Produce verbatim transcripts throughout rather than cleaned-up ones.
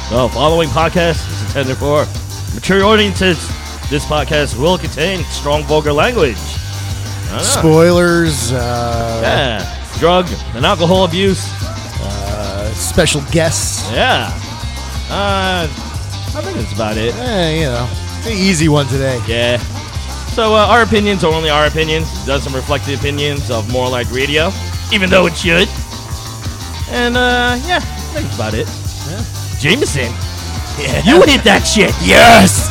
The following podcast is intended for mature audiences. This podcast will contain strong vulgar language. Spoilers. Uh, Yeah. Drug and alcohol abuse. Uh, special guests. Yeah. Uh, I think that's about it. Eh, you know, it's an easy one today. Yeah. So uh, our opinions are only our opinions. It doesn't reflect the opinions of More Like Radio, even though it should. And uh, yeah, I think that's about it. Yeah. Jameson, yeah. You hit that shit. Yes.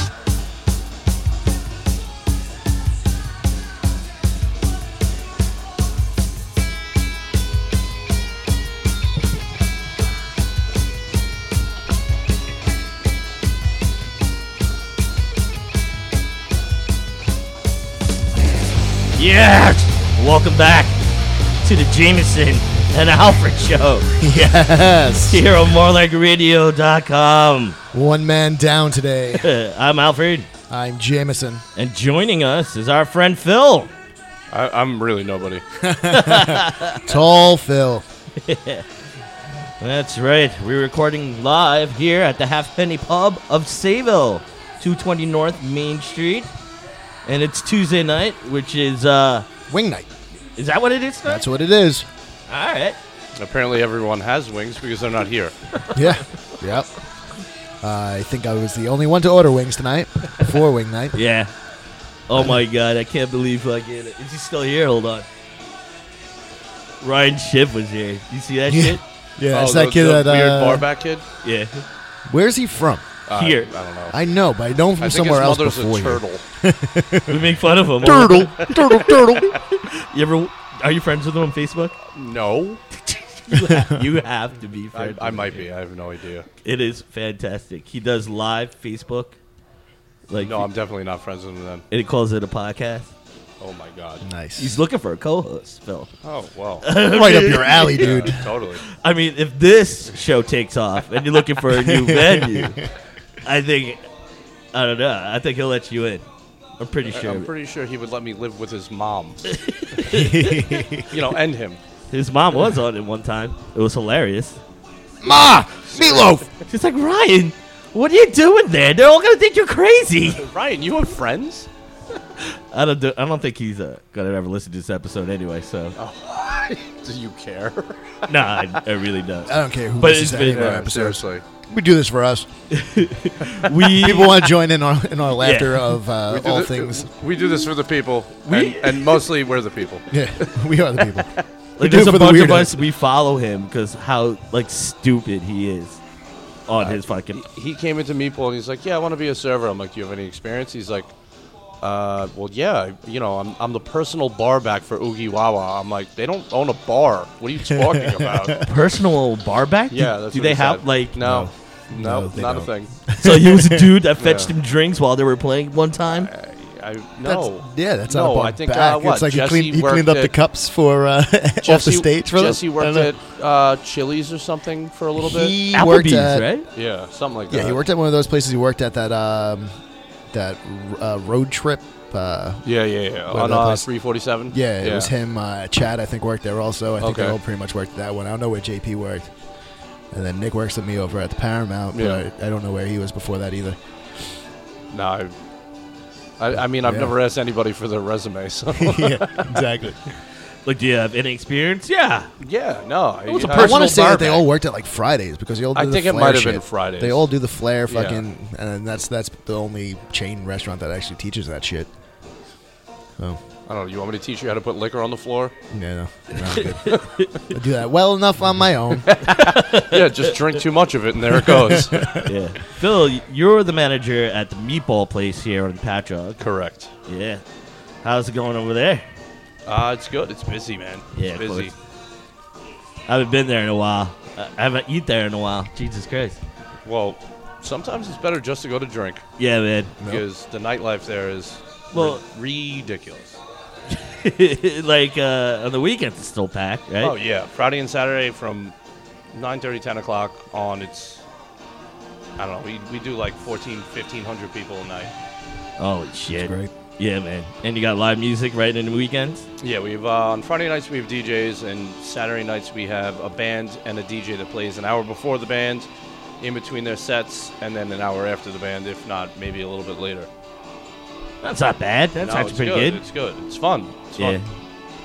Yes. Welcome back to the Jameson and Alfred Show. Yes. Here on more like radio dot com. One man down today. I'm Alfred. I'm Jameson. And joining us is our friend Phil. I, I'm really nobody. Tall Phil. That's right. We're recording live here at the Halfpenny Pub of Sayville, two twenty North Main Street. And it's Tuesday night, which is, uh... Wing night. Is that what it is tonight? That's what it is. All right. Apparently everyone has wings because they're not here. Yeah. Yep. Uh, I think I was the only one to order wings tonight for wing night. Yeah. Oh, my God. I can't believe fucking... Is he still here? Hold on. Ryan Schiff was here. You see that Yeah. shit? Yeah, oh, it's that the, kid the that... weird Uh, barback kid? Yeah. Where's he from? Uh, Here. I don't know. I know, but I know him from I think somewhere his else mother's before a you. turtle. We make fun of him. Turtle. Turtle, turtle. You ever... Are you friends with him on Facebook? No. You, ha- you have to be I, friends I with might him. be. I have no idea. It is fantastic. He does live Facebook. Like, No, I'm definitely not friends with them. and he calls it a podcast. Oh, my God. Nice. He's looking for a co-host, Phil. Oh, well. right up your alley, dude. Yeah, totally. I mean, if this show takes off and you're looking for a new venue, I think, I don't know, I think he'll let you in. I'm pretty I- sure. I'm pretty sure he would let me live with his mom. you know, and him. His mom was on it one time. It was hilarious. Ma! Meatloaf! She's like, Ryan, what are you doing there? They're all gonna think you're crazy. Ryan, you have friends? I don't. Do, I don't think he's uh, gonna ever listen to this episode anyway. So, Do you care? nah, I, I really don't. I don't care who But listens it's to any been- of our Yeah, episodes. seriously. We do this for us. We People want to join in our in our laughter Yeah. of uh, We do, all thi- things. we do this for the people, We- and, and mostly we're the people. Yeah, we are the people. We like do there's it a for the bunch of weirdos. us. We follow him because how like stupid he is on his fucking. He came into Meatball and he's like, "Yeah, I want to be a server." I'm like, "Do you have any experience?" He's like, uh, "Well, yeah, you know, I'm I'm the personal bar back for Oogie Wawa." I'm like, "They don't own a bar. What are you talking about?" Personal bar back? Yeah, do, that's do what they he have said. like No, No, no, they not don't. a thing. So he was a dude that fetched Yeah. him drinks while they were playing one time. I That's, no. yeah, that's No, not a bar I think, back. uh, what, It's like Jesse he cleaned, he worked cleaned up the at- cups for uh, off the Jesse, stage for them. Jesse I worked don't at uh, Chili's or something for a little bit. He worked Applebee's, at right? Yeah, something like that. yeah, he worked at one of those places. He worked at that um, that uh, road trip. Uh, Yeah, yeah, yeah. Where On that uh, place- three forty-seven. yeah, it was him. Uh, Chad, I think, worked there also. I think they Okay. all pretty much worked at that one. I don't know where J P worked. And then Nick works with me over at the Paramount, Yeah. but I don't know where he was before that either. No, I, I, I mean, I've Yeah. never asked anybody for their resume. So yeah, exactly. Like, do you have any experience? Yeah. yeah, no. was a I- I personal want to say bar that they back. all worked at like Fridays because they all do I the think it Flair might have shit. been Fridays. They all do the Flair Yeah. fucking, and that's that's the only chain restaurant that actually teaches that shit. So I don't know. You want me to teach you how to put liquor on the floor? yeah, no, no, I'm good. I do that well enough on my own. Yeah, just drink too much of it, and there it goes. Yeah. Phil, you're the manager at the meatball place here in Patchogue. Correct. Yeah. How's it going over there? Uh, it's good. It's busy, man. Yeah, it's of busy. course. I haven't been there in a while. I haven't eaten there in a while. Jesus Christ. Well, sometimes it's better just to go to drink Yeah, man. because the nightlife there is Well- ri- ridiculous. like, uh, on the weekends, it's still packed, right? Oh yeah, Friday and Saturday from nine thirty, ten o'clock on. It's I don't know. We we do like fourteen, fifteen hundred people a night. Holy shit. Great. Yeah, man. And you got live music right in the weekends? Yeah, we have uh, on Friday nights we have D Js, and Saturday nights we have a band and a D J that plays an hour before the band. in between their sets, and then an hour after the band, if not maybe a little bit later. That's not bad. That's No, actually it's pretty good. good. It's good. It's fun. It's Yeah. fun.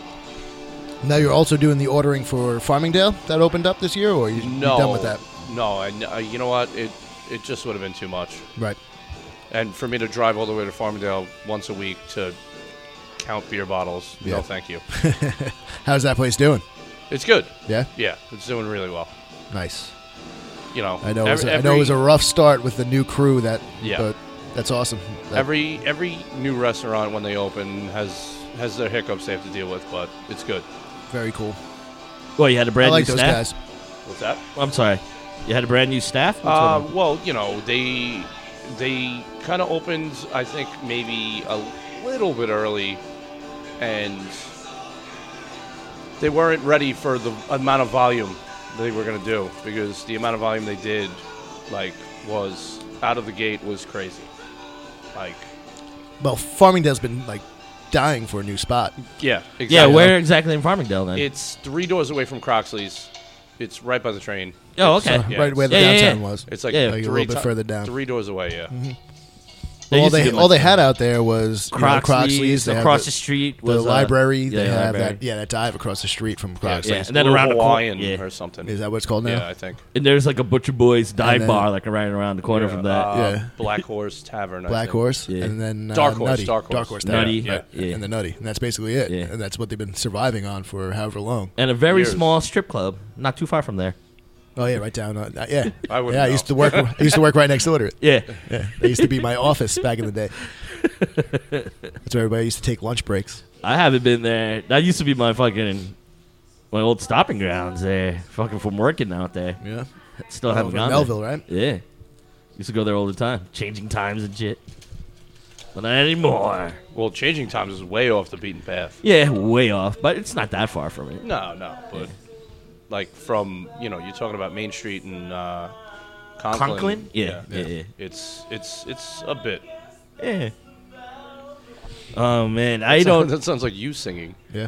Now you're also doing the ordering for Farmingdale that opened up this year, or are you No, you done with that? No, I, I- you know what? It it just would have been too much. Right. And for me to drive all the way to Farmingdale once a week to count beer bottles, Yeah. no, thank you. How's that place doing? It's good. Yeah. Yeah, it's doing really well. Nice. You know, I know. It was every, a, I know it was a rough start with the new crew. That. Yeah. But that's awesome. That- every every new restaurant when they open has has their hiccups they have to deal with, but it's good. very cool. Well, you had a I brand like new those staff. guys. What's that? I'm sorry. You had a brand new staff. What's Uh, going on? well, you know, they they kind of opened, I think, maybe a little bit early, and they weren't ready for the amount of volume they were going to do, because the amount of volume they did, like, was out of the gate was crazy. Like, Well, Farmingdale's been like dying for a new spot. yeah, exactly. yeah, where exactly in Farmingdale then? It's three doors away from Croxley's. It's right by the train. oh, It's, okay. uh, yeah, right where the yeah, yeah, downtown yeah. was. It's like, Yeah, like a three little bit ti- further down. Three doors away, yeah. They all used to they get all much they better. had out there was you know, Croxley's, Croxley's. They had across the, the street the was uh, library. yeah, they the have library. that. Yeah, that dive across the street from Yeah, Croxley's. and then Blue around the corner, Hawaiian yeah. or something. Is that what it's called now? Yeah, I think. And there's like a Butcher Boy's dive then- bar like right around the corner Yeah, from that. uh, Yeah. Black Horse Tavern. I Black think. Horse, Yeah. and then uh, Dark Horse, Nutty. Dark Horse. Tavern, Nutty, right. yeah. and the Nutty, and that's basically it. Yeah. And that's what they've been surviving on for however long. And a very Years. small strip club, not too far from there. Oh yeah, right down. Uh, yeah, I wouldn't yeah. I know. used to work. I used to work right next door to it. Yeah. Yeah, that used to be my office back in the day. That's where everybody used to take lunch breaks. I haven't been there. That used to be my fucking my old stopping grounds there, fucking from working out there. Yeah, Still haven't over gone in Melville, right? there. Yeah. Used to go there all the time, changing times and shit. But not anymore. Well, changing times is way off the beaten path. Yeah, way off, but it's not that far from it. No, no, but like from you know, you're talking about Main Street and uh, Conklin. Conklin? Yeah, yeah, yeah. It's it's it's a bit. Yeah. Oh man, I That don't. That sounds like you singing. Yeah.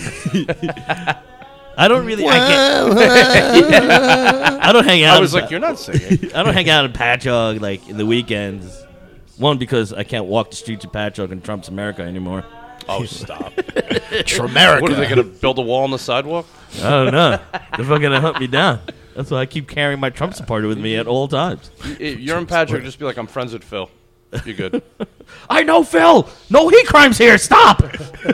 I don't really. I, can't, I don't hang out. I was in like, Pa- you're not singing. I don't hang out in Patchogue like in the weekends. One, because I can't walk the streets of Patchogue in Trump's America anymore. Oh, stop. Tramerica. What are they gonna build a wall on the sidewalk? I don't know. They're fucking gonna hunt me down. That's why I keep carrying my Trump supporter with me at all times. If you're in Patrick, just be like, I'm friends with Phil. You're good. I know Phil. No hate crimes here. Stop.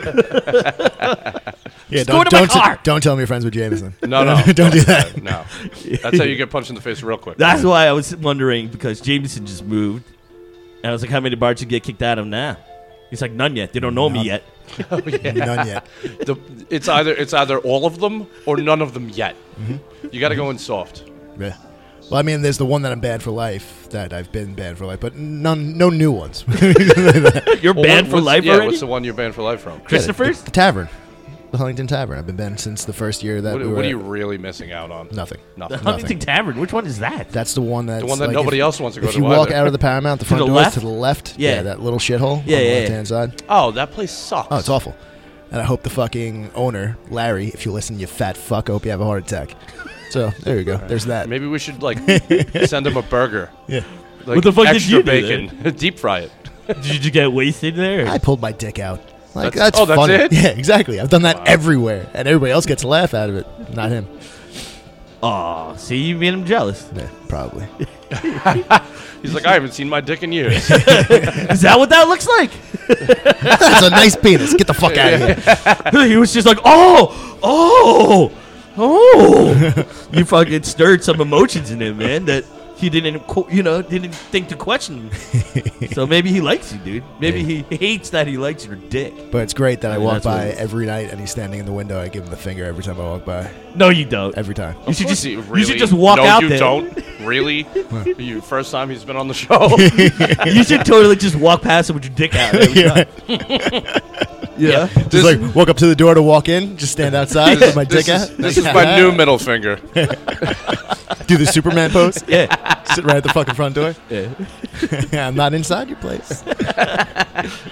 Yeah, Just go don't to my don't, car. don't tell me you're friends with Jameson. No, no, Don't do that. No, that's how you get punched in the face real quick. That's why I was wondering, because Jameson just moved, and I was like, how many bars you get kicked out of now? He's like, none yet. They don't know me yet. Oh, None yet. The, it's either it's either all of them or none of them yet. Mm-hmm. You got to go in soft. Yeah. Well, I mean, there's the one that I'm banned for life that I've been banned for life, but none, no new ones. You're Well, banned what- for what's- life yeah, already? what's the one you're banned for life from? Christopher's? the, the tavern, the Huntington Tavern. I've been banned since the first year that What, we were what are at- you really missing out on? Nothing. The Nothing. Huntington Tavern. Which one is that? That's the one that's The one that like nobody if, else wants to go if to you walk either. out of the Paramount, the front the door left? to the left. Yeah. that little shithole Yeah, on yeah, the yeah. left-hand side. Oh, that place sucks. Oh, it's awful. And I hope the fucking owner, Larry, if you listen, you fat fuck, I hope you have a heart attack. So there you go. There's that. Maybe we should like send him a burger. Yeah. Like, What the fuck did extra you do bacon, deep fry it. Did you just get wasted there? I pulled my dick out. Like That's- that's, oh, that's funny. it? Yeah, exactly. I've done that Wow. everywhere, and everybody else gets a laugh out of it. Not him. Aw, see, you made him jealous. Yeah, probably. He's like, I haven't seen my dick in years. Is that what that looks like? That's a nice penis. Get the fuck out of here. He was just like, oh, oh, oh. You fucking stirred some emotions in him, man, that he didn't, qu- you know, didn't think to question. So maybe he likes you, dude. Maybe he hates that he likes your dick. But it's great that I, I mean, walk that's by what it is. every night, and he's standing in the window. I give him the finger every time I walk by. No, you don't. Every time. You should Of course just, he- you really? should just walk no, out you there. don't. Really? you first time he's been on the show. You should totally just walk past him with your dick out. Every Yeah. time. Yeah. Just This- like walk up to the door to walk in, just stand outside with my this dick is, out. this is my new middle finger. Do the Superman pose. Yeah. Sit right at the fucking front door. Yeah. I'm not inside your place.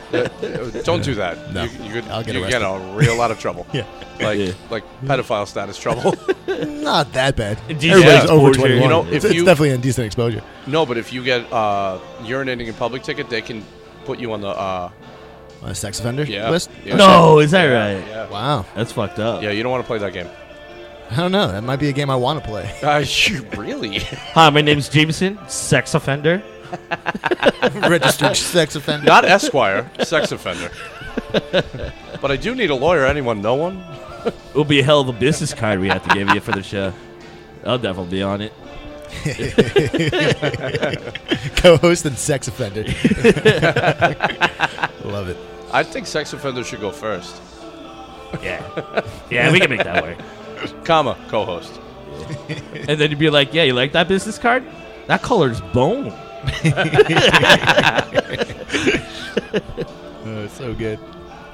Uh, don't do that. No. You, you could I'll get you get arrested. a real lot of trouble. Yeah. Like Yeah. like pedophile status trouble. Not that bad. Indecent Everybody's over exposure. twenty-one. You know, if it's, it's you- definitely indecent exposure. No, but if you get uh, urinating in public ticket, they can put you on the uh, On a sex offender yeah. list? yeah. No, is that Yeah, right? Yeah. Wow. That's fucked up. Yeah, you don't want to play that game. I don't know. That might be a game I want to play. Uh, you really? Hi, my name's Jameson, sex offender. Registered sex offender. Not Esquire, sex offender. But I do need a lawyer. Anyone know one? It'll be a hell of a business card we have to give you for the show. I'll definitely be on it. Co-host and sex offender. Love it. I think sex offender should go first. Yeah. Yeah, we can make that work. Comma, co-host. And then you'd be like, yeah, you like that business card? That color's bone. Oh, it's so good.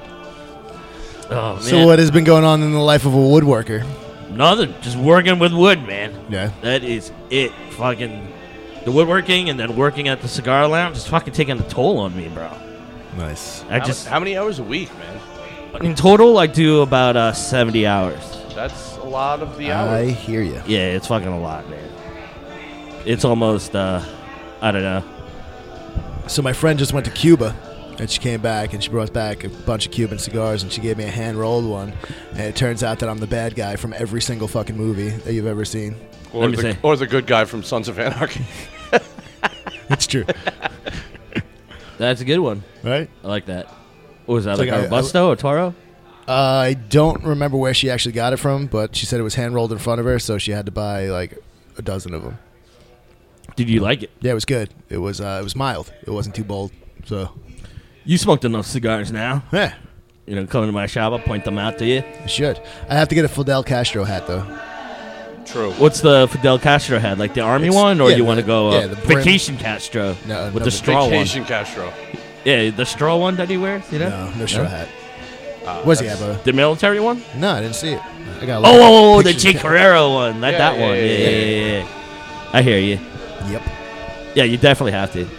Oh, man. So what has been going on in the life of a woodworker? Nothing. Just working with wood, man. Yeah. That is it. Fucking the woodworking and then working at the cigar lounge is fucking taking a toll on me, bro. Nice. I How, just how many hours a week, man? in total I do about uh, seventy hours. That's a lot of the I hours. hear you. Yeah, it's fucking a lot, man. It's almost uh, I don't know. So my friend just went to Cuba, and she came back, and she brought back a bunch of Cuban cigars, and she gave me a hand-rolled one. And it turns out that I'm the bad guy from every single fucking movie that you've ever seen. Or Let me the, say. or the good guy from Sons of Anarchy. It's true, That's a good one. right? I like that. What was that, It's like, like a I- I- Robusto or Toro? Uh, I don't remember where she actually got it from, but she said it was hand-rolled in front of her, so she had to buy like a dozen of them. Did you like it? Yeah, it was good. It was uh, it was mild. It wasn't too bold. So You smoked enough cigars now. yeah, You know, come to my shop, I'll point them out to you. I should. I have to get a Fidel Castro hat though. True. What's the Fidel Castro hat? Like the army It's- one, or yeah, you want to the- go uh, yeah, the brim- vacation Castro No, with no, the the straw Vacation one? Castro. Yeah, the straw one that he wears. You know, No, no straw hat. Uh, What's he that's- have? A, the military one. no, I didn't see it. I got. Oh, oh, oh, the pictures. Che Carrero one. That Yeah, that yeah, one. Yeah yeah, yeah, yeah, yeah, yeah. I hear you. Yep. Yeah, you definitely have to.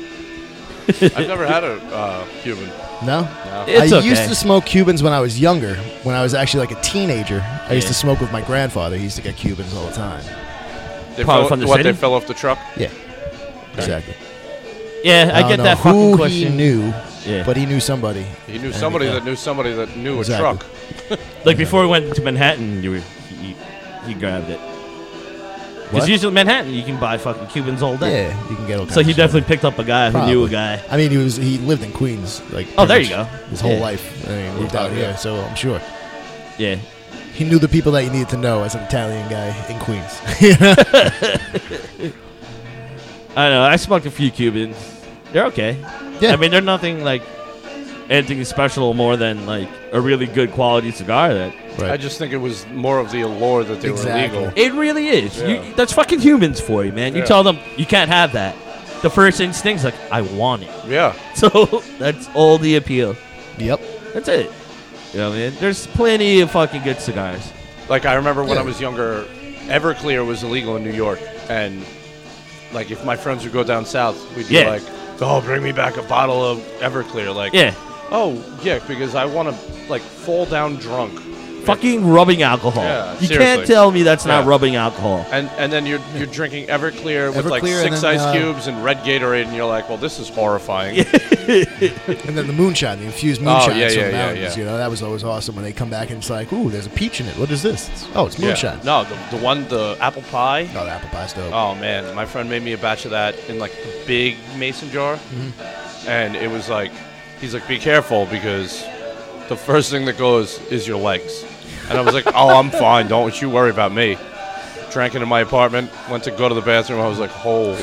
I've never had a uh, Cuban. No. No. It's I okay. used to smoke Cubans when I was younger. When I was actually like a teenager, I used Yeah. to smoke with my grandfather. He used to get Cubans all the time. They Probably fell, from the what, city? they fell off the truck? Yeah. Exactly. Yeah, I, don't get know that who fucking he question. knew, Yeah. but he knew somebody. He knew And, somebody uh, that knew somebody that knew Exactly. a truck. Like before we went to Manhattan, you were he, he grabbed it. Because What? usually in Manhattan you can buy fucking Cubans all day. Yeah, you can get all kinds So he of stuff. definitely picked up a guy who knew a Probably. guy. I mean, he was he lived in Queens, like Oh, pretty there you much go. his whole Yeah. life. I mean, moved Oh, out yeah. here, so I'm sure Yeah. he knew the people that you needed to know as an Italian guy in Queens. You know? I know. I smoked a few Cubans. They're okay. Yeah. I mean, they're nothing like anything special more than like a really good quality cigar. That Right. I just think it was more of the allure that they Exactly. were illegal. it really is. Yeah. You, that's fucking humans for you, man. You Yeah. tell them you can't have that. The first instinct's like, I want it. Yeah. So that's all the appeal. Yep. That's it. You know what I mean? There's plenty of fucking good cigars. Like, I remember when Yeah. I was younger, Everclear was illegal in New York. And, like, if my friends would go down south, we'd be Yeah. like, oh, bring me back a bottle of Everclear. Like, Yeah. oh, yeah, because I want to, like, fall down drunk. Fucking rubbing alcohol. Yeah, you seriously. can't tell me that's not Yeah. rubbing alcohol. And and then you're you're drinking Everclear with like Everclear and six then, ice uh, cubes and red Gatorade, and you're like, well, this is horrifying. And then the moonshine, the infused Oh, moonshine yeah, from yeah, the yeah, mountains. yeah. You know, that was always awesome when they come back and it's like, ooh, there's a peach in it. What is this? It's- oh, it's Yeah. moonshine. No, the, the one, the apple pie. Oh, the apple pie's dope. Oh man, my friend made me a batch of that in like the big mason jar, Mm-hmm. and it was like, he's like, be careful because the first thing that goes is your legs. And I was like, oh, I'm fine. Don't you worry about me. Drank it in my apartment. Went to go to the bathroom. I was like, oh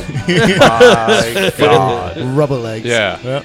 my god. Rubber legs. Yeah. Yep.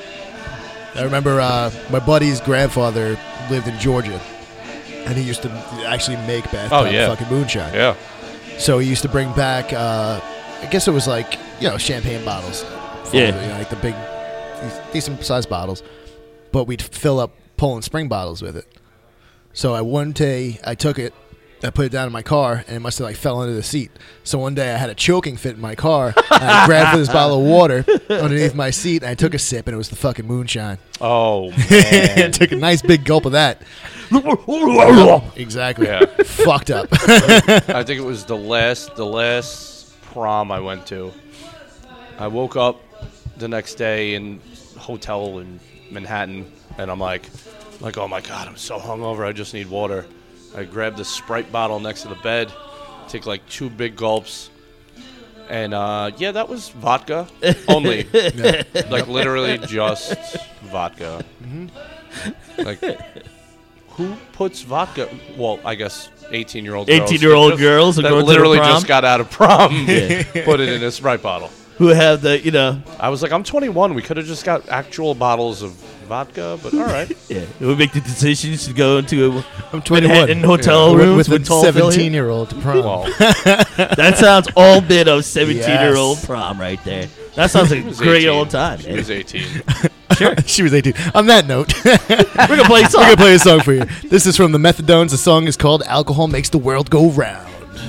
I remember uh, my buddy's grandfather lived in Georgia, and he used to actually make bathtub Oh, yeah. fucking moonshine. Yeah. So he used to bring back, uh, I guess it was like, you know, champagne bottles. full Yeah. of it, you know, like the big, decent sized bottles. But we'd fill up Poland Spring bottles with it. So I one day I took it I put it down in my car, and it must have like fell under the seat. So one day I had a choking fit in my car. And I grabbed for this bottle of water underneath my seat, and I took a sip, and it was the fucking moonshine. Oh, I man. took a nice big gulp of that. Exactly. Yeah. Fucked up. I think it was the last the last prom I went to. I woke up the next day in a hotel in Manhattan, and I'm like, like, oh my God, I'm so hungover. I just need water. I grabbed the Sprite bottle next to the bed, take like two big gulps, and uh, yeah, that was vodka only. Yeah. Like literally just vodka. Mm-hmm. Like, who puts vodka? Well, I guess eighteen-year-old girls. eighteen-year-old girls that are going literally to the prom? just got out of prom. Yeah. Put it in a Sprite bottle. Who have the, you know, I was like, I'm twenty-one. We could have just got actual bottles of vodka, but all right. yeah, it would make the decisions to go into a I'm twenty-one. Manhattan hotel Yeah. rooms with, with, with tall a seventeen-year-old to prom. Well, That sounds all bit of seventeen-year-old Yes. prom right there. That sounds like he a was great eighteen. old time, He man. was eighteen. Sure. She was eighteen. On that note, we're We're going to play a song. gonna play a song for you. This is from the Methadones. The song is called "Alcohol Makes the World Go Round."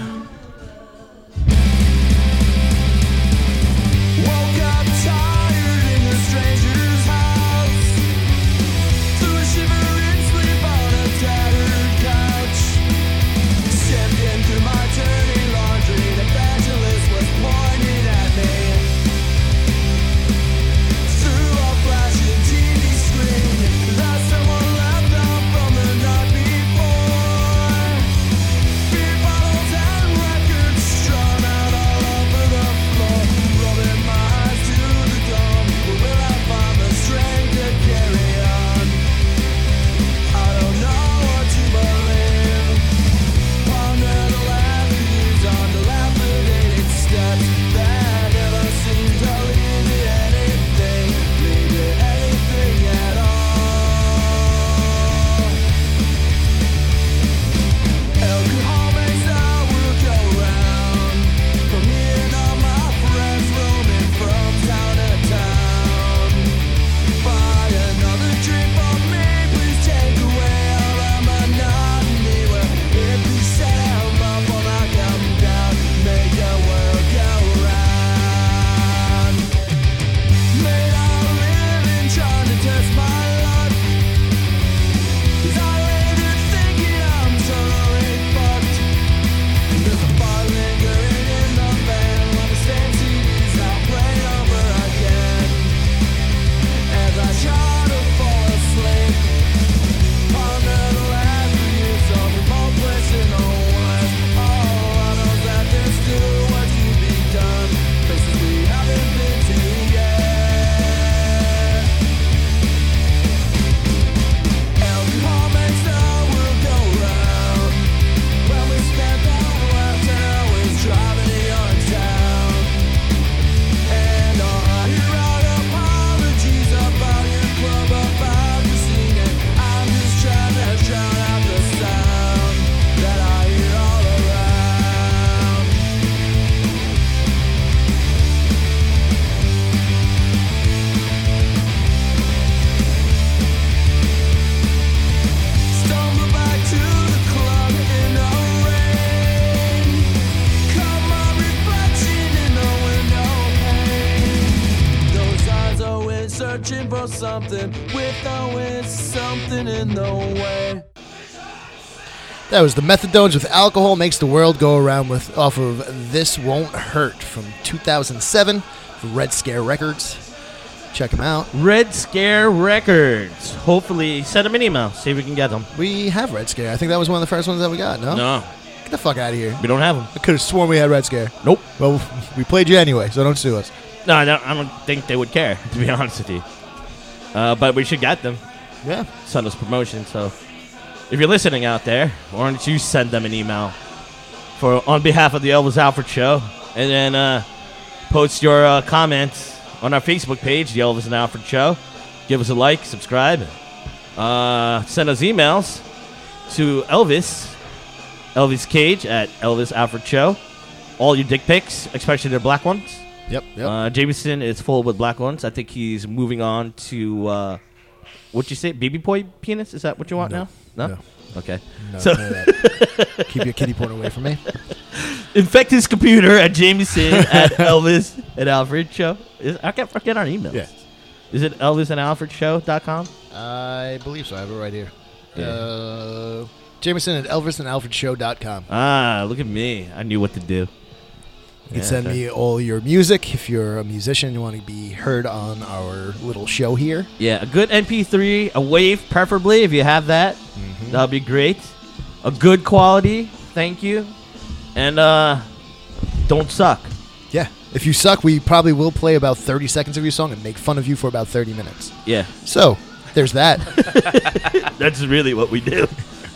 Woke up tired in a stranger's house. Threw a shivering sleep on a tattered couch. Stepped into my dirty laundry. The evangelist was pointing at me. Through a flashing T V screen that someone left on from the night before. Beer bottles and records strewn out all over the floor. Rubbing my eyes to the dawn. But will I find the strength to carry on? I don't know what to believe. Ponder the last years on dilapidated steps that never seem to lead to anything, lead to anything at all. Alcohol makes the world go round. From me and all my friends roaming from town to town. Buy another drink for me, please take away all the monotony. Well, if you set them up, well, I come down, make the world go round. Made our living trying to test my luck. 'Cause I lay there thinking I'm totally fucked. There's a bar lingering in the van while the same C Ds now play over again. As I try to fall asleep, ponder the last few years of remote place in the West. Oh, I know that there's still work to be done, places we haven't been to yet. Alcohol makes the world go round. When we spent our last hours driving young town. And all I hear are apologies about your club, about your scene. And I'm just trying to drown out the sound that I hear all around. Stumble back to the club in the rain. Come my reflection in the window pane. Those eyes always searching for something, with always something in the way. That was the Methadones with "Alcohol Makes the World Go Around" with off of "This Won't Hurt" from two thousand seven for Red Scare Records. Check them out. Red Scare Records. Hopefully, send them an email. See if we can get them. We have Red Scare. I think that was one of the first ones that we got. No, No, get the fuck out of here. we don't have them. I could have sworn we had Red Scare. Nope. Well, we played you anyway, so don't sue us. No, I don't, I don't think they would care, to be honest with you. Uh, but we should get them. Yeah. Send us promotion. So if you're listening out there, why don't you send them an email for on behalf of the Elvis Alfred Show, and then uh, post your uh, comments on our Facebook page, the Elvis and Alfred Show. Give us a like, subscribe. Uh, send us emails to Elvis, Elvis Cage at Elvis Alfred Show. All your dick pics, especially the black ones. Yep. Yep. Uh, Jameson is full with black ones. I think he's moving on to, uh, what'd you say, baby boy penis? Is that what you want No. now? No? No. Okay. No, So- none of that. Keep your kitty porn away from me. Infect his computer at Jameson at Elvis and Alfred Show. Is, I can't forget our email. Yeah. Is it Elvis and Alfred Show dot com? I believe so. I have it right here. Yeah. Uh, Jameson at Elvis and Alfred Show dot com. Ah, look at me. I knew what to do. You can Yeah, send okay. me all your music if you're a musician. You want to be heard on our little show here. Yeah, a good M P three, a wave preferably if you have that. Mm-hmm. That'll be great. A good quality, thank you. And uh don't suck. Yeah. If you suck, we probably will play about thirty seconds of your song and make fun of you for about thirty minutes. Yeah. So, there's that. That's really what we do.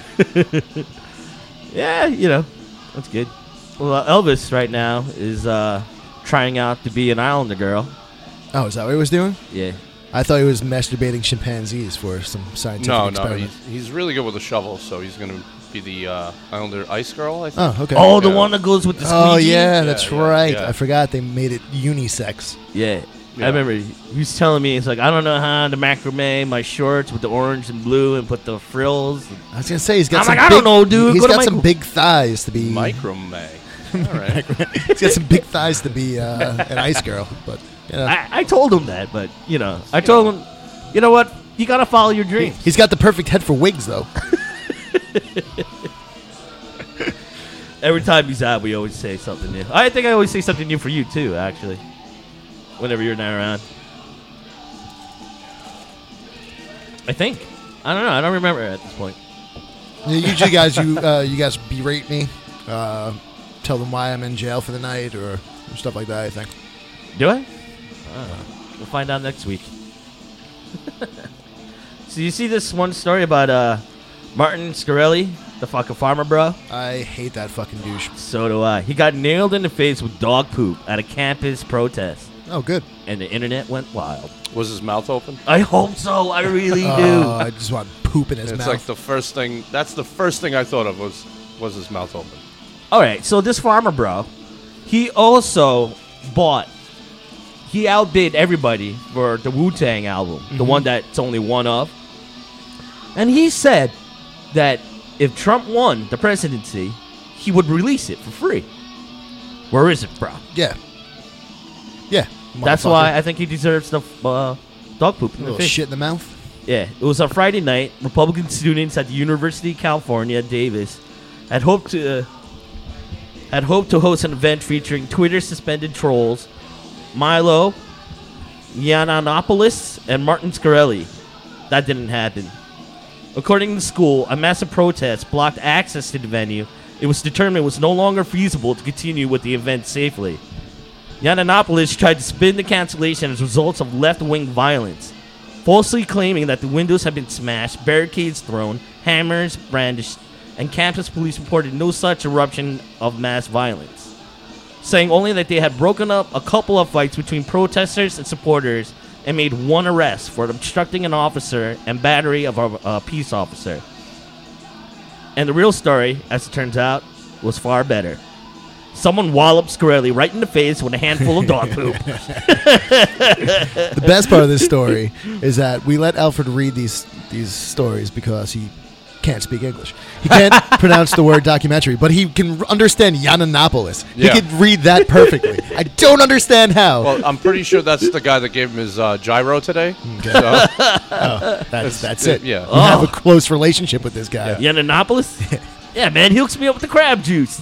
Yeah, you know, that's good. Well, uh, Elvis right now is uh trying out to be an Islander girl. Oh, is that what he was doing? Yeah. I thought he was masturbating chimpanzees for some scientific No, no, experiment. he's, he's really good with a shovel, so he's going to be the uh, Islander Ice Girl, I think. Oh, okay. Oh, the Yeah. one that goes with the squeegee? Oh, yeah, that's yeah, right. yeah. I forgot they made it unisex. Yeah. Yeah. I remember he was telling me, it's like, I don't know how to macrame my shorts with the orange and blue and put the frills. I was gonna say he's got I'm some. like, I big, don't know, dude. He's Go to got some Michael- big thighs to be. Microme. All right. He's got some big thighs to be uh, an ice girl, but you know, I, I told him that, but, you know, I told him, you know what? You got to follow your dreams. he's got the perfect head for wigs, though. Every time he's out, we always say something new. I think I always say something new for you, too, actually. Whenever you're not around. I think. I don't know. I don't remember at this point. Usually, guys, you uh, you guys berate me, uh, tell them why I'm in jail for the night or stuff like that. I think. Do I? I don't know. We'll find out next week. So you see this one story about uh, Martin Scarelli, the fucking farmer bro? I hate that fucking douche. So do I. He got nailed in the face with dog poop at a campus protest, Oh, good. and the internet went wild. Was his mouth open? I hope so. I really Oh, do. I just want poop in his It's mouth. like the first thing. That's the first thing I thought of was was his mouth open. All right, so this farmer bro, he also bought, he outbid everybody for the Wu-Tang album, the one that's only one of. And he said that if Trump won the presidency, he would release it for free. Where is it, bro? yeah. Yeah. That's why I think he deserves the uh, dog poop in the little face. shit in the mouth. Yeah, it was on Friday night. Republican students at the University of California, Davis, had hoped to uh, had hoped to host an event featuring Twitter suspended trolls Milo Yiannopoulos and Martin Scarelli. That didn't happen. According to the school, a massive protest blocked access to the venue. It was determined it was no longer feasible to continue with the event safely. Yiannopoulos tried to spin the cancellation as a result of left-wing violence, falsely claiming that the windows had been smashed, barricades thrown, hammers brandished, and campus police reported no such eruption of mass violence, saying only that they had broken up a couple of fights between protesters and supporters and made one arrest for obstructing an officer and battery of a, a peace officer. And the real story, as it turns out, was far better. Someone walloped Scarelli right in the face with a handful of dog poop. The best part of this story is that we let Alfred read these these stories because he can't speak English. He can't pronounce the word documentary, but he can understand Yiannopoulos. Yeah. He can read that perfectly. I don't understand how. Well, I'm pretty sure that's the guy that gave him his uh, gyro today. Okay. So, Oh, that's that's it. yeah. You have a close relationship with this guy. Yiannopoulos? Yeah, man, he hooks me up with the crab juice.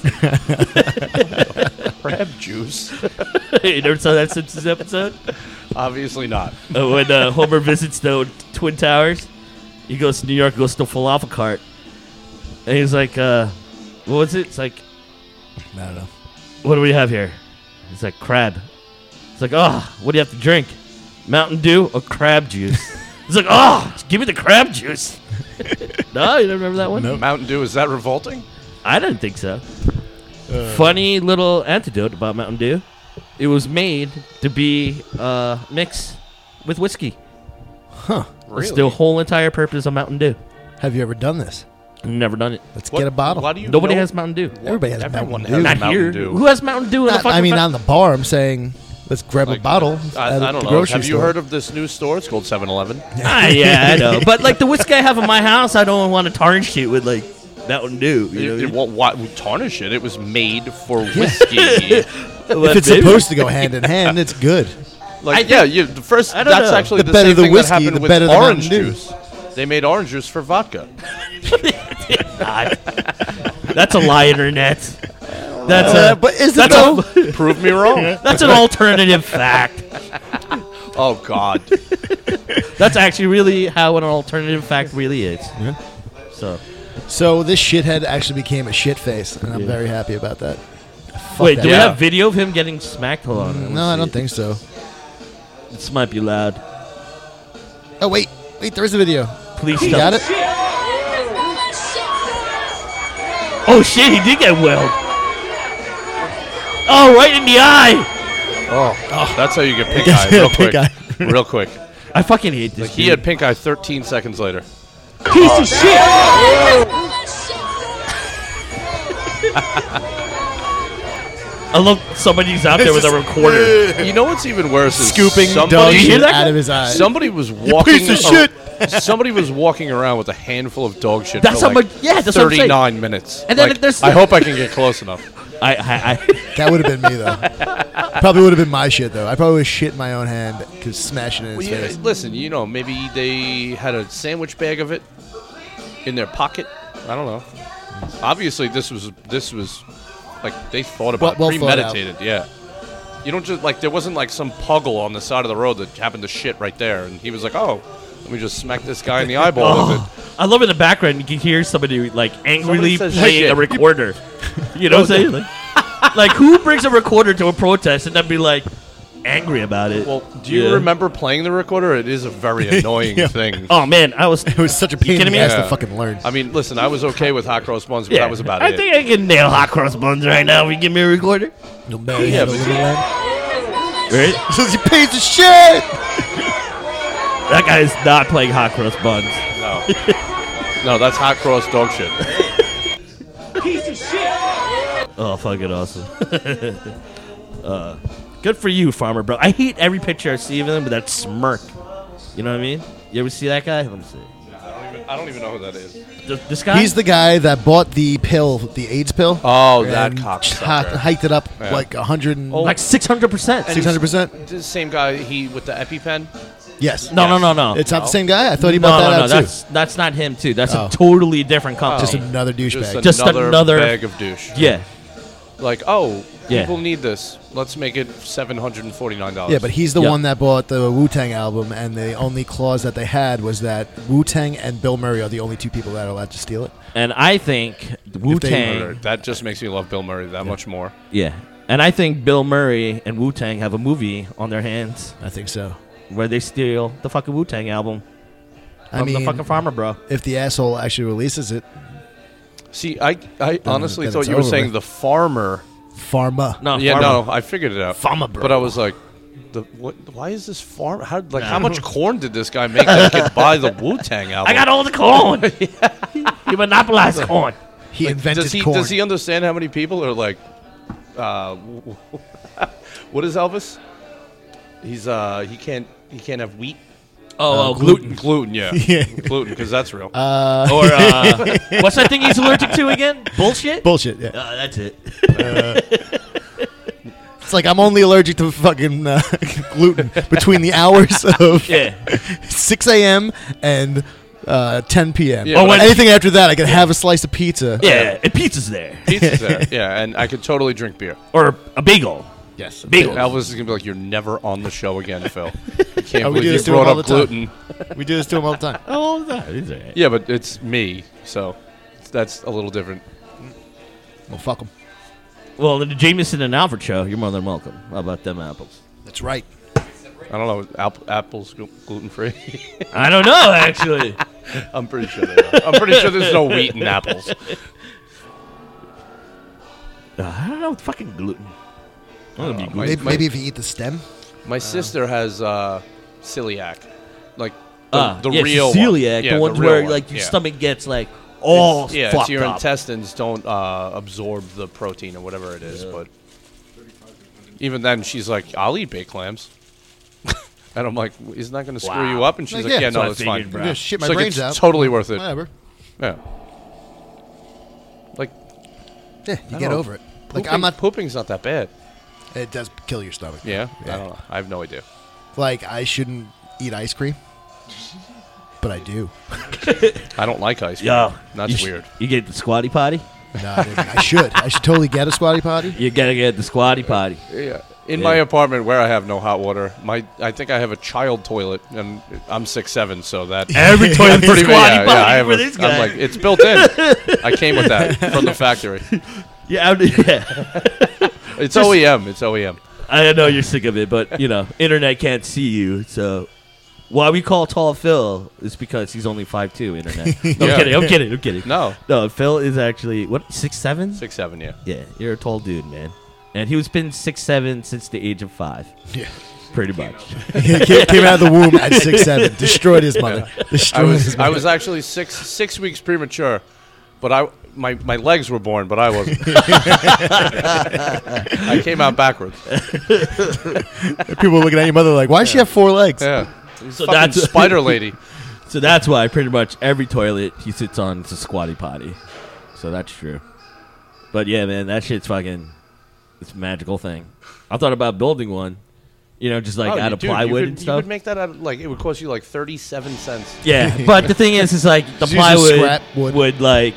crab juice. You never saw that Simpsons episode? Obviously not. Uh, when uh, Homer visits the Twin Towers, he goes to New York, goes to a falafel cart, and he's like, uh, what was it? It's like, I don't know. what do we have here? It's like crab. It's like, oh, what do you have to drink? Mountain Dew or crab juice? It's like, oh, give me the crab juice. No, you don't remember that one? Nope. Mountain Dew, is that revolting? I didn't think so. Funny little anecdote about Mountain Dew. It was made to be uh, mixed with whiskey. Huh. That's the whole entire purpose of Mountain Dew. Have you ever done this? Never done it. Let's What- get a bottle. Why do you Nobody know- has Mountain Dew. What? Everybody has Everyone Mountain has Dew. Not Mountain here. Dew. Who has Mountain Dew in the Not- fucking I mean, fa- on the bar, I'm saying Let's grab Like, a bottle. I, at I don't the know. grocery Have you store. heard of this new store? It's called seven eleven. Ah, yeah, I know. But like the whiskey I have in my house, I don't want to tarnish it with like Mountain Dew. You know It, it what won't wa- tarnish it. It was made for whiskey. I mean? If it's Maybe. supposed to go hand in hand, it's good. Like, I yeah, think- you, the first. I don't That's know. actually The the, better same the thing whiskey, that happened the with better the orange Mountain Dew. juice. They made orange juice for vodka. God. That's a lie, internet. That's Uh, a but is that's it a, Prove me wrong. that's an alternative fact. Oh God. That's actually really how an alternative fact really is. So So this shithead actually became a shit face, and I'm Yeah. very happy about that. Fuck wait, that do we guy. have video of him getting smacked? Hold on. No, I don't think so. This might be loud. Oh wait, wait, there is a video. Please You stop. got it? Oh shit, he did get welled. Oh, right in the eye. Oh, that's how you get pink Yes, eye. Real pink quick. eye. Real quick. I fucking hate this. Like he dude. had pink eye thirteen seconds later. piece of shit. I love somebody's out there with a recorder. You know what's even worse is Scooping dog somebody, you hear shit that? out of his eye. somebody was walking. piece of ar- shit. somebody was walking around with a handful of dog shit That's for how like much- yeah, that's what I'm saying. thirty-nine minutes. And then Like, there's- I hope I can get close enough. I, I, I That would have been me though. Probably would have been my shit though. I probably would have shit in my own hand because smashing it in his Well, yeah, face. listen, you know, maybe they had a sandwich bag of it in their pocket. I don't know. Obviously, this was this was like they thought about Well- it, well thought out. premeditated. Yeah. You don't just like there wasn't like some puggle on the side of the road that happened to shit right there, and he was like, "Oh, let me just smack this guy in the eyeball with it." oh, I love in the background you can hear somebody like angrily Somebody says playing shit. a recorder. You know what I'm saying? Like, like who brings a recorder to a protest and then be like angry about it? Well, do you Yeah. remember playing the recorder? It is a very annoying Yeah. thing. Oh man, I was. It was such a pain in kidding the me? ass Yeah. to fucking learn. I mean, listen, I was okay with hot cross buns, but Yeah, that was about I it. think I can nail hot cross buns right now. If you give me a recorder, No matter Yeah, yeah, but- little lamb. right? Says you piece of shit. That guy is not playing hot cross buns. No, no, that's hot cross dog shit. Oh, fucking awesome. uh, good for you, Farmer Bro. I hate every picture I see of him with that smirk. You know what I mean? You ever see that guy? Let me see. I don't even, I don't even know who that is. Th- This guy? He's the guy that bought the pill, the AIDS pill. Oh, that and cocksucker. h- hiked it up Yeah. like a hundred and Oh. like six hundred percent. six hundred percent. The same guy, he with the EpiPen. Yes. No, no, no, no. It's not No. the same guy. I thought he no, bought no, that no. out too. That's that's not him too. That's Oh. a totally different company. Just another Just, douchebag. Just another, another- bag of douche. yeah. Like, oh, Yeah. people need this. Let's make it seven hundred and forty-nine dollars. Yeah, but he's the Yep. one that bought the Wu Tang album, and the only clause that they had was that Wu Tang and Bill Murray are the only two people that are allowed to steal it. And I think Wu Tang. that just makes me love Bill Murray that much more. Yeah. And I think Bill Murray and Wu Tang have a movie on their hands I think so. where they steal the fucking Wu Tang album I from mean, the fucking Farmer Bro. if the asshole actually releases it, See, I, I honestly then thought it's you were over saying with. the farmer. Pharma. No, yeah, Farmer. no, I figured it out. Farmer Bro. But I was like, the what? Why is this farm? How like how much corn did this guy make that he could buy the Wu Tang album? I got all the corn. You monopolized corn. He Like, invented does he corn. does he understand how many people are like, uh, what is Elvis? He's uh he can't he can't have wheat. Oh, oh, gluten, gluten, yeah, Yeah. gluten, because that's real. uh, Or uh, what's that thing he's allergic to again? Bullshit. bullshit. Yeah. Uh, that's it. It's like I'm only allergic to fucking uh, gluten between the hours of Yeah. six a.m. and uh, ten p.m. Yeah, but I- Anything after that, I can have a slice of pizza. Yeah. And pizza's there. Pizza's there, yeah, and I could totally drink beer. Or a bagel. Yes. Bagel. Elvis is gonna be like, "You're never on the show again, Phil. I can't Oh, we do believe you this to him brought all up the time. gluten." We do this to him all the time. Oh, that is it. Yeah, but it's me, so that's a little different. Well, fuck him. Well, in the Jameson and Alfred show, you're more than welcome. How about them apples? That's right. I don't know. App- apples gluten free. I don't know, actually. I'm pretty sure they are. I'm pretty sure there's no wheat in apples. Uh, I don't know. Fucking gluten. Oh, know. be My- Maybe, my- maybe if you eat the stem. My sister has uh, celiac, like the, Uh, the yeah, real celiac, one. Yeah, the ones real where one. like your Yeah. stomach gets like all It's- yeah, fucked it's your up. intestines don't uh, absorb the protein or whatever it is. But even then, she's like, "I'll eat baked clams," and I'm like, "Isn't that going to screw Wow. you up?" And she's Like, like, yeah, "Yeah, that's no, what I that's figured, fine." bro. I'm gonna shit my She's like, brains it's out. totally worth it. Whatever. Yeah, like Yeah, you I get don't know. over it. pooping, Like I'm not. pooping's not that bad. It does kill your stomach. Yeah? Yeah. I don't know. I have no idea. Like I shouldn't eat ice cream, but I do. I don't like ice cream. Yo, That's you sh- weird. You get the squatty potty? No, I, didn't. I should. I should totally get a squatty potty. You gotta get the squatty potty. Yeah. In Yeah. my apartment where I have no hot water, my I think I have a child toilet, and I'm six seven, so that Every toilet pretty squatty yeah, potty yeah, I have for a- this guy. I'm like, it's built in. I came with that from the factory. yeah, I'm, yeah. It's O E M. It's O E M. I know you're sick of it, but you know, internet can't see you, so why we call tall Phil is because he's only five two. Internet. No, I'm Yeah. kidding. I'm kidding. I'm kidding. No, No, Phil is actually what six seven. six seven. Yeah. Yeah, you're a tall dude, man. And he was been six seven since the age of five, Yeah. pretty much. He came came out of the womb at six seven. Destroyed his mother. I Destroyed was his I mother. was actually six six weeks premature, but I my my legs were born, but I wasn't. I came out backwards. People were looking at your mother like, why does she have four legs? Yeah. So Fucking that's spider lady. So that's why pretty much every toilet he sits on is a squatty potty. So that's true. But yeah, man, that shit's fucking. It's a magical thing. I thought about building one. You know, just like Oh, out you- of dude, you plywood could- and You stuff. would make that out of, like, it would cost you like thirty-seven cents. Yeah, but the thing is, is like the Just use plywood scrap wood. would like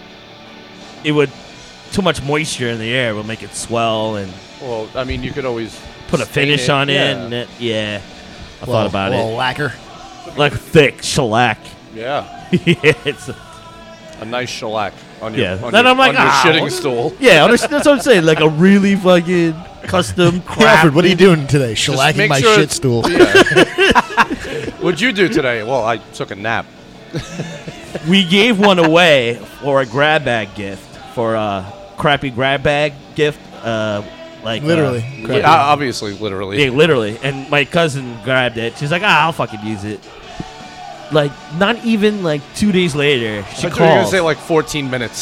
it would too much moisture in the air will make it swell and Well, I mean, you could always put a stain finish it. on it. Yeah. And it yeah, I Well, thought about well, it. lacquer. Like thick shellac. Yeah. yeah, it's A nice shellac on your, Yeah. on Then your, I'm like, on your ah, shitting what- stool. yeah. Understand, that's what I'm saying. Like a really fucking custom crafted. Crawford, what are you doing today? Just Shellacking make my sure shit it's- stool. Yeah. What'd you do today? Well, I took a nap. We gave one away for a grab bag gift for a crappy grab bag gift. Uh, like Literally. uh, Crappy. Yeah, obviously, literally. Yeah, literally. And my cousin grabbed it. She's like, ah, I'll fucking use it. Like, not even like two days later, she I thought you were gonna calls. say like fourteen minutes.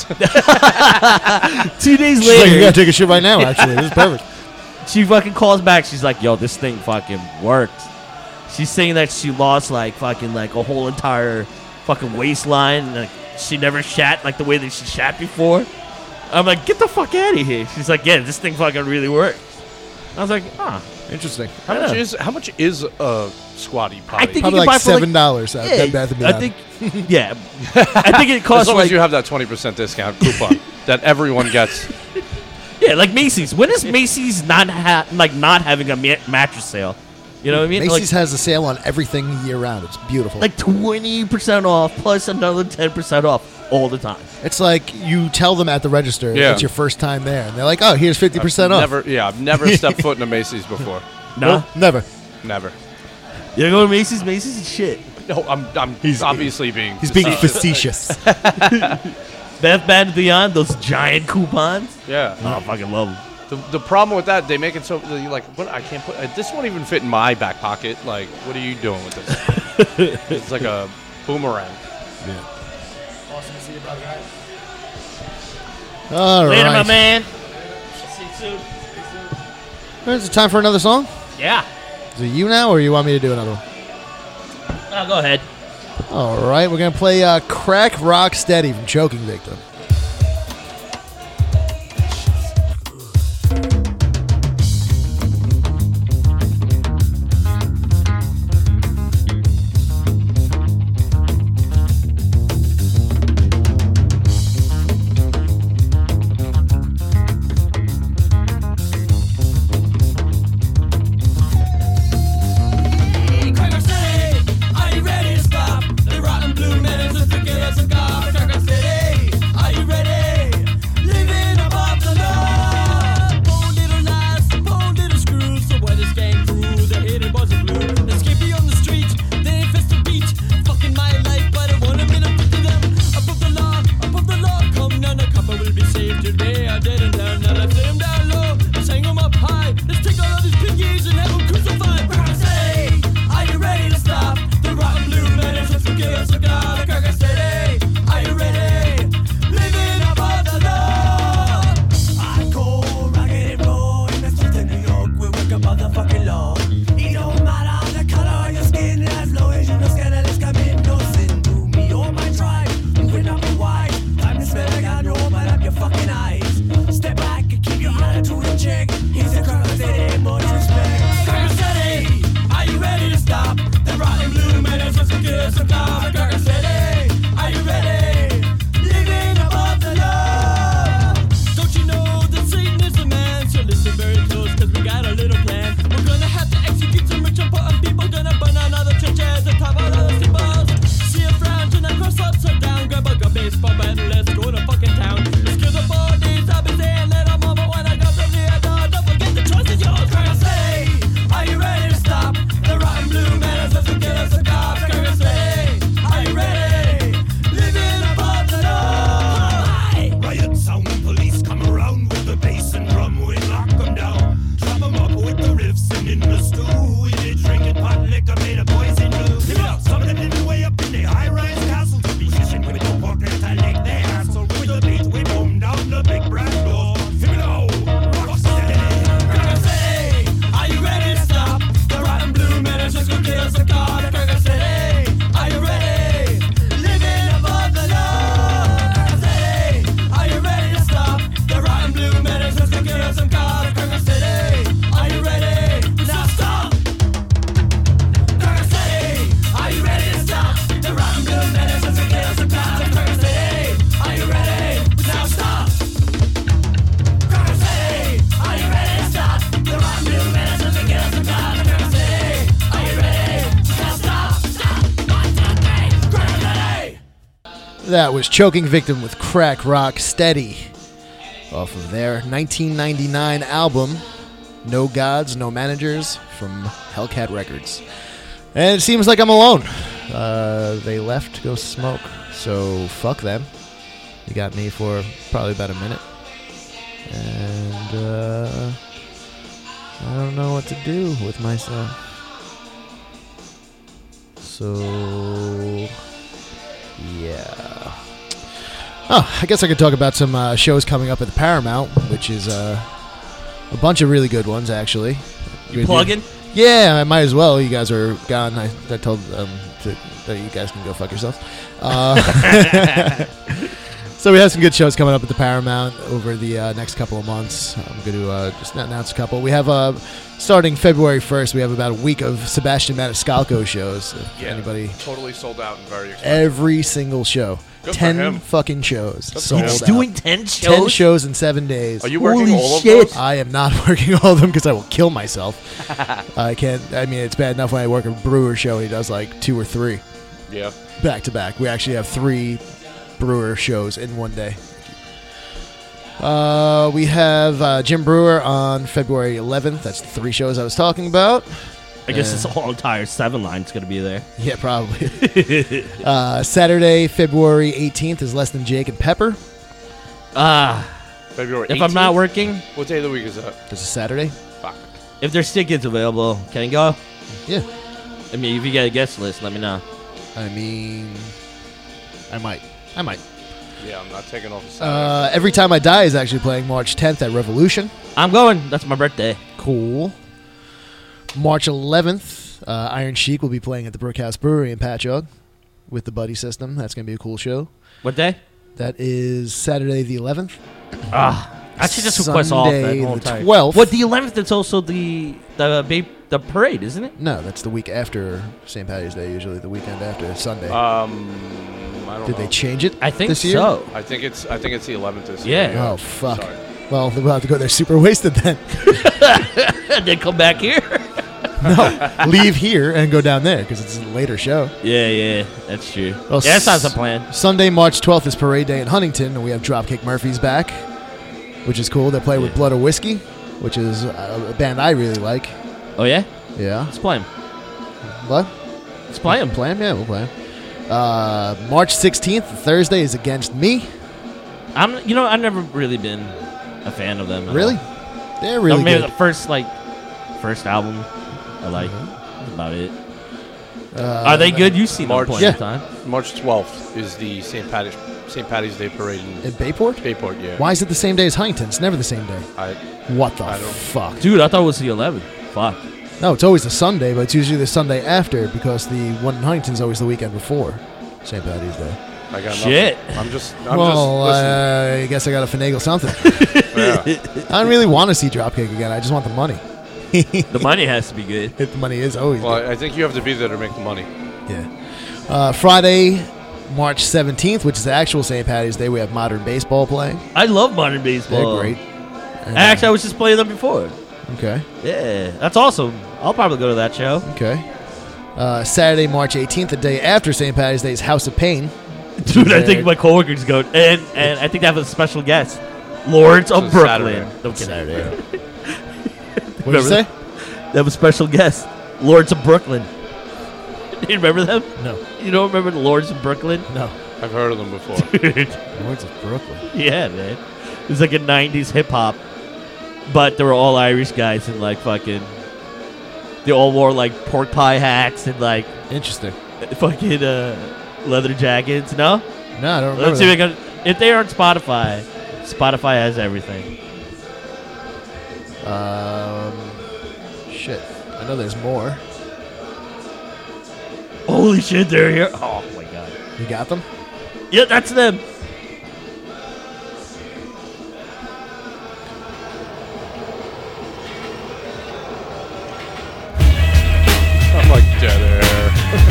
two days She's like, you later, gotta take a shit right now, actually. This is perfect. she fucking calls back. She's like, yo, this thing fucking worked. She's saying that she lost like fucking like a whole entire fucking waistline. And, like, she never shat like the way that she shat before. I'm like, get the fuck out of here. She's like, yeah, this thing fucking really worked. I was like, huh. Interesting. How much Yeah. is how much is a squatty potty? think- Probably you can buy like for, like- seven dollars at Bed Bath and I Beyond. think, yeah. I think it as costs long like as you have that twenty percent discount coupon that everyone gets. yeah, like Macy's. When is Macy's not ha- like not having a ma- mattress sale? You know what I mean? Macy's like, has a sale on everything year round. It's beautiful. like twenty percent off plus another ten percent off all the time. it's like you tell them at the register Yeah. it's your first time there, and they're like, "Oh, here's fifty percent off." Never, yeah, I've never stepped foot in a Macy's before. No, Well, never. Never. you go to Macy's. Macy's is shit. No, I'm, I'm He's- obviously being. He's being facetious. facetious. Beth Bath and Beyond, those giant coupons. Yeah. Oh, I fucking love them. The, the problem with that, they make it so that you're like, what? I can't put. Uh, this won't even fit in my back pocket. Like, what are you doing with this? It's like a boomerang. All Later, my right. man. See you soon. Is it time for another song? Yeah. Is it you now, or you want me to do another one? Oh, go ahead. All right, we're gonna play uh, "Crack Rock Steady" from Choking Victim. Cracker City, are you ready to stop? The rotten blue men is a killer cigar. Cracker City, are listen very close, cause we got a little plan. We're gonna have to execute some rich important people. Gonna burn down all the churches and top all the steeples. See a frown, turn that cross upside down. Grab a gun, baseball bat, and let's go to fucking town. Let's kill the bodies, I'll be saying let them all, but when I got from the other, don't forget the choice is yours. Gonna say, are you ready to stop the rotten blue menace that's gonna get us a cops? Gonna say, are you ready? Living above the law. Riot sound when police come around with the bass and drum, we lock them down. Drop them up with the riffs and in the stew. We did drinking pot liquor made of poison blue. Give it up, some of them living way up in the high-rise castles. Be shishing with no pocket to lick their asshole. With the beat we boom down the big brass door. Here we go, rock steady. Gonna say, are you ready to stop the rotten blue menace that's gonna kill us a god? Gonna say, are you ready? Living above the law. Gonna say, are you ready to stop the rotten blue menace that's gonna kill us a god? Gonna say, are you ready? Now stop. Gonna say, are you ready to stop the rotten blue menace that's gonna kill us a god? Gonna say, are you ready? Now stop. Gonna say, are you ready to stop the rotten blue menace that's gonna kill us a god? Gonna say, are you ready? Now stop. Stop. One, two, three. Grenade. That was Choking Victim with Crack Rock Steady off of their nineteen ninety-nine album No Gods, No Managers from Hellcat Records. And it seems like I'm alone. Uh, they left to go smoke, so fuck them. You got me for probably about a minute. And uh, I don't know what to do with myself. So, yeah. Oh, I guess I could talk about some uh, shows coming up at the Paramount, which is uh, a bunch of really good ones, actually. You plugging? Yeah, I might as well. You guys are gone. I, I told them to, that you guys can go fuck yourselves. Uh, so we have some good shows coming up at the Paramount over the uh, next couple of months. I'm going to uh, just announce a couple. We have, uh, starting February first, we have about a week of Sebastian Maniscalco shows. If Yeah, anybody, totally sold out and very expensive. every single show. Good for ten him. fucking shows. for sold him. He's out. doing ten shows. ten shows in seven days. Are you working Holy all of shit. those? I am not working all of them because I will kill myself. I can't. I mean, it's bad enough when I work a Brewer show. He does like two or three Yeah. back to back. We actually have three Brewer shows in one day. Uh, we have uh, Jim Brewer on February eleventh. That's the three shows I was talking about. I guess Uh, this whole entire seven line's gonna be there. Yeah, probably. uh, Saturday, February eighteenth is Less Than Jake and Pepper. Ah, February if I'm not eighteenth? working, What day of the week is that? This is Saturday. Fuck. if there's tickets available, can I go? Yeah. I mean, if you get a guest list, let me know. I mean, I might. I might. Yeah, I'm not taking off a Uh, Saturday. Every Time I Die is actually playing March tenth at Revolution. I'm going. That's my birthday. Cool. March eleventh, uh, Iron Sheik will be playing at the Brookhouse Brewery in Patchogue with the Buddy System. That's going to be a cool show. What day? That is Saturday the eleventh. Ah, I should just request off that Sunday whole the time. twelfth. What, the eleventh? It's also the the ba- the parade, isn't it? No, that's the week after Saint Patty's Day, usually the weekend after Sunday. Um, I don't Did know. they change it I think this year? so. I think it's I think it's the eleventh this Yeah. year. Oh, fuck. Sorry. Well, we'll have to go there super wasted then. And then come back here. No, leave here and go down there because it's a later show. Yeah, yeah, that's true. Well, yeah, that sounds a s- plan. Sunday, March twelfth is Parade Day in Huntington, and we have Dropkick Murphys back, which is cool. They play with Yeah. Blood or Whiskey, which is a, a band I really like. Oh yeah, Yeah. let's play him. What? Let's play him. Play 'em? Yeah, we'll play 'em. Uh, March sixteenth, Thursday, is Against Me. I'm. You know, I've never really been a fan of them. at Really? all. They're really no, maybe good. the first like first album I like. Mm-hmm. That's about it. Uh, Are they good? You've seen them March- plenty of Yeah. time. March twelfth is the Saint Patty's Saint Patty's Day parade in In Bayport? Bayport. Yeah. Why is it the same day as Huntington? It's never the same day. I What the I don't- fuck? Dude, I thought it was the eleventh. Fuck. No, it's always the Sunday, but it's usually the Sunday after because the one in Huntington's always the weekend before Saint Patty's Day. I got Shit. nothing. I'm just I'm well, just uh, I guess I got to finagle something. listening. Yeah. I don't really want to see Dropkick again. I just want the money. The money has to be good. If the money is always Well, good. I I think you have to be there to make the money. Yeah. Uh, Friday, March seventeenth, which is the actual Saint Patty's Day, we have Modern Baseball playing. I love modern baseball. They're great. And, Actually, I was just playing them before. Okay. Yeah, that's awesome. I'll probably go to that show. Okay. Uh, Saturday, March eighteenth, the day after Saint Patty's Day, is House of Pain. Dude, I think my coworkers go, and and I think they have a special guest, Lords of It's Brooklyn. Saturday. No kidding. Saturday. What did you Remember say? They have a special guest, Lords of Brooklyn. You remember them? No. You don't remember the Lords of Brooklyn? No. I've heard of them before. Lords of Brooklyn. Yeah, man. It was like a nineties hip hop, but they were all Irish guys and like fucking. They all wore like pork pie hats and like Interesting. fucking uh, leather jackets. No, No, I don't remember. let's see if, that. we can, if they are on Spotify. Spotify has everything. Um, shit. I know there's more. Holy shit, they're here! Oh my god. You got them? Yeah, that's them. I'm like dead air.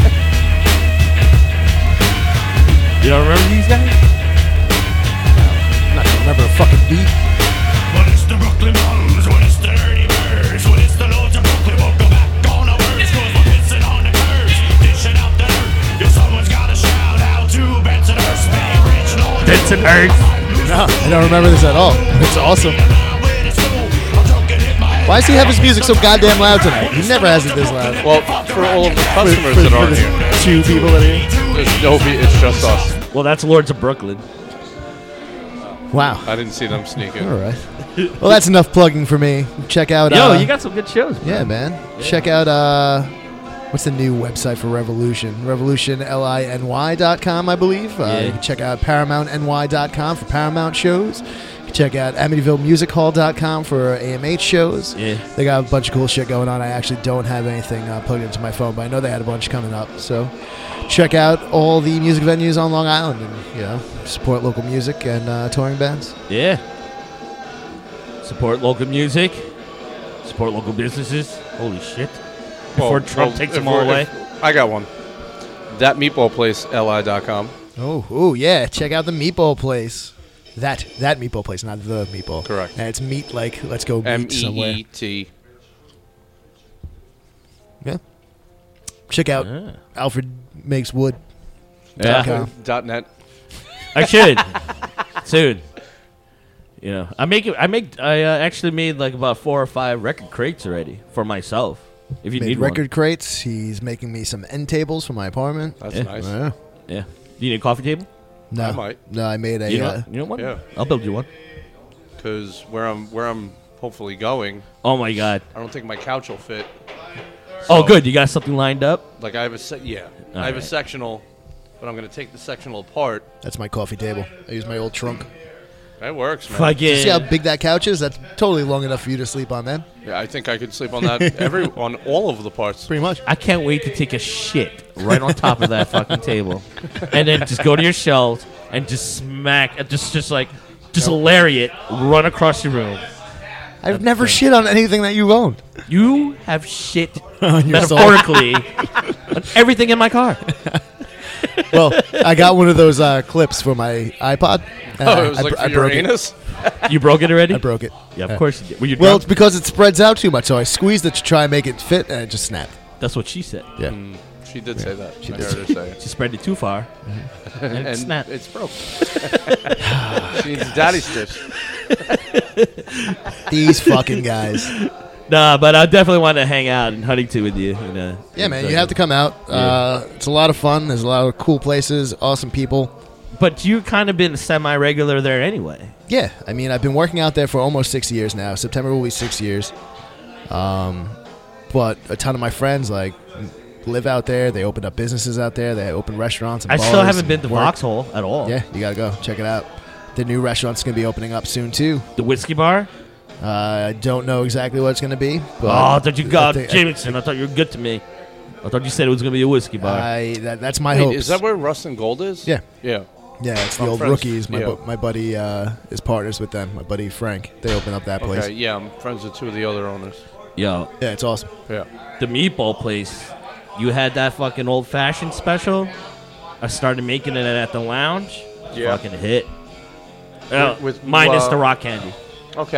You don't remember these guys? I'm not gonna remember a fucking beat. When it's the Brooklyn Bums, when it's the dirty birds, when it's the Lords of Brooklyn, won't go back on our words, cause we're pissing on the curves, dishing out the dirt. If someone's gotta shout out to Benson Hurst, Bay Ridge, Lord, Benson Hurst. No, I don't remember this at all. It's awesome. Why does he have his music so goddamn loud tonight? He never has it this loud. Well, for all of the customers For- that for aren't the here, two people that are here. there's no beat. It's just us. Well, that's Lords of Brooklyn. Wow. I didn't see them sneaking. All right. Well, that's enough plugging for me. Check out. Yo, uh, you got some good shows. Bro. Yeah, man. Check out. Uh, what's the new website for Revolution? Revolution L I N Y dot com, I believe. Uh, Yeah. You can check out Paramount N Y dot com for Paramount shows. You can check out Amityville Music Hall dot com for A M H shows. Yeah. They got a bunch of cool shit going on. I actually don't have anything uh, plugged into my phone, but I know they had a bunch coming up. So check out all the music venues on Long Island and, you know, support local music and uh, touring bands. Yeah. Support local music. Support local businesses. Holy shit. Before Well, Trump well, takes if them all we're- away. if- I got one. That meatball place, L I dot com. Oh, oh yeah! Check out the meatball place. That that meatball place, not the meatball. Correct. And it's meat like let's go M meet E somewhere. E T. Yeah. Check out Yeah. Alfred Makes Wood. Yeah. com. Dot net. I should. Soon. You know, I make it. I make. I uh, actually made like about four or five record crates already for myself. If you Made need record crates. He's making me some end tables for my apartment. That's Yeah. nice. Yeah. one. Yeah. Do you need a coffee table? No, I might. no, I made a. You know, uh, you know one? yeah. I'll build you one. Because where I'm, where I'm hopefully going, Oh my god. I don't think my couch will fit. Oh, So, good. You got something lined up? Like I have a se- yeah, I have a right. sectional, but I'm gonna take the sectional apart. that's my coffee table. I use my old trunk. That works, man. Fucking. See how big that couch is? That's totally long enough for you to sleep on, then. Yeah, I think I could sleep on that every on all of the parts. Pretty much. I can't wait to take a shit right on top of that fucking table, and then just go to your shelves and just smack, uh, just just like, just lariat, run across your room. I've never shit on anything that you've owned. You have shit On your soul. metaphorically on everything in my car. Well, I got one of those uh, clips for my iPod. and Oh, it was I, like br- for I your broke it. anus. You broke it already? I broke it. Yeah, of course you did. Were you Well, drunk? it's because it spreads out too much, so I squeezed it to try and make it fit, and it just snapped. That's what she said. Yeah. Mm, she did say that. she I did. heard her say it. She spread it too far. And it And snapped. it's broke. She needs daddy strips. These fucking guys. Nah, but I definitely want to hang out in Huntington with you. you know. Yeah, man, you have to come out. Uh, it's a lot of fun. There's a lot of cool places, awesome people. But you kind of been semi-regular there anyway. Yeah, I mean, I've been working out there for almost six years now. September will be six years. Um, but a ton of my friends like live out there. They opened up businesses out there. They open restaurants. And I bars still haven't and been to work. Vauxhall at all. Yeah, you gotta go check it out. The new restaurant's gonna be opening up soon too. The whiskey bar? Uh, I don't know exactly what it's gonna be. But Oh, I thought you got I think- Jameson. I thought you were good to me. I thought you said it was going to be a whiskey bar. I that, that's my Wait, hopes. is that where Rust and Gold is? Yeah. Yeah. Yeah, it's the I'm old friends- rookies. My yeah. bu- my buddy uh, is partners with them. My buddy Frank. They open up that place. Okay. Yeah, I'm friends with two of the other owners. Yo, Yeah, it's awesome. Yeah. the meatball place, you had that fucking old-fashioned special. I started making it at the lounge. Yeah. Fucking hit. Uh, with, minus uh, the rock candy. Okay.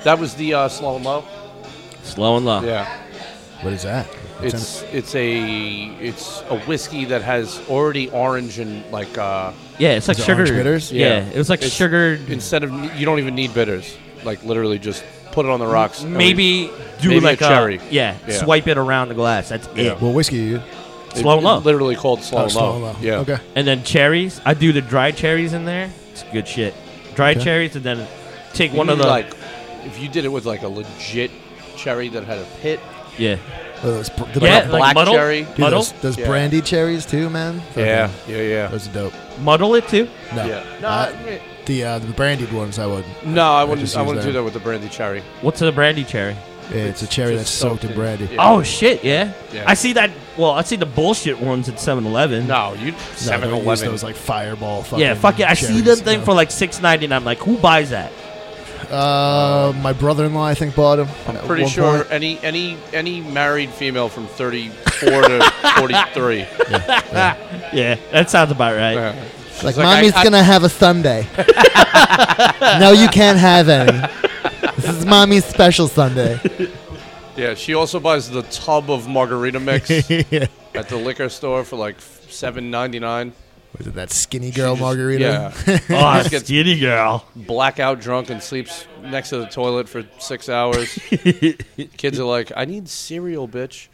That was the uh, slow and low. Slow and low. Yeah. What is that? What's in It's it's a it's a whiskey that has already orange and like uh, Yeah, it's like Is it sugar. orange bitters? Yeah, Yeah. it was like It's- sugared. instead of you don't even need bitters. Like literally just put it on the rocks. and Maybe do maybe a like cherry. yeah, Yeah. swipe it around the glass. That's Yeah. it. What whiskey you use? it- Slow and low. it's literally called slow Oh, and slow low. and low. Yeah. Okay. And then cherries. I do the dried cherries in there. It's good shit. Dried Okay. cherries, and then take You one of need, the like if you did it with like a legit cherry that had a pit, yeah. Oh, those, br- the Yeah, br- like black muddle, cherry. dude, muddle, those, those Yeah. brandy cherries too, man. yeah, Fucking- yeah, yeah, Those are dope. muddle it too. No, yeah. No, Uh, I- the uh, the brandied ones I would. no, I wouldn't. just I use wouldn't do that. that with the brandy cherry. What's a brandy cherry? It's a cherry just that's soaked in soaked in- brandy. yeah. Oh shit, yeah. Yeah. I see that. Well, I see the bullshit ones at seven eleven. No, you No, seven don't use eleven. those like fireball. Fucking Yeah, fuck it. I see cherries, the thing no. for like six ninety, and I'm like, who buys that? Uh, my brother-in-law, I think, bought them. I'm pretty sure any any any married female from thirty-four to forty-three. Yeah, that sounds about right. Yeah. Like, She's like, mommy's I- I- gonna have a Sunday. No, you can't have any. This is mommy's special Sunday. Yeah, she also buys the tub of margarita mix Yeah. at the liquor store for like seven ninety nine. Was it that skinny girl just- margarita? Yeah, Oh, Just gets- skinny girl. blackout drunk and sleeps next to the toilet for six hours. Kids are like, I need cereal, bitch.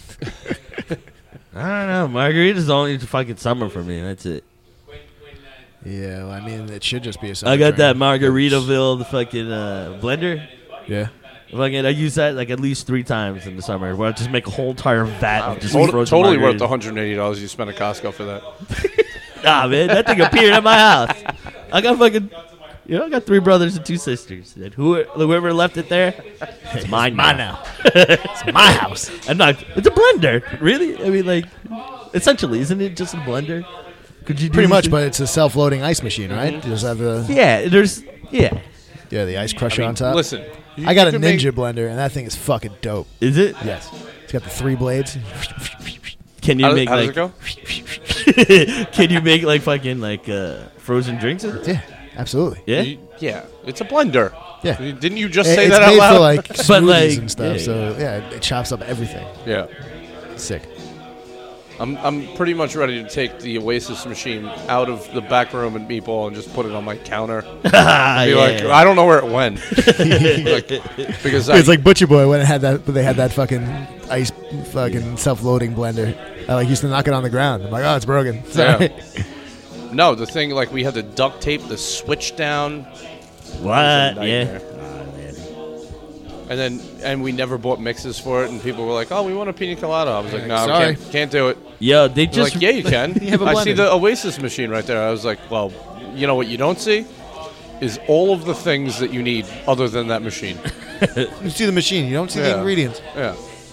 I don't know. Margarita's only fucking summer for me. That's it. Yeah, well, I mean, it should just be a I summer got that drink. Margaritaville, the fucking uh, blender. Yeah. Fucking, I use that like at least three times in the summer. Where I just make a whole entire vat of just Tot- frozen totally worth the margaritas. one hundred eighty dollars you spent at Costco for that. Nah, man, that thing appeared at my house. I got fucking, you know, I got three brothers and two sisters. And who, whoever left it there, it's mine, Mine now. now. It's my house. I'm not. It's a blender, really. I mean, like, essentially, isn't it just a blender? Could you do Pretty much, anything- but it's a self-loading ice machine, right? You just have the yeah, there's yeah. yeah the ice crusher I mean, on top. listen, you- I got you a can make- Ninja blender, and that thing is fucking dope. Is it? Yes, it's got the three blades. Can you How, make how like? does it go? Can you make like fucking like uh, frozen drinks? in it? Yeah, absolutely. Yeah. You- yeah, it's a blender. Yeah. You- Didn't you just It- say it's that out made loud? for like smoothies like, and stuff. yeah, so yeah, it, it chops up everything. yeah. Sick. I'm I'm pretty much ready to take the Oasis machine out of the back room at Meatball and just put it on my counter. Ah, Be yeah. like, I don't know where it went. Like, because I, It's like Butcher Boy when it had that. They had that fucking ice, fucking self-loading blender. I like used to knock it on the ground. I'm like, oh, it's broken. Sorry. no, the thing like we had to duct tape the switch down. What? It was a Yeah. nightmare. And then and we never bought mixes for it, and people were like, "Oh, we want a pina colada." I was like, "No, Sorry. can't, can't do it." Yo, they They're just like, "Yeah, you can." You have a I see blender. the Oasis machine right there. I was like, "Well, you know what you don't see is all of the things that you need other than that machine." You see the machine. You don't see the Yeah. ingredients. Yeah.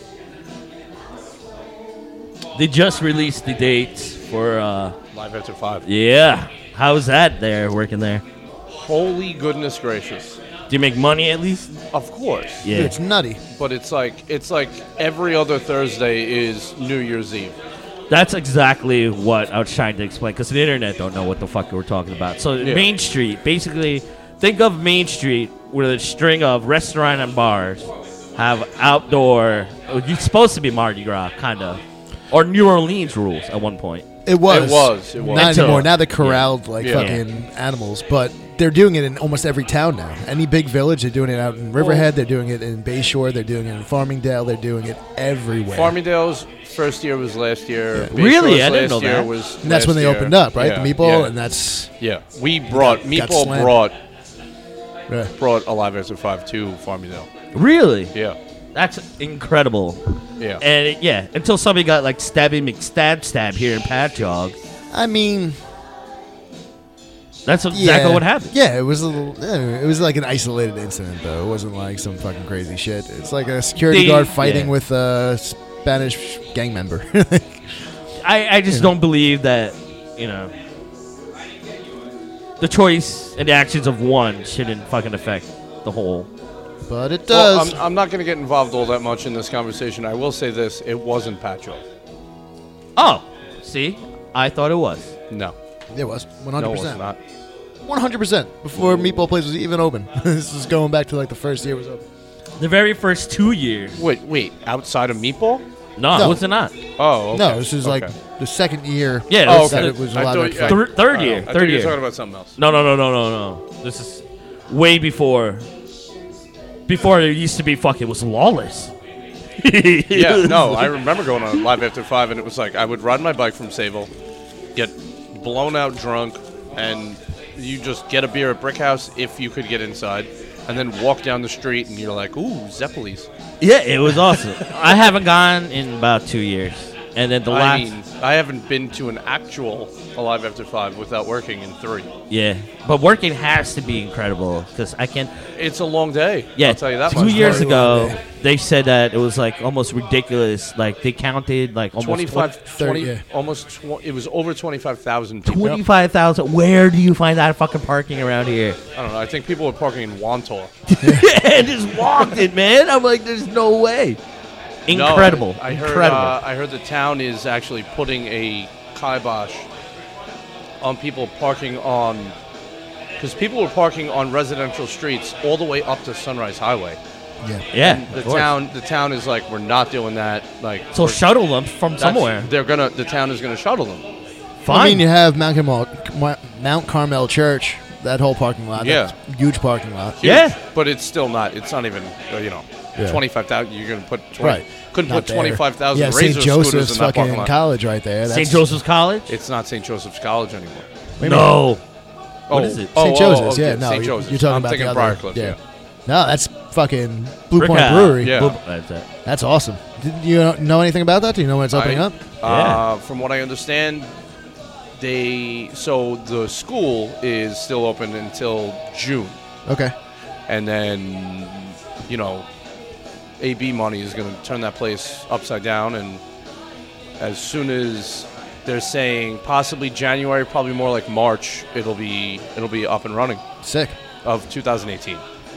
they just released the dates for uh Live after five. yeah. How's that there working there? Holy goodness gracious! Do you make money at least? Of course. Yeah. Dude, it's nutty. But it's like it's like every other Thursday is New Year's Eve. That's exactly what I was trying to explain because the internet don't know what the fuck we're talking about. So Yeah. Main Street, basically, think of Main Street with a string of restaurant and bars have outdoor. It's supposed to be Mardi Gras, kind of, or New Orleans rules at one point. It was. It was, it was. Not Until- anymore. Now they corralled like Yeah. fucking animals, but they're doing it in almost every town now. Any big village, they're doing it out in Riverhead. They're doing it in Bayshore. They're doing it in Farmingdale. They're doing it everywhere. Farmingdale's first year was last year. Bay Really? Shore's I didn't last know year that. Was and that's when last they year. opened up, right? Yeah, The meatball, yeah. and that's Yeah, we brought got Meatball slammed. brought yeah. brought Alive After Five to Farmingdale. Really? Yeah, That's incredible. yeah. And it, yeah, until somebody got like Stabby McStab Stab here in Patchogue. I mean, That's exactly yeah. what happened. Yeah, it was a little. Yeah, it was like an isolated incident, though. It wasn't like some fucking crazy shit. It's like a security They- guard fighting yeah. with a Spanish gang member. I, I just don't believe that, you know, the choice and the actions of one shouldn't fucking affect the whole. but it Well, does. I'm, I'm not going to get involved all that much in this conversation. I will say this: it wasn't Patchogue. Oh, see? I thought it was. No, it was one no, hundred it was percent. not. one hundred percent before Meatball Place was even open. This is going back to like the first year it was open. The very first two years. Wait, wait. Outside of Meatball? No, No. was it not? Oh, okay. No, this is Okay. like the second year. Yeah, Oh, this- that okay. it was I allowed thought- to I- Thir- third I year. don't know. I Third thought you were year. talking about something else. No, no, no, no, no, no. This is way before. Before it used to be fucking was lawless. Yeah, no, I remember going on Live After Five, and it was like I would ride my bike from Sayville, get blown out drunk, and you just get a beer at Brick House if you could get inside, and then walk down the street, and you're like, ooh, Zeppelis. Yeah, it was awesome. I haven't gone in about two years, and then the I last. mean, I haven't been to an actual Alive After Five without working in three. Yeah, but working has to be incredible because I can. It's a long day. Yeah, I'll tell you that two much. years Very ago, long day. they said that it was like almost ridiculous. Like they counted like almost twenty-five, thirty, twenty, yeah. almost. Tw- it was over twenty-five thousand people. twenty-five thousand. Where do you find that fucking parking around here? I don't know. I think people were parking in Wantor. And just walked it, man. I'm like, there's no way. Incredible. No, I, I heard. Incredible. Uh, I heard the town is actually putting a kibosh on people parking on, because people were parking on residential streets all the way up to Sunrise Highway. Yeah. yeah. The of course. town, the town is like, we're not doing that. Like, So we're- shuttle them from that's- somewhere. They're gonna. The town is gonna shuttle them. Fine. I mean, you have Mount Carmel, Mount Carmel Church, that whole parking lot. Yeah. That's a huge parking lot. Huge, Yeah. but it's still not. It's not even. Uh, you know, Yeah. twenty-five thousand. You're gonna put twenty. Right. Couldn't Not put there. twenty-five thousand Yeah, Razor Saint scooters Joseph's in that parking fucking lot. college right there. That's Saint Joseph's College? It's not Saint Joseph's College anymore. Wait a No. Oh, What is it? Oh, Saint oh, Joseph's, okay, yeah, no, Saint you're- Joseph's. you're talking I'm about thinking the other- Briarcliff, yeah. yeah. No, that's fucking Blue Brick Point House. Brewery. Yeah. Blue- That's it. That's awesome. Did you know anything about that? Do you know when it's opening I- up? Uh, from what I understand, they so the school is still open until June, Okay. and then you know, A B money is going to turn that place upside down, and as soon as they're saying possibly January, probably more like March, it'll be it'll be up and running Sick. of two thousand eighteen.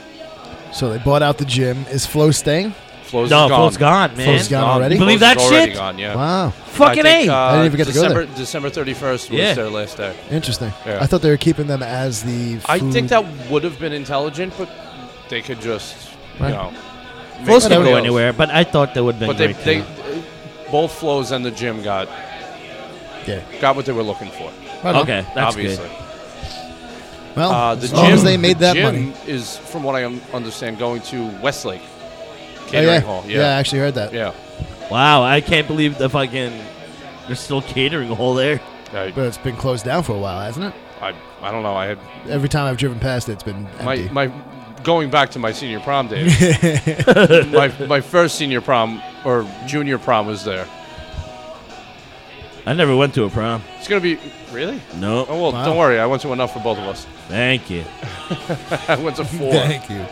So they bought out the gym. Is Flo staying? Flo's No, is gone. Flo's gone, man. Flo's gone already? You believe Flo's that is already shit? Gone, yeah. Wow. Fucking I think, A. uh, I didn't even get to go December, there. December thirty-first was Yeah. their last day. Interesting. Yeah. I thought they were keeping them as the. I food- think that would have been intelligent, but they could just, Right. you know, make Flo's can somebody go else. anywhere, but I thought that would have been But they, great. they, too. both Flows and the gym got Yeah. got what they were looking for. Right on. Okay, that's obviously, good. Well, uh, the as gym long as they made the that gym money. is, from what I un- understand, going to Westlake Oh, Catering yeah. Hall. yeah, I Yeah, actually heard that. yeah. Wow, I can't believe the fucking. There's still catering hole there. I, But it's been closed down for a while, hasn't it? I, I don't know. I had Every time I've driven past it, it's been my empty. my going back to my senior prom days. my my first senior prom or junior prom was there. I never went to a prom. It's gonna be really. No. Oh well, Wow. don't worry. I went to enough for both of us. Thank you. I went to four. Thank you.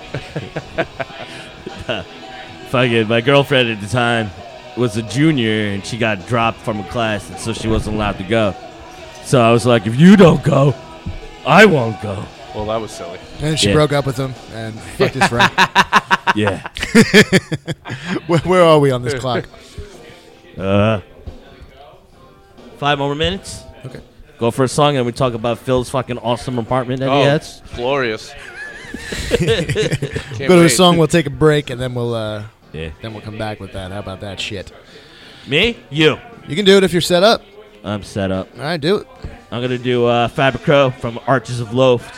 Fucking my girlfriend at the time was a junior and she got dropped from a class and so she wasn't allowed to go. So I was like, if you don't go, I won't go. Well, that was silly. And she Yeah. broke up with him and fucked his friend. Yeah. where, where are we on this clock? Uh, five more minutes. Okay. Go for a song and we talk about Phil's fucking awesome apartment that Oh, he it's has. glorious. Go to a song. We'll take a break and then we'll uh, Yeah. then we'll come back with that. How about that shit? Me? You. You can do it if you're set up. I'm set up. All right, do it. I'm going to do uh, Fabrico from Arches of Loaf.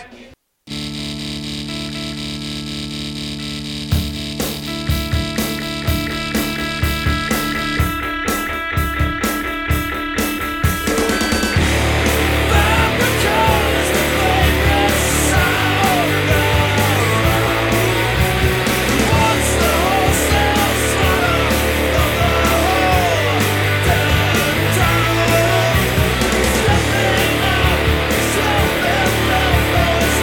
Stepping out, stepping out.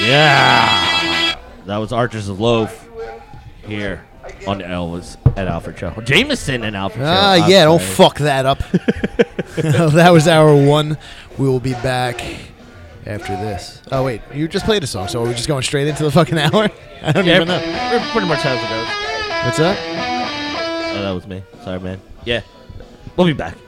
Yeah. That was Archers of Loaf here on the Elvis and Alfred show. Jameson and Alfred show. Ah, I'm yeah, don't sorry. fuck that up. That was hour one. We will be back after this. Oh, wait, you just played a song, so are we just going straight into the fucking hour? I don't Yeah, even know. we're pretty much has to go. What's up? Oh, that was me. Sorry, man. Yeah. We'll be back.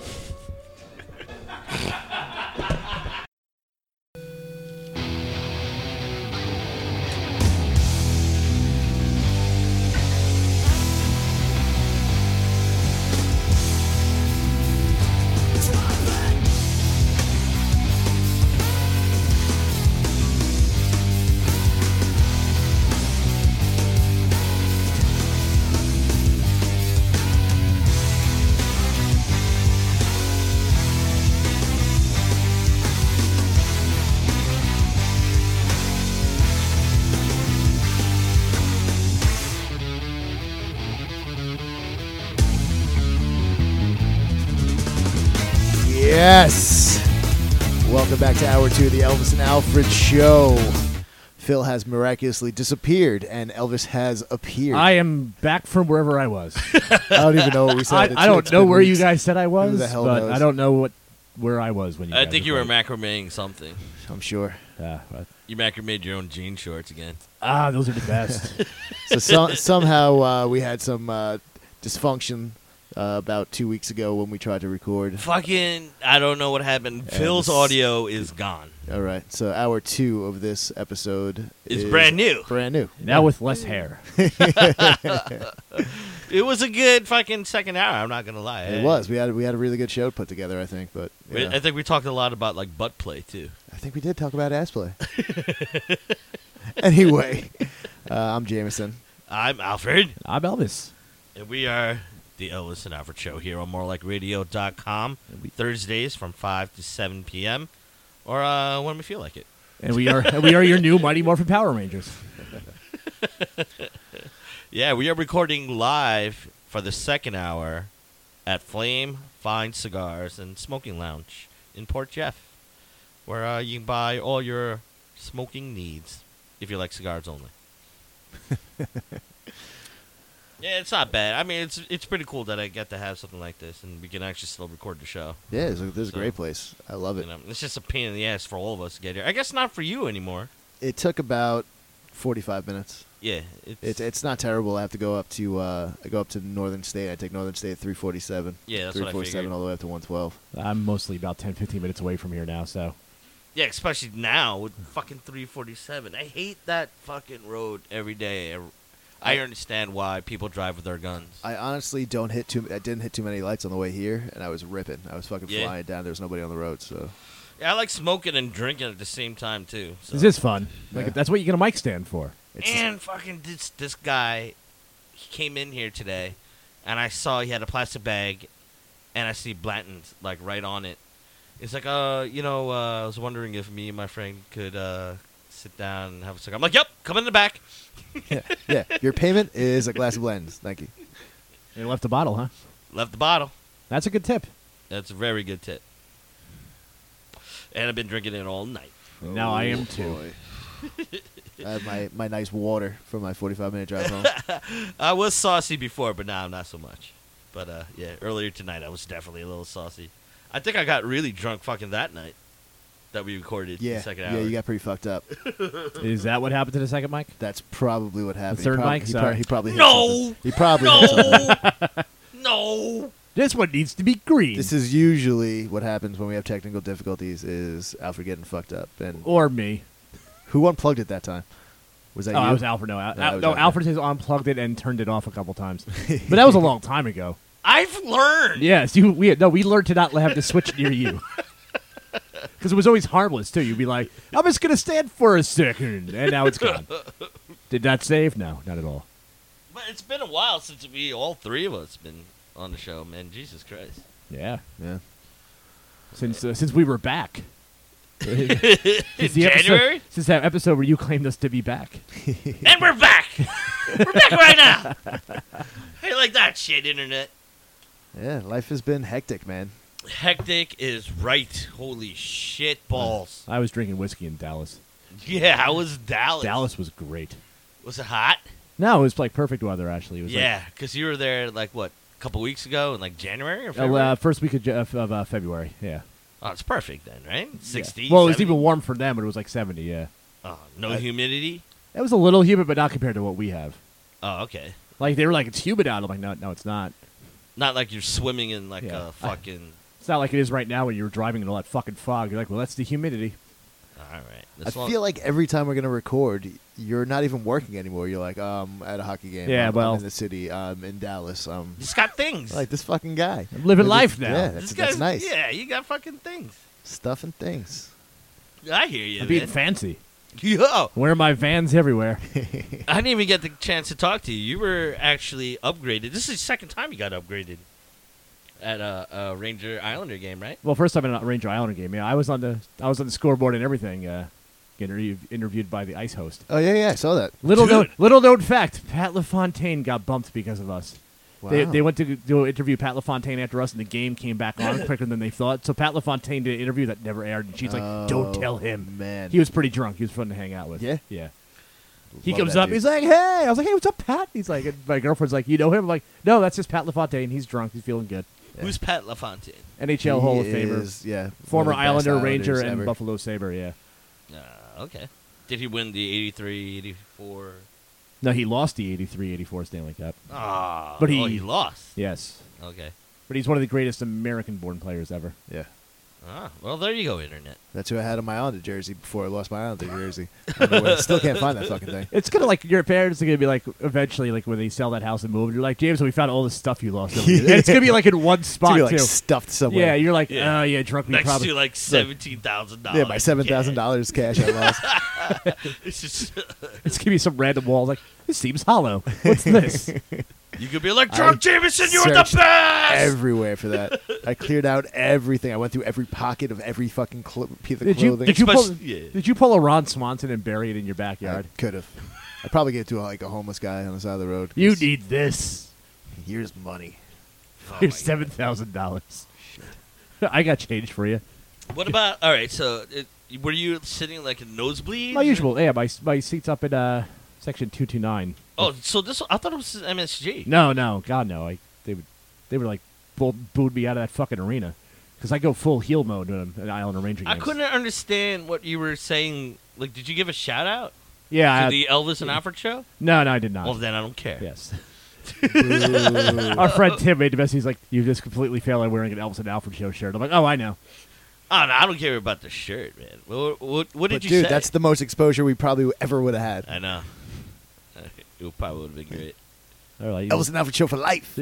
Yes. Welcome back to hour two of the Elvis and Alfred show. Phil has miraculously disappeared, and Elvis has appeared. I am back from wherever I was. I don't even know what we said. I, It's- I don't it's know been where you weeks. guys said I was, the hell but knows? I don't know what where I was when you I guys think you were playing. macrameing something. I'm sure. Yeah, but- You macrameed your own jean shorts again. ah, those are the best. So, so somehow uh, we had some uh, dysfunction uh, about two weeks ago when we tried to record. Fucking, I don't know what happened. Phil's this- audio is gone. All right, so hour two of this episode It's is brand new. Brand new. Now with less hair. It was a good fucking second hour. I'm not gonna lie. It was. We had we had a really good show put together, I think. But you We- know, I think we talked a lot about like butt play too. I think we did talk about ass play. Anyway, uh, I'm Jameson. I'm Alfred, I'm Elvis. and we are the Elvis and Alfred Show here on more like radio dot com. Thursdays from five to seven p.m. or uh, when we feel like it. And we are and we are your new Mighty Morphin Power Rangers. Yeah, we are recording live for the second hour at Flame Fine Cigars and Smoking Lounge in Port Jeff, where uh, you can buy all your smoking needs if you like cigars only. Yeah, it's not bad. I mean, it's it's pretty cool that I get to have something like this, and we can actually still record the show. Yeah, this is a, this is a So, great place. I love it. You know, it's just a pain in the ass for all of us to get here. I guess not for you anymore. It took about forty-five minutes. Yeah, it's, It's it's not terrible. I have to go up to uh, I go up to Northern State. I take Northern State at three forty-seven. Yeah, that's what I three forty-seven figured. all the way up to one twelve. I'm mostly about ten, fifteen minutes away from here now, so yeah, especially now with fucking three forty-seven. I hate that fucking road every day. I understand why people drive with their guns. I honestly don't hit too. I didn't hit too many lights on the way here, and I was ripping. I was fucking Yeah. flying down. There was nobody on the road, so Yeah, I like smoking and drinking at the same time too. So. this is fun. Yeah. Like that's what you get a mic stand for. it's And fucking this this guy, he came in here today, and I saw he had a plastic bag, and I see Blanton's like right on it. It's like, uh, you know, uh, I was wondering if me and my friend could uh, sit down and have a cigar. I'm like, yep, come in the back. yeah, yeah. Your payment is a glass of blends. Thank you. They left the bottle, huh? Left the bottle. That's a good tip. That's a very good tip. And I've been drinking it all night. Now I am Oh, too. boy. I have my, my nice water for my forty-five minute drive home. I was saucy before, but now I'm not so much. But uh, yeah, earlier tonight I was definitely a little saucy. I think I got really drunk fucking that night that we recorded Yeah, the second yeah. hour. You got pretty fucked up. Is that what happened to the second mic? That's probably what happened. third he prob- mic? He, Sorry. prob- he probably hit No! something. He probably hit something. no, no. This one needs to be green. This is usually what happens when we have technical difficulties. Is Alfred getting fucked up? And or me. who unplugged it that time? Was that Oh, you? I was Alfred. No, Al- Yeah, I was no Alfred. Alfred has unplugged it and turned it off a couple times. But that was a long time ago. I've learned. Yes, you. We no, we learned to not have the switch near you. Because it was always harmless too. You'd be like, "I'm just gonna stand for a second," and now it's gone. Did that save? No, not at all. But it's been a while since we, all three of us, been on the show, man. Jesus Christ. Yeah, Yeah. since uh, since we were back. In Since the episode- January? since that episode where you claimed us to be back. And we're back. We're back right now. How you like that shit, internet? Yeah. Life has been hectic, man. Hectic is right. Holy shit balls. I was drinking whiskey in Dallas. Yeah, how was Dallas? Dallas was great. Was it hot? No, it was like perfect weather actually. It was Yeah, because you were there like what, a couple weeks ago in like January or like, February? uh, first week of, Ja- of uh, February. Yeah. Oh, it's perfect then, right? sixty. Well, it was seventy? even warm for them, but it was like seventy. Yeah. Oh, no Uh, humidity. It was a little humid, but not compared to what we have. Oh, okay. Like they were like, it's humid out. I'm like, no, no, it's not. Not like you're swimming in like Yeah. a fucking. It's not like it is right now when you're driving in all that fucking fog. You're like, well, that's the humidity. All right. I That's long- feel like every time we're gonna record, you're not even working anymore. You're like, um, at a hockey game. Yeah, I'm, well- I'm in the city. Um, in Dallas. Um, He's got things. like this fucking guy. I'm living Like, life now. Yeah, This that's, guy's that's nice. Yeah, you got fucking things. Stuff and things. I hear you, I'm being man. fancy. Yo, Wearing my Vans everywhere. I didn't even get the chance to talk to you. You were actually upgraded. This is the second time you got upgraded at a, a Ranger Islander game, right? Well, first time in a Ranger Islander game. Yeah, I was on the I was on the scoreboard and everything. Uh, getting interviewed by the ice host. Oh yeah, yeah, I saw that. Little Dude. known, little known fact: Pat LaFontaine got bumped because of us. Wow. They, they went to do interview Pat LaFontaine after us, and the game came back on quicker than they thought. So Pat LaFontaine did an interview that never aired, and she's like, "Don't Oh, tell him." man. He was pretty drunk. He was fun to hang out with. Yeah? yeah. He Love comes that up. dude. He's like, "Hey," I was like, "Hey, what's up, Pat?" He's like, and my girlfriend's like, "You know him?" I'm like, "No, that's just Pat LaFontaine. He's drunk. He's feeling good." Yeah. Who's Pat LaFontaine? N H L Hall of He Famer, is, yeah, former one of the best Islander, Ranger, Islanders and ever. Buffalo Sabre. Yeah. Uh, okay. Did he win the eighty-three, eighty-four? No, he lost the eighty-three eighty-four Stanley Cup. Ah, But he- oh, he lost. Yes, Okay. but he's one of the greatest American-born players ever. Yeah, Ah, well, there you go, internet. that's who I had on my Islander jersey before I lost my Islander jersey. I don't know where- still can't find that fucking thing. It's gonna like your parents are gonna be like eventually like when they sell that house and move. You're like, James, we found all the stuff you lost. Over here." And it's gonna be like in one It's spot gonna be, like too. stuffed somewhere. Yeah, you're like, oh Yeah. yeah, drunk me Next probably. to like seventeen thousand dollars. yeah, my seven thousand dollars cash I lost. It's just It's gonna be some random wall. Like this seems hollow. What's this? you could be like, Drunk Jameson, you're the searched best. everywhere for that. I cleared out everything. I went through every pocket of every fucking clo- piece of Did you clothing. did you pull Especially- yeah. did you pull a Ron Swanson and bury it in your I backyard? could have. I'd probably get to like a homeless guy on the side of the road. You 'cause need this. Here's money. Oh Here's my seven thousand dollars. I got change for you. God. What about? All right, so it, were you sitting like in nosebleed? My usual. Yeah, my my seat's up in uh section two two nine. Oh, so this? I thought it was M S G. No, no, God no. I they would they would like bull, booed me out of that fucking arena because I go full heel mode in an Islander Ranger I games. couldn't understand what you were saying. Like, did you give a shout out Yeah. to I- the Elvis and Alfred show? no, no, I did not. Well, then I don't care. Yes. Boo. Our friend Tim made the best. He's like, you just completely failed at wearing an Elvis and Alfred show shirt. I'm like, oh, I know. Oh, no, I don't care about the shirt, man. What, what, what did But you dude, say? that's the most exposure we probably ever would have had. I know. It probably would have been great. They're like, Elvis and Alfred show for life.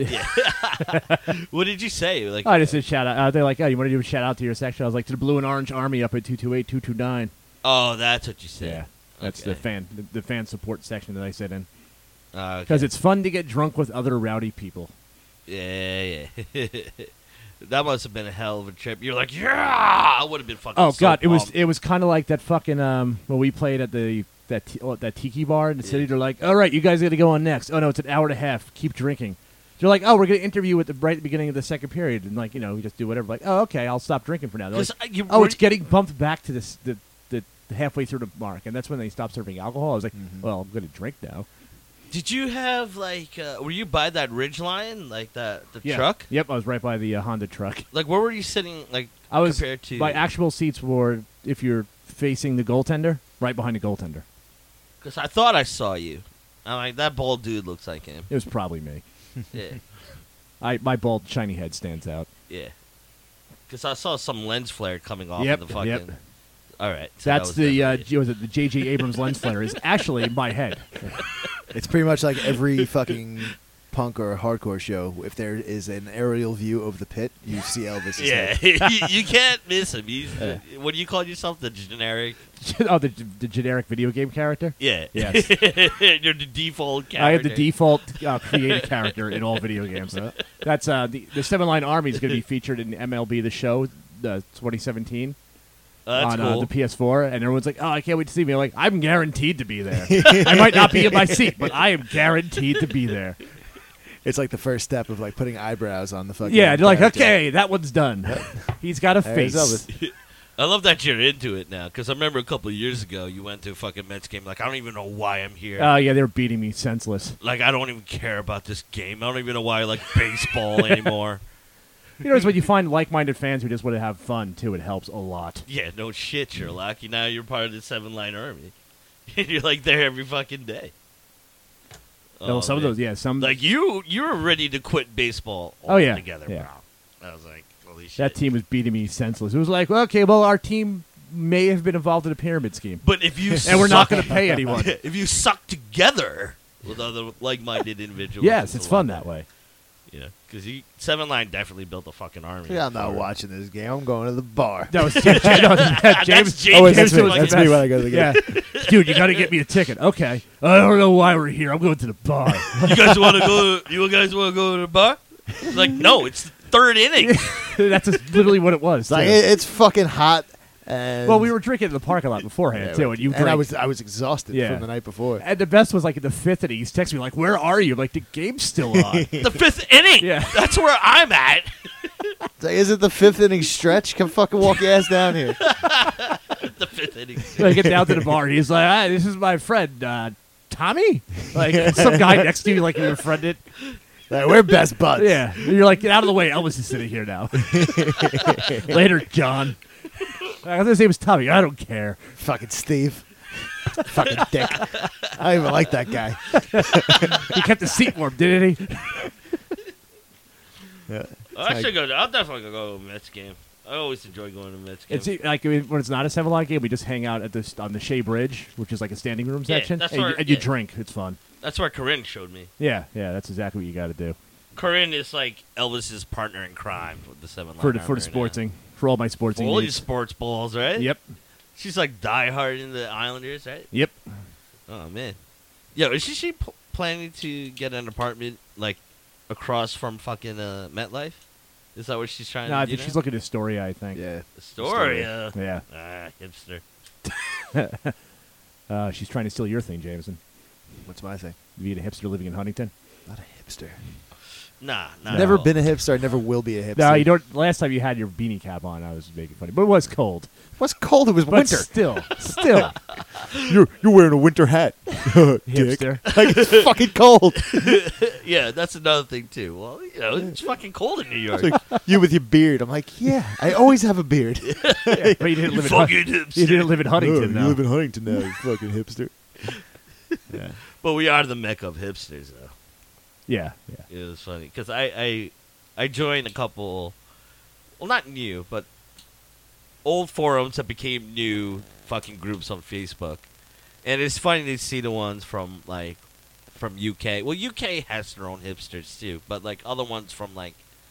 What did you say? Like, I just said shout out. Uh, they're like, oh, you want to do a shout out to your section? I was like, to the Blue and Orange Army up at two two eight, two two nine. oh, that's what you said. Yeah. That's the Okay. fan the, the fan support section that I sit in. Uh, Because okay. it's fun to get drunk with other rowdy people. Yeah, yeah. That must have been a hell of a trip. You're like, yeah! I would have been fucking. Oh so God, it was pumped. it was kind of like that fucking um when we played at the that t- oh, that tiki bar in the city. They're like, all right, you guys got to go on next. Oh no, it's an hour and a half. Keep drinking. They're like, oh, we're gonna interview at the right at the beginning of the second period, and like you know, we just do whatever. Like, oh okay, I'll stop drinking for now. They're 'Cause, like, uh, you- oh, were- it's getting bumped back to this the the halfway through the mark, and that's when they stopped serving alcohol. I was like, Mhm. well, I'm gonna drink now. Did you have like? Uh, were you by that Ridge Line, like that the Yeah. truck? Yep, I was right by the uh, Honda truck. Like, where were you sitting? Like, I was compared to my actual seats were if you're facing the goaltender, right behind the goaltender. Because I thought I saw you. I'm like, that bald dude looks like him. It was probably me. Yeah, I my bald shiny head stands out. yeah. Because I saw some lens flare coming off Yep, of the fucking. yep. All right, so that That's was the uh, definitely J- was it the J J Abrams lens flare is actually my head. It's pretty much like every fucking punk or hardcore show. If there is an aerial view of the pit, you see Elvis. it. Yeah, you, you can't miss him. He's, what do you call yourself? The generic? oh, the the generic video game character. Yeah. Yes. You're the default character. I have the default uh, created character in all video games. That's uh, the the Seven Line Army is going to be featured in M L B The Show, the twenty seventeen. Oh, that's on cool. uh, the P S four, and everyone's like, "Oh, I can't wait to see me." I'm like, "I'm guaranteed to be there. I might not be in my seat, but I am guaranteed to be there." It's like the first step of like putting eyebrows on the fucking. Yeah, they're like, character. "Okay, that one's done. He's got a There's face." Elvis. I love that you're into it now, because I remember a couple of years ago you went to a fucking Mets game. Like, I don't even know why I'm here. Oh, yeah, they were beating me senseless. like, I don't even care about this game. I don't even know why I like baseball anymore. You know, it's when you find like-minded fans who just want to have fun, too. It helps a lot. Yeah, no shit, Sherlock. You now you're part of the Seven Line Army. And you're like there every fucking day. No, Oh, some of man. those, yeah, some. Like you, you were ready to quit baseball Oh, yeah, altogether, yeah. bro. I was like, holy shit. that team was beating me senseless. It was like, okay, well, our team may have been involved in a pyramid scheme. But if you And we're not suck- going to pay anyone. if you suck together with other like-minded individuals, Yes, a it's lot fun better. that way. You know, because Seven Line definitely built a fucking army. Yeah, I'm not For- watching this game. I'm going to the bar. That was James. no, that- James. James. Oh, wait, James that's me. was That's the me best. when I go to the game. Yeah. Dude, you got to get me a ticket. Okay. I don't know why we're here. I'm going to the bar. You guys want to go? You guys want to go to the bar? Like, no, it's the third inning. That's just literally what it was. It's like too. it, it's fucking hot. And well, we were drinking in the parking lot beforehand, Yeah, too, and you and I drank. was I was exhausted Yeah. from the night before. And the best was like in the fifth inning, he's texting me like, "Where are you?" I'm like, the game's still on. The fifth inning. Yeah. That's where I'm at. It's like, is it the fifth inning stretch? Come fucking walk your ass down here. The fifth inning. So I get down to the bar, and he's like, "Ah, this is my friend, uh, Tommy." Like some guy next to you, like you befriended. Like, we're best buds. Yeah, and you're like, "Get out of the way." Elvis is sitting here now. Later, John. Uh, his name was Tommy. I don't care. Fucking Steve. Fucking dick. I don't even like that guy. He kept the seat warm, didn't he? Yeah. I should go. I'll definitely go to a Mets game. I always enjoy going to Mets games. It's like I mean, when it's not a seven line game, we just hang out at this on the Shea Bridge, which is like a standing room Yeah, section, that's and, you, where- and you yeah. drink. It's fun. That's where Corinne showed me. Yeah, yeah, that's exactly what you got to do Corinne is like Elvis's partner in crime with the Seven Line for the for Army the right sportsing for all my sportsing now. All these needs. sports balls, right? Yep, She's like diehard in the Islanders, right? yep. Oh man. Yo, is she, she p- planning to get an apartment like across from fucking uh, MetLife? Is that what she's trying No, to I do? think now? she's looking at Astoria. I think. Yeah. Astoria. Yeah. Ah, hipster. Uh, she's trying to steal your thing, Jameson. What's my thing? Being a hipster living in Huntington. Not a hipster. Nah, nah. Never no. been a hipster. I never will be a hipster. No, you don't. Last time you had your beanie cap on, I was making funny, but it was cold. What's cold? It was But winter. still, still, You're you're wearing a winter hat. hipster. Like it's fucking cold. Yeah, that's another thing too. Well, you know, it's fucking cold in New York. It's like, you with your beard. I'm like, yeah, I always have a beard. Yeah, but you didn't You live in Hun- fucking hipster. you didn't live in Huntington, Oh, though. you live in Huntington now, you fucking hipster. Yeah. But we are the mecca of hipsters, though. yeah, yeah. It was funny because I, I I joined a couple, well, not new, but old forums that became new fucking groups on Facebook, and it's funny to see the ones from like from U K. Well, U K has their own hipsters too, but like other ones from like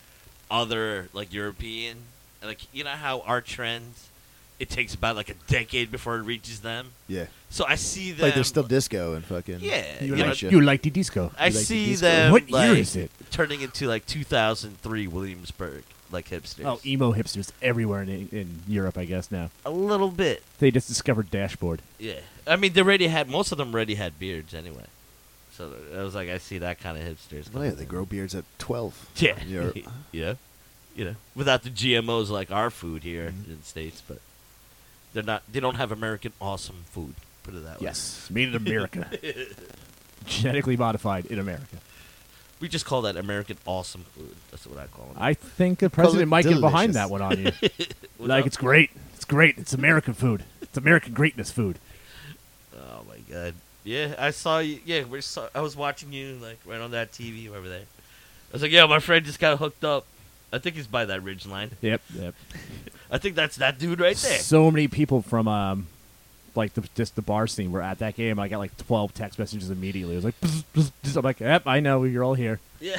other like European, like you know how our trends, it takes about like a decade before it reaches them. Yeah. So I see them. Like there's still disco and fucking. Yeah, You, you like, know, shit. you like the disco. I like the see disco. them. What year like, is it? Turning into like two thousand three Williamsburg, like hipsters. Oh, emo hipsters everywhere in, in Europe, I guess now. a little bit. They just discovered Dashboard. Yeah, I mean they already had most of them already had beards anyway. So I was like, I see that kind of hipsters. Oh yeah, coming they in. grow beards at twelve. Yeah, in Europe. yeah, you know, without the G M Os like our food here Mhm. in the States, but they're not. They don't have American awesome food. Put it that way. Yes, made in America. Genetically modified in America. We just call that American awesome food. That's what I call it. I think the Call president it might get behind delicious. that one on you. What Like, up? it's great. It's great. It's American food. It's American greatness food. Oh my god. Yeah, I saw you. Yeah, we saw. I was watching you like right on that T V over there. I was like, yeah, my friend just got hooked up. I think he's by that ridge line. Yep, yep. I think that's that dude right there. So many people from um, like the, just the bar scene were at that game. I got like twelve text messages immediately. I was like, bzz, bzz, bzz. I'm like, yep, I know you're all here. Yeah.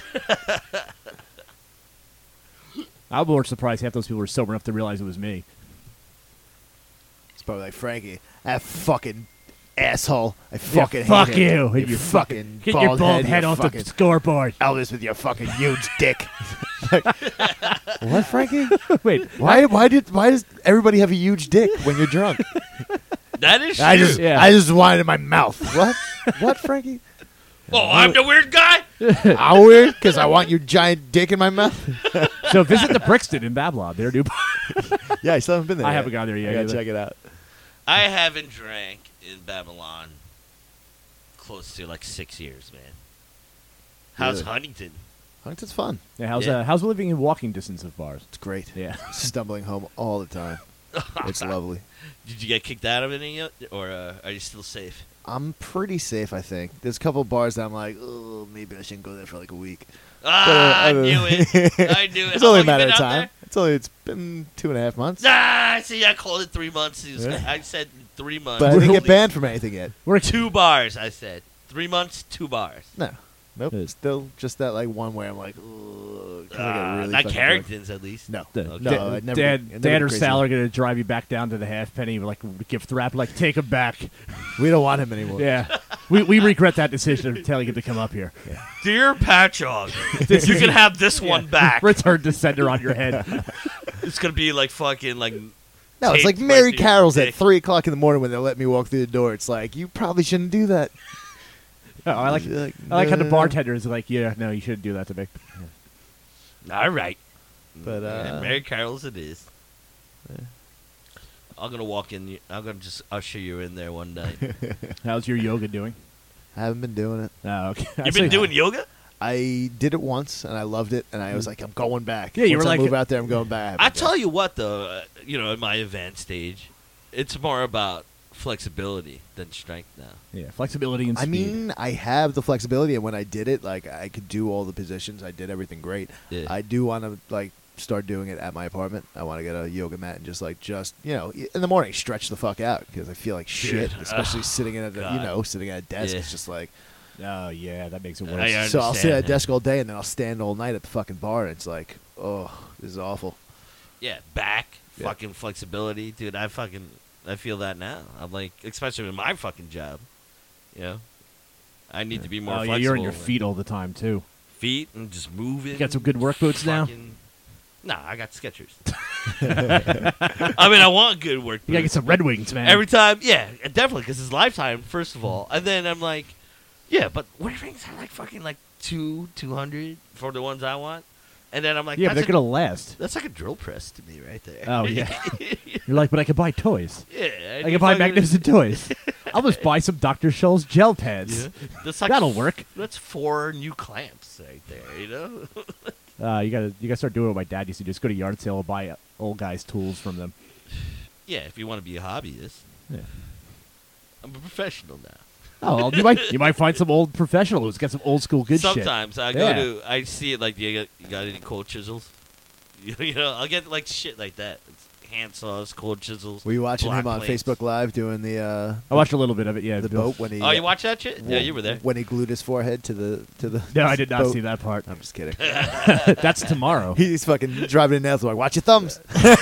I'm more surprised half those people were sober enough to realize it was me. It's probably like Frankie, that fucking asshole. I fucking hate fuck him. you. You, You fucking Get bald your bald head, head you off fucking the scoreboard. Elvis with your fucking huge dick. Like, what, Frankie? Wait, Why? Why did? Why does everybody have a huge dick when you're drunk? That is true. I just, Yeah. I just wanted it in my mouth. What? What, Frankie? oh, I'm the weird guy? I'm weird because I want your giant dick in my mouth. so So visit the Brixton in Babylon. Their new bar. Yeah, I still haven't been there. I yet. haven't gone there yet I gotta either. check it out. I haven't drank in Babylon close to like six years, man. How's Really? Huntington? Huntington's fun. Yeah, how's Yeah. uh, how's living in walking distance of bars? It's great. Yeah. Stumbling home all the time. It's lovely. Did you get kicked out of any yet, or uh, are you still safe? I'm pretty safe, I think. There's a couple bars that I'm like, oh, maybe I shouldn't go there for like a week. Ah, I other- knew it. I knew it. It's How only a long you matter been of out time. there? It's only it's been two and a half months. Ah, see, I called it three months. It was- Yeah. I said three months. But I didn't get Holy- banned from anything yet. We're Two bars, I said. Three months, two bars. No. Nope. Good. Still just that like one where I'm like, ugh, 'cause I get Ah, really not fucking Carrington's, at least. drunk. The- No. Okay. No, Dad, I'd never Dad, been- I'd Dad never or been crazy. Sal are gonna drive you back down to the halfpenny, like gift wrap, like take him back. We don't want him anymore. Yeah, we we regret that decision of telling him to come up here. Dear Patchogue, you can have this one back. Return to sender on your head. It's gonna be like fucking like. No, it's like taped Mary right through Carol's your at dick. three o'clock in the morning when they let me walk through the door. It's like you probably shouldn't do that. Oh, I like You're like, I like how the "No." bartender is like, yeah, no, you shouldn't do that to me. All right. But, uh, Yeah, Mary Carol's it is. I'm gonna walk in. I'm gonna just usher you in there one night. How's your yoga doing? I haven't been doing it. Oh, okay. You've been doing yoga? I did it once and I loved it, and I was like, I'm going back. Yeah, you Once were I like- move out there, I'm going back. I tell you what, though, uh, you know, in my advanced stage, it's more about flexibility than strength now. Yeah, flexibility and I speed. mean, I have the flexibility, and when I did it, like I could do all the positions. I did everything great. Yeah. I do want to like start doing it at my apartment. I want to get a yoga mat and just like just you know in the morning stretch the fuck out because I feel like shit, Dude, especially ugh, sitting at a, you God. know sitting at a desk. Yeah. It's just like oh yeah, that makes it I worse. so I'll sit at a understand. desk all day and then I'll stand all night at the fucking bar. And it's like oh, this is awful. Yeah, back, Yeah. fucking flexibility, dude. I fucking, I feel that now. I'm like, especially with my fucking job, you know, I need to be more Oh yeah, flexible. you're on your with feet all the time too. feet and just moving. You got some good work boots now? fucking- Nah, I got Skechers. I mean, I want good work. You gotta get boots. some Red Wings, man. Every time, yeah, definitely, because it's Lifetime, first of all. And then I'm like, yeah, but Red Rings are like fucking like two, two hundred for the ones I want. And then I'm like, yeah, but they're that's, a- gonna last. that's like a drill press to me right there. Oh yeah. You're like, but I could buy toys. yeah. I can buy magnificent toys. I'll just buy some Doctor Scholl's gel pads. Yeah. That's like That'll work. That's four new clamps right there, you know? Uh, you gotta you gotta start doing what my dad used to do. Just go to yard sale and buy uh, old guys' tools from them. yeah, if you want to be a hobbyist. Yeah. I'm a professional now. Oh, well, you might you might find some old professional who's got some old school good shit. Sometimes I go Yeah. to, I see it like, you got, you got any cold chisels? You know, I'll get like shit like that. It's hand saws, cold chisels. Were you watching black him on plates. Facebook Live doing the uh, I watched a little bit of it. Yeah, the Bill. boat when he Oh, you watch that shit? Yeah, you were there. when he glued his forehead to the to the No, I did not boat. see that part. I'm just kidding. That's tomorrow. He's fucking driving in there like watch your thumbs.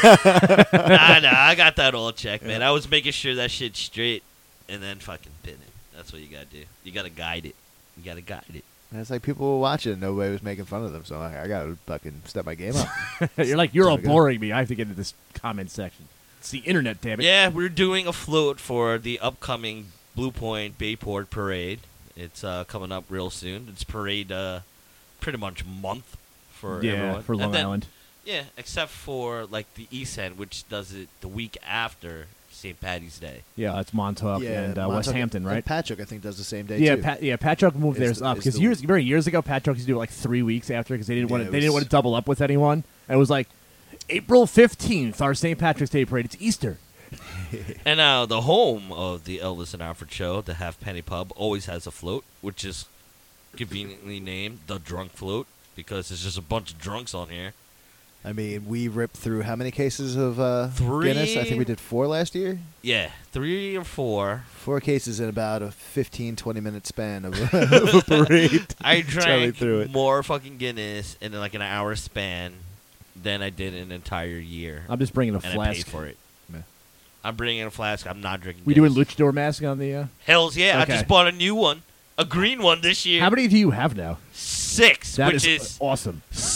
nah, nah, I got that all checked, man. I was making sure that shit's straight and then fucking pin it. That's what you gotta do. You gotta guide it. You gotta guide it. And it's like people were watching and nobody was making fun of them, so I, I gotta fucking step my game up. You're like, you're all Okay. boring me. I have to get into this comment section. It's the internet, damn it. Yeah, we're doing a float for the upcoming Blue Point Bayport Parade. It's uh, coming up real soon. It's parade uh, pretty much month for Yeah, everyone. for Long And then- Island. Yeah, except for like the East End, which does it the week after Saint Patty's Day. Yeah, it's Montauk and uh, West Montauk- Hampton, and right? Patrick, I think, does the same day Yeah, too. Pat, yeah. Patchogue moved It's theirs the- up it's because the- years, very years ago, Patchogue used to do it like three weeks after because they didn't Yeah, want to. it They didn't was- want to double up with anyone. And it was like April fifteenth, our Saint Patrick's Day parade. It's Easter. And now the home of the Elvis and Alfred show, the Halfpenny Pub, always has a float, which is conveniently named the Drunk Float because there's just a bunch of drunks on here. I mean, we ripped through how many cases of uh, Three. Guinness? I think we did four last year. Yeah, three or four. Four cases in about a fifteen, twenty minute span of, of a parade. I Charlie drank threw it. more fucking Guinness in like an hour span than I did in an entire year. I'm just bringing a and I flask. paid for it. Yeah. I'm bringing a flask. I'm not drinking. We doing Guinness. luchador mask on the. Uh... Hells yeah! Okay. I just bought a new one, a green one this year. How many do you have now? Six, That which is is awesome.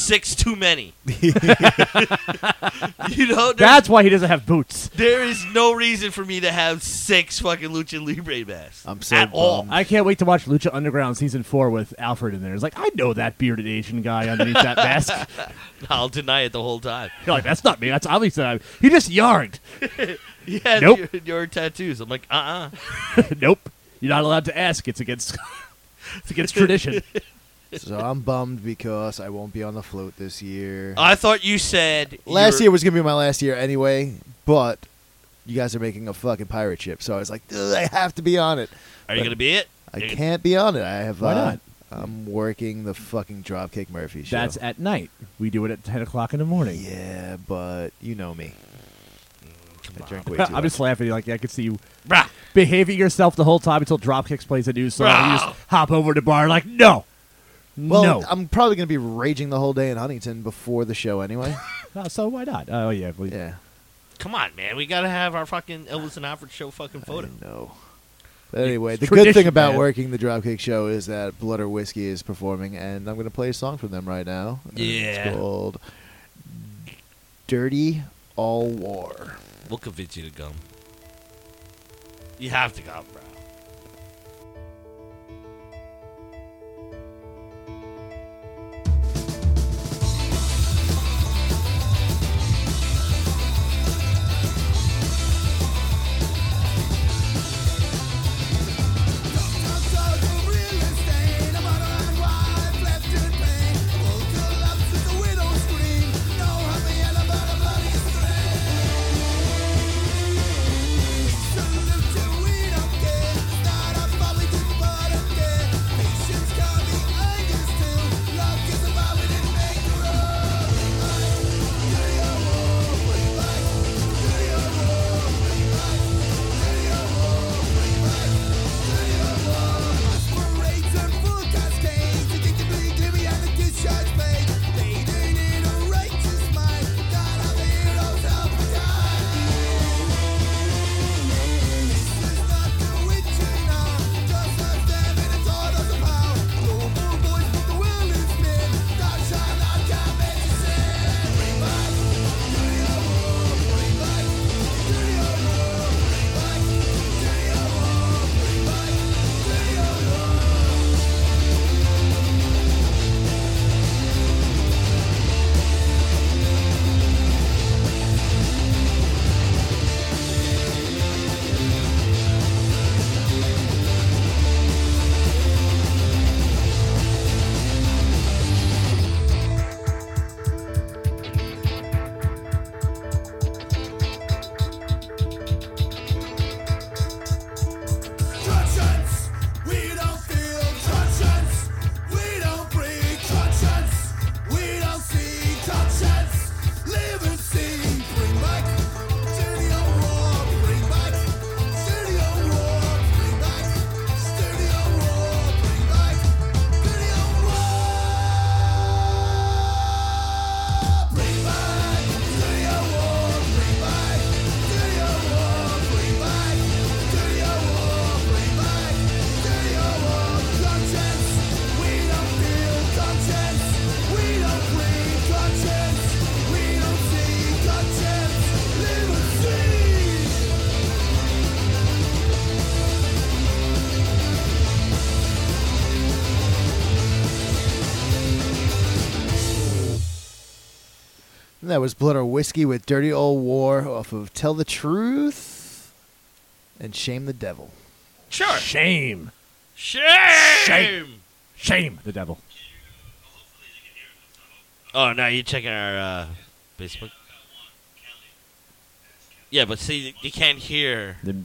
six too many. you know, there's- That's why he doesn't have boots. there is no reason for me to have six fucking Lucha Libre masks. I'm so at all. bummed. I can't wait to watch Lucha Underground season four with Alfred in there. It's like, I know that bearded Asian guy underneath that mask. I'll deny it the whole time. You're like, that's not me. That's obviously not me. He just yarned. Yeah, Nope. your, your tattoos. I'm like, uh, uh Nope. You're not allowed to ask. It's against. It's against tradition. So I'm bummed because I won't be on the float this year. I thought you said Last you're- year was gonna be my last year anyway, but you guys are making a fucking pirate ship, so I was like, "Ugh, I have to be on it. Are you but gonna be it? I You're- can't be on it. I have. Why uh, not? I'm working the fucking Dropkick Murphy show. That's at night. We do it at ten o'clock in the morning. yeah, but you know me. Come I on. drink way too I'm much. just laughing. Like I could see you Brah. behaving yourself the whole time until Dropkicks plays a new song. and You Bro. just hop over to the bar like, no, Well, no. I'm probably gonna be raging the whole day in Huntington before the show anyway. Uh, so why not? Oh yeah, we, yeah, Come on, man. We gotta have our fucking Elvis and Alfred show fucking photo. I know. But anyway, It's the good thing tradition, about man. working the Dropkick show is that Blood or Whiskey is performing, and I'm going to play a song from them right now. And Yeah. It's called Dirty All War. We'll convince you to come. You have to come, bro. Conscience, we don't feel conscience. We don't breathe conscience. We don't see conscience. Live and see. Bring back Studio War. Bring back Studio War. Bring back Studio War. Bring back Studio War. Bring back Studio War. Bring back Studio War. Bring back Studio War. Bring back Studio War. Conscience, we don't feel conscience. We don't breathe conscience. We don't see conscience. Live and see. And that was Blood or Whiskey with Dirty Old War off of Tell the Truth and Shame the Devil. Sure. shame, Shame. Shame. shame the devil. Oh, now you checking our uh, Facebook? Yeah, but see, you can't hear. The-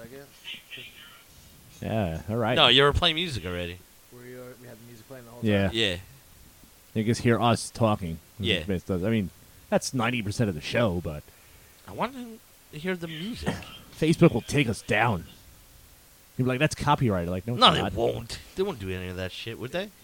yeah, all right. No, you were playing music already. We had the music playing the whole yeah, Yeah. you just hear us talking. Yeah. It does- I mean, that's ninety percent of the show, but I want to hear the music. Facebook will take us down. You'll be like, that's copyrighted. Like, no, it's No, they not. won't. They won't do any of that shit, would they?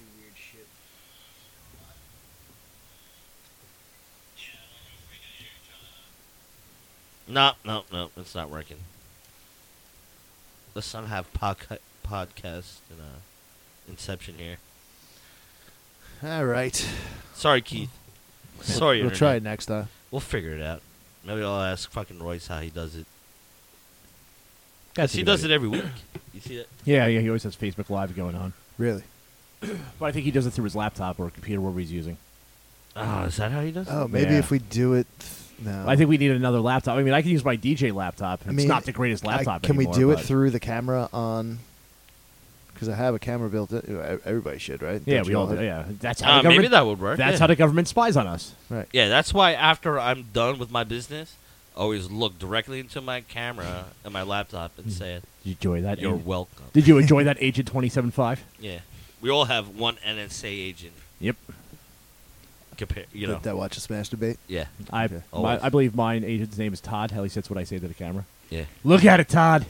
No, no, no. It's not working. Let's not have podca- podcast and uh, Inception here. All right. Sorry, Keith. Sorry, We'll Internet. try it next time. We'll figure it out. Maybe I'll ask fucking Royce how he does it. That's a he good does idea. it every week. You see that? Yeah, yeah. He always has Facebook Live going on. Really? But I think he does it through his laptop or computer, wherever he's using. Oh, is that how he does it? Oh, maybe Yeah. if we do it. No. I think we need another laptop. I mean, I can use my D J laptop. It's I mean, not the greatest I- laptop can anymore, we do it but- through the camera on? Because I have a camera built in. uh, Everybody should, right? Yeah, Don't we you all do. Yeah, that's how Uh, the government. maybe that would work. That's yeah. how the government spies on us. Right. Yeah, that's why after I'm done with my business, I always look directly into my camera and my laptop and say, Did you enjoy that? "You're Agent- welcome." Did you enjoy that Agent twenty-seven five? Yeah, we all have one N S A agent. Yep. Compare, you know. That, that watch us masturbate. Yeah, I Okay. my, Always. I believe mine agent's name is Todd. At least that's what I say to the camera. yeah. Look at it, Todd.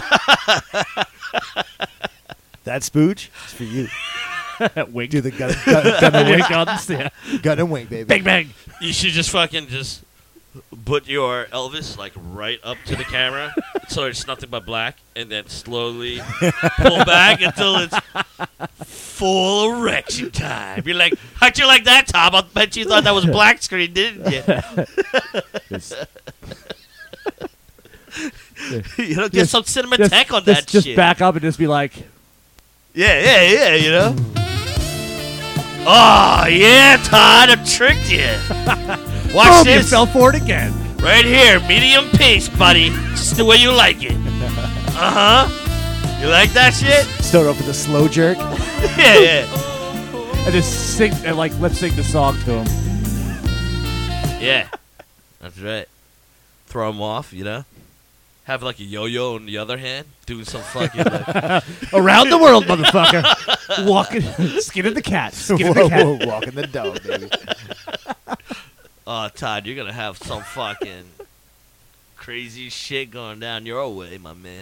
That spooge is for you. Wink. Do the gun, gun, gun, and wink, Wink on yeah. gun and wink, baby. Bang bang. You should just fucking just put your Elvis like right up to the camera, so it's nothing but black, and then slowly pull back until it's full erection time. You're like, how'd you like that, Tom? I bet you thought that was black screen, didn't you? This- you know, get Just- some Cinematech just, on that just, just shit. back up and just be like, Yeah, yeah, yeah, you know? Oh, yeah, Todd, I tricked you. Watch boom, you this. fell for it again. Right here, medium pace, buddy. Just the way you like it. Uh-huh. You like that shit? Start off with a slow jerk. Yeah, yeah. And just sing and like lip sync the song to him. Yeah. That's right. Throw him off, you know? Have like a yo-yo on the other hand. Doing some fucking like, Around the world, motherfucker. Walking, skinning the cat. Skinning the Whoa, cat. whoa, walking the dog, baby. oh, Todd, you're gonna have some fucking crazy shit going down your way, my man.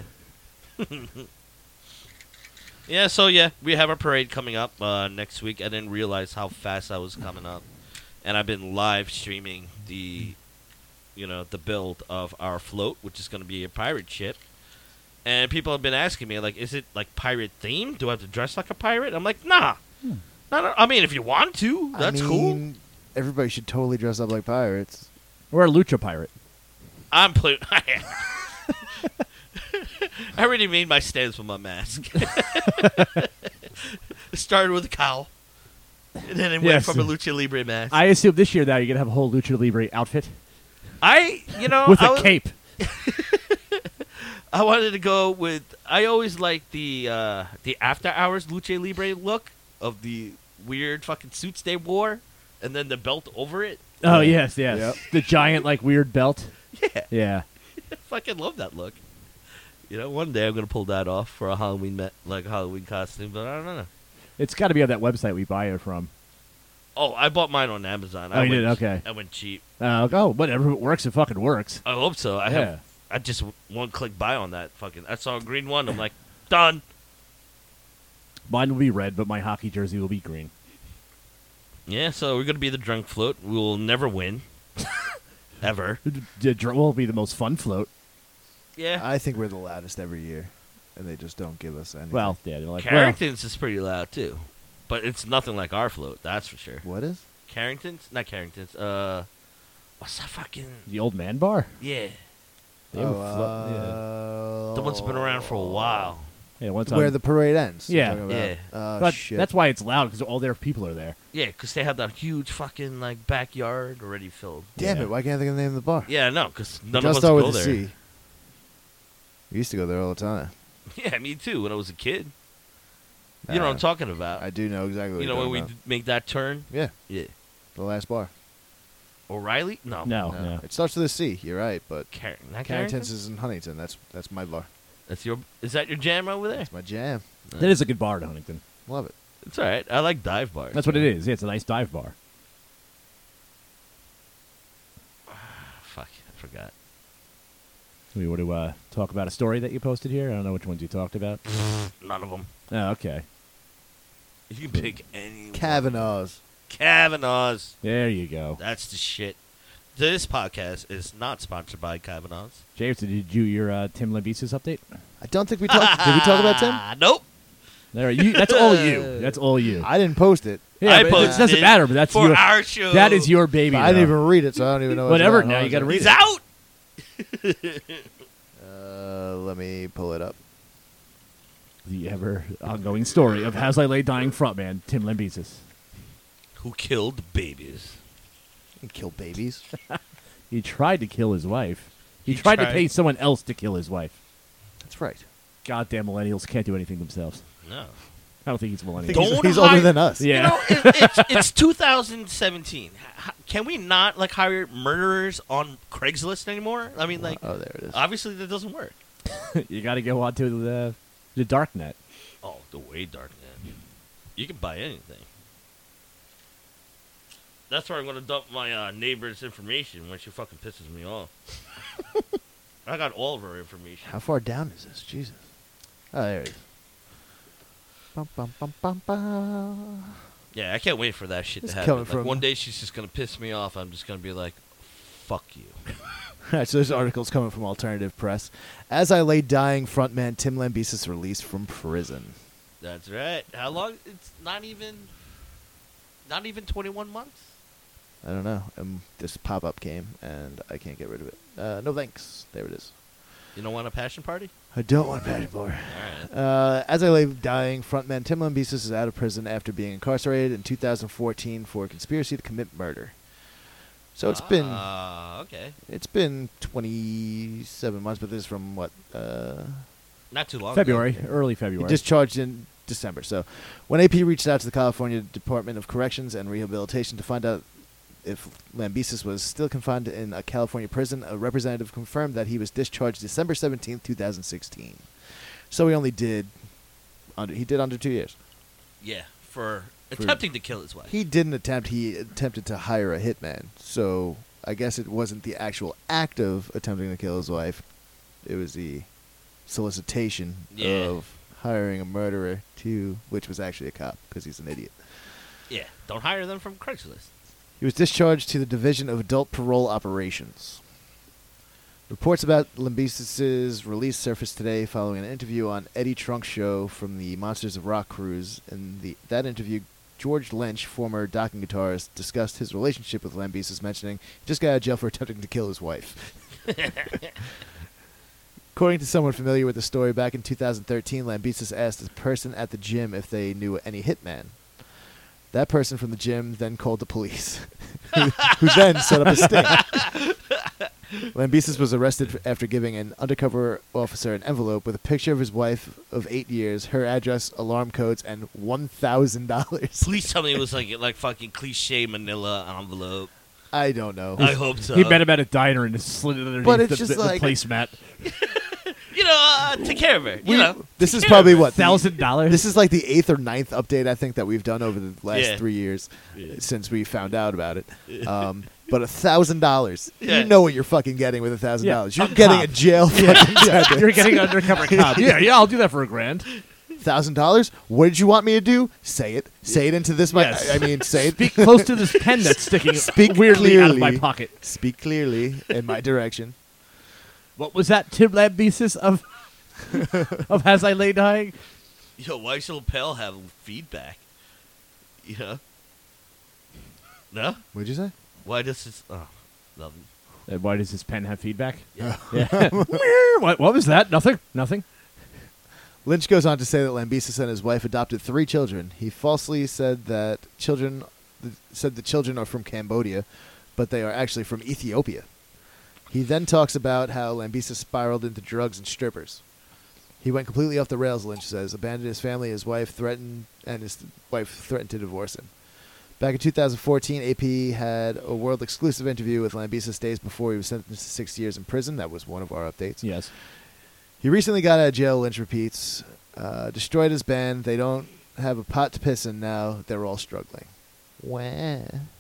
Yeah, so yeah, we have a parade coming up uh, next week. I didn't realize how fast I was coming up, and I've been live streaming the, you know, the build of our float, which is going to be a pirate ship. And people have been asking me, like, is it like pirate themed? Do I have to dress like a pirate? I'm like, nah. No, no, I mean, if you want to, that's I cool. mean, everybody should totally dress up like pirates. Or a lucha pirate. I'm playing. I already made my stance with my mask. It started with a cowl, and then it went Yes. from a lucha libre mask. I assume this year now you're gonna have a whole lucha libre outfit I, you know, with I a was- cape. I wanted to go with. I always liked the uh, the after hours lucha libre look of the weird fucking suits they wore, and then the belt over it. Oh yes, yes. Yep. The giant like weird belt. Yeah, Yeah. I fucking love that look. You know, one day I'm gonna pull that off for a Halloween me- like Halloween costume, but I don't know. It's got to be on that website we buy it from. Oh, I bought mine on Amazon. Oh, I you went, did? Okay. I went cheap. Uh, oh, whatever. If it works, it fucking works. I hope so. I Yeah. have. I just one click buy on that fucking. I saw a green one. I'm like, done. Mine will be red, but my hockey jersey will be green. Yeah. So we're gonna be the drunk float. We will never win, ever. The the dr- will be the most fun float. Yeah. I think we're the loudest every year, and they just don't give us anything. Well, yeah, they're like, well, Carrington's is pretty loud too, but it's nothing like our float. That's for sure. what is? Carrington's, not Carrington's. Uh, what's that fucking? the old man bar. Yeah, They were oh, flo- uh, the one's been around for a while. yeah, yeah. Once Where on- the parade ends. Yeah. you're talking about. Yeah. Oh, but shit. that's why it's loud because all their people are there. Yeah, 'cause they have that huge fucking like backyard already filled. Damn Yeah. it! Why can't I think of the name of the bar? Yeah, no, 'cause none Just of us start go with there. the C. We used to go there all the time. Yeah, me too. When I was a kid. You know what I'm Uh, talking about. I do know exactly what you you're know when talking we about. d- make that turn. Yeah, Yeah. the last bar. O'Reilly? No. No, No, no. It starts with a C. You're right, but Car- not Carrington's Carrington's? is in Huntington. That's that's my bar. That's your. Is that your jam over there? That's my jam. That is a good bar in Huntington. Love it. It's all right. I like dive bars. That's what it is. Yeah, it's a nice dive bar. Fuck, I forgot. We want to uh, talk about a story that you posted here. I don't know which ones you talked about. None of them. Oh, okay. You can pick any. one. Kavanaugh's. Kavanaugh's. There you go. That's the shit. This podcast is not sponsored by Kavanaugh's. James, did you do your uh, Tim Lambesis update? I don't think we talked. Did we talk about Tim? Ah, nope. There, you. That's all you. That's all you. I didn't post it. Yeah, I but it posted doesn't it matter. But that's for your. our show. That is your baby. I didn't though. even read it, so I don't even know. Whatever. What's Now you got to read He's it. out. Uh, let me pull it up. The ever ongoing story of As I Lay Dying frontman Tim Lambesis. Who killed babies? You kill babies. He tried to kill his wife. He, He tried, to tried. pay someone else to kill his wife. That's right. Goddamn millennials can't do anything themselves. No. I don't think he's a millennial. He's, Don't he's hide- older than us. Yeah. You know, it, it's, it's two thousand seventeen. H- Can we not like hire murderers on Craigslist anymore? I mean, like, Oh, there it is. obviously that doesn't work. You got to go onto the the dark net. Oh, the way dark net. You can buy anything. That's where I'm gonna dump my uh, neighbor's information when she fucking pisses me off. I got all of her information. How far down is this? Jesus. Oh, there it is. Bum, bum, bum, bum, bum. Yeah, I can't wait for that shit It's to happen. coming Like, from- one day she's just gonna piss me off. I'm just gonna be like, "Fuck you." All right, so this article's coming from Alternative Press. As I Lay Dying, frontman Tim Lambesis released from prison. That's right. How long? It's not even, not even twenty-one months. I don't know. Um, this pop-up came, and I can't get rid of it. Uh, no thanks. There it is. You don't want a passion party? I don't want passion for. All right. Uh, As I Lay Dying, frontman Tim Lambesis is out of prison after being incarcerated in two thousand fourteen for conspiracy to commit murder. So it's been Ah, okay. it's been twenty-seven months, but this is from what? Uh, Not too long. February, early he February. discharged in December. So when A P reached out to the California Department of Corrections and Rehabilitation to find out if Lambesis was still confined in a California prison, a representative confirmed that he was discharged December seventeenth, two thousand sixteen. So he only did under he did under two years. Yeah, for, For- attempting to kill his wife. He didn't attempt. He attempted to hire a hitman. So I guess it wasn't the actual act of attempting to kill his wife. It was the solicitation Yeah. of hiring a murderer to, which was actually a cop because he's an idiot. Yeah, don't hire them from Craigslist. He was discharged to the Division of Adult Parole Operations. Reports about Lambesis' release surfaced today following an interview on Eddie Trunk's show from the Monsters of Rock cruise. In the, that interview, George Lynch, former Dokken guitarist, discussed his relationship with Lambesis, mentioning he just got out of jail for attempting to kill his wife. According to someone familiar with the story, back in two thousand thirteen, Lambesis asked a person at the gym if they knew any hitman. That person from the gym then called the police, who, who then set up a sting. Lambesis was arrested f- after giving an undercover officer an envelope with a picture of his wife of eight years, her address, alarm codes, and one thousand dollars. Please tell me it was like like fucking cliche Manila envelope. I don't know. I hope so. he met him at a diner and just slid it underneath But it's the, just the, the like- placemat. You know, uh, take care of her. We- you know, this take is care probably of her. what the- Thousand dollars. This is like the eighth or ninth update I think that we've done over the last Yeah. three years Yeah. since we found out about it. Um, but a thousand dollars, Yeah. you know what you're fucking getting with a thousand Yeah, dollars. You're a getting cop. a jail fucking sentence. You're getting an undercover cop. Yeah, yeah, I'll do that for a grand. Thousand dollars? What did you want me to do? Say it. Say it into this mic. Yes. I mean, say it. Speak close to this pen that's sticking Speak weirdly out of my clearly. pocket. Speak clearly in my direction. What was that, Tim Lambesis of of As I Lay Dying? Yo, why should lapel have feedback? You know? No? What'd you say? Why does this? Oh, nothing. And why does this pen have feedback? Yeah. Yeah. what, what was that? Nothing. Nothing. Lynch goes on to say that Lambesis and his wife adopted three children. He falsely said that children th- said the children are from Cambodia, but they are actually from Ethiopia. He then talks about how Lambesis spiraled into drugs and strippers. He went completely off the rails, Lynch says, abandoned his family, his wife threatened, and his wife threatened to divorce him. Back in two thousand fourteen, A P had a world exclusive interview with Lambesis days before he was sentenced to six years in prison. That was one of our updates. Yes. He recently got out of jail, Lynch repeats. Uh, destroyed his band. They don't have a pot to piss in now. They're all struggling. Wah.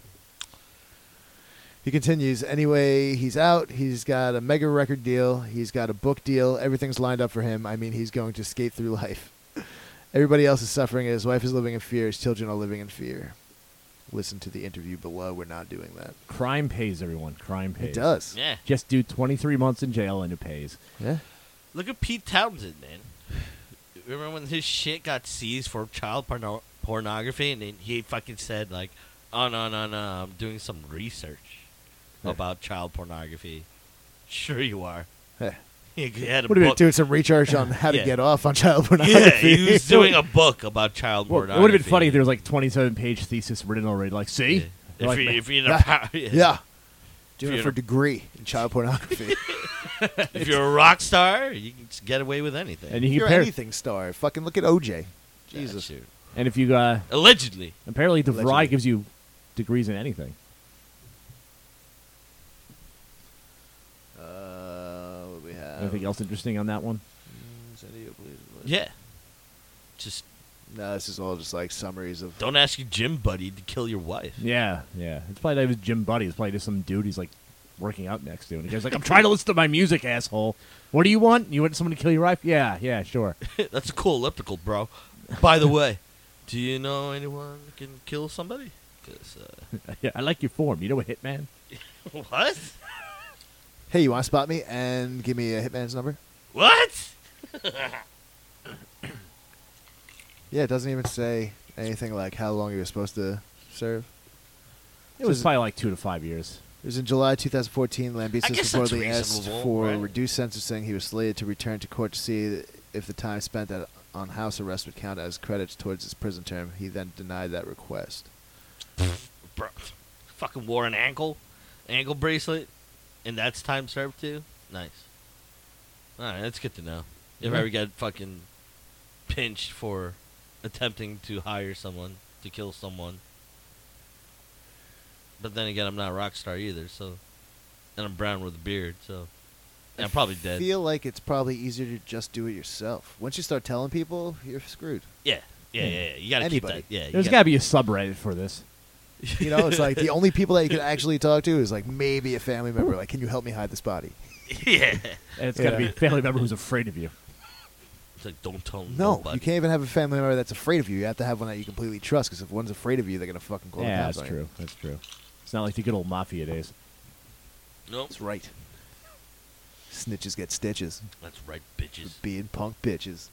He continues, anyway, he's out. He's got a mega record deal. He's got a book deal. Everything's lined up for him. I mean, he's going to skate through life. Everybody else is suffering. His wife is living in fear. His children are living in fear. Listen to the interview below. We're not doing that. Crime pays, everyone. Crime pays. It does. Yeah. Just do twenty-three months in jail and it pays. Yeah. Look at Pete Townsend, man. remember when his shit got seized for child porno- pornography, and then he fucking said like, "Oh no, no, no, I'm doing some research Yeah. about child pornography." Sure, you are. Hey. He had a What are you book. doing? Some research on how to Yeah. get off on child pornography? Yeah, he was doing a book about child Well, pornography. it would have been funny if there was like twenty-seven page thesis written already. Like, see? Yeah. If, Like, you, man, if you're in a Yeah. pow- yeah. Yeah. Doing If it you're for degree in child pornography. if you're a rock star, you can just get away with anything. and you You're compare, anything star. Fucking look at O J. Yeah, Jesus. shoot. and if you uh, Allegedly. apparently DeVry Allegedly. gives you degrees in anything. Uh, what do we have? Anything else interesting on that one? Yeah. Just No, this is all just like summaries of. don't ask your gym buddy to kill your wife. Yeah, yeah. It's probably not his gym buddy. It's probably just some dude he's like working out next to. And the guy's like, I'm trying to listen to my music, asshole. What do you want? You want someone to kill your wife? Yeah, yeah, sure. That's a cool elliptical, bro. By the way, do you know anyone who can kill somebody? 'Cause, uh, Yeah, I like your form. You know a hitman? what? Hey, you want to spot me and give me a hitman's number? What? Yeah, it doesn't even say anything like how long you were supposed to serve. It was So- probably like two to five years. It was in July twenty fourteen. Lambesis guess that's reportedly asked reasonable, for right? reduced sentencing. He was slated to return to court to see if the time spent at, on house arrest would count as credits towards his prison term. He then denied that request. Bro, fucking wore an ankle, ankle bracelet, and that's time served too. Nice. All right, that's good to know. If I Yeah. ever get fucking pinched for attempting to hire someone to kill someone, but then again, I'm not a rock star either. So, and I'm brown with a beard, so and I'm probably dead. I feel like it's probably easier to just do it yourself. Once you start telling people, you're screwed. Yeah, yeah, yeah. yeah. You gotta Anybody. keep that. Yeah, you There's gotta- got to be a subreddit for this. You know, it's like the only people that you can actually talk to is like maybe a family member. Like, can you help me hide this body? yeah. And it's got to Yeah. be a family member who's afraid of you. It's like don't tell No, nobody. you can't even have a family member that's afraid of you. You have to have one that you completely trust. Because if one's afraid of you, they're gonna fucking call the Yeah, cops that's on you. true. That's true. It's not like the good old mafia days. Nope. That's right. Snitches get stitches. That's right, bitches. Being punk bitches.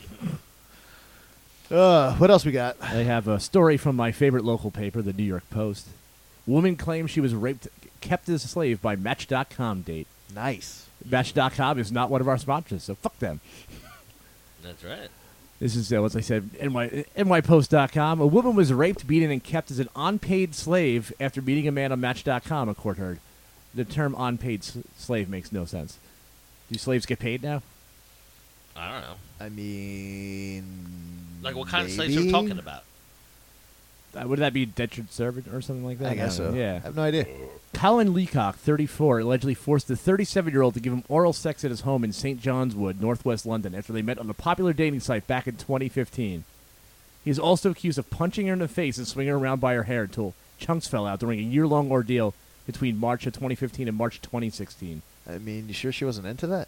uh, what else we got? I have a story from my favorite local paper, the New York Post. Woman claims she was raped, kept as a slave by Match dot com date. Nice. Match dot com is not one of our sponsors, so fuck them. That's right. This is, uh, as I said, N Y, N Y Post dot com. A woman was raped, beaten, and kept as an unpaid slave after meeting a man on Match dot com, a court heard. The term unpaid s- slave makes no sense. Do slaves get paid now? I don't know. I mean, Like what kind of slaves are we maybe? talking about? Uh, would that be indentured servant or something like that? I guess don't so. know. I Yeah. have no idea. Colin Leacock, thirty-four, allegedly forced the thirty-seven-year-old to give him oral sex at his home in Saint John's Wood, northwest London, after they met on a popular dating site back in twenty fifteen. He is also accused of punching her in the face and swinging her around by her hair until chunks fell out during a year-long ordeal between March of twenty fifteen and March twenty sixteen. I mean, you sure she wasn't into that?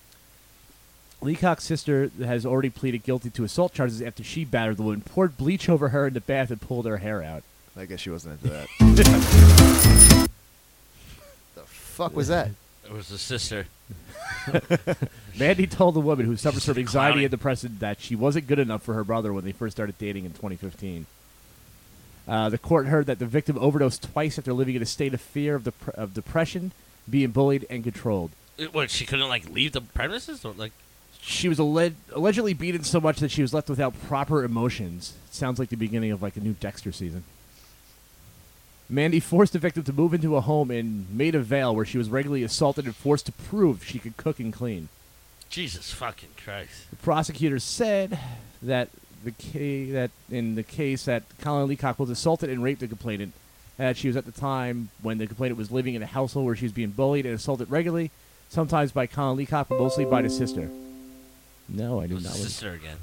Leacock's sister has already pleaded guilty to assault charges after she battered the woman, poured bleach over her in the bath, and pulled her hair out. I guess she wasn't into that. The fuck was that? It was the sister. Mandy told the woman who suffers from anxiety Clowning. and depression that she wasn't good enough for her brother when they first started dating in twenty fifteen. Uh, the court heard that the victim overdosed twice after living in a state of fear of, dep- of depression, being bullied and controlled. It- what? She couldn't like leave the premises, or like She was alleg- allegedly beaten so much that she was left without proper emotions. Sounds like the beginning of like a new Dexter season. Mandy forced the victim to move into a home in Maida Vale where she was regularly assaulted and forced to prove she could cook and clean. Jesus fucking Christ. The prosecutors said that the ca- that in the case that Colin Leacock was assaulted and raped the complainant, that she was at the time when the complainant was living in a household where she was being bullied and assaulted regularly, sometimes by Colin Leacock, but mostly by his sister. No, I It do was not. the want- sister again.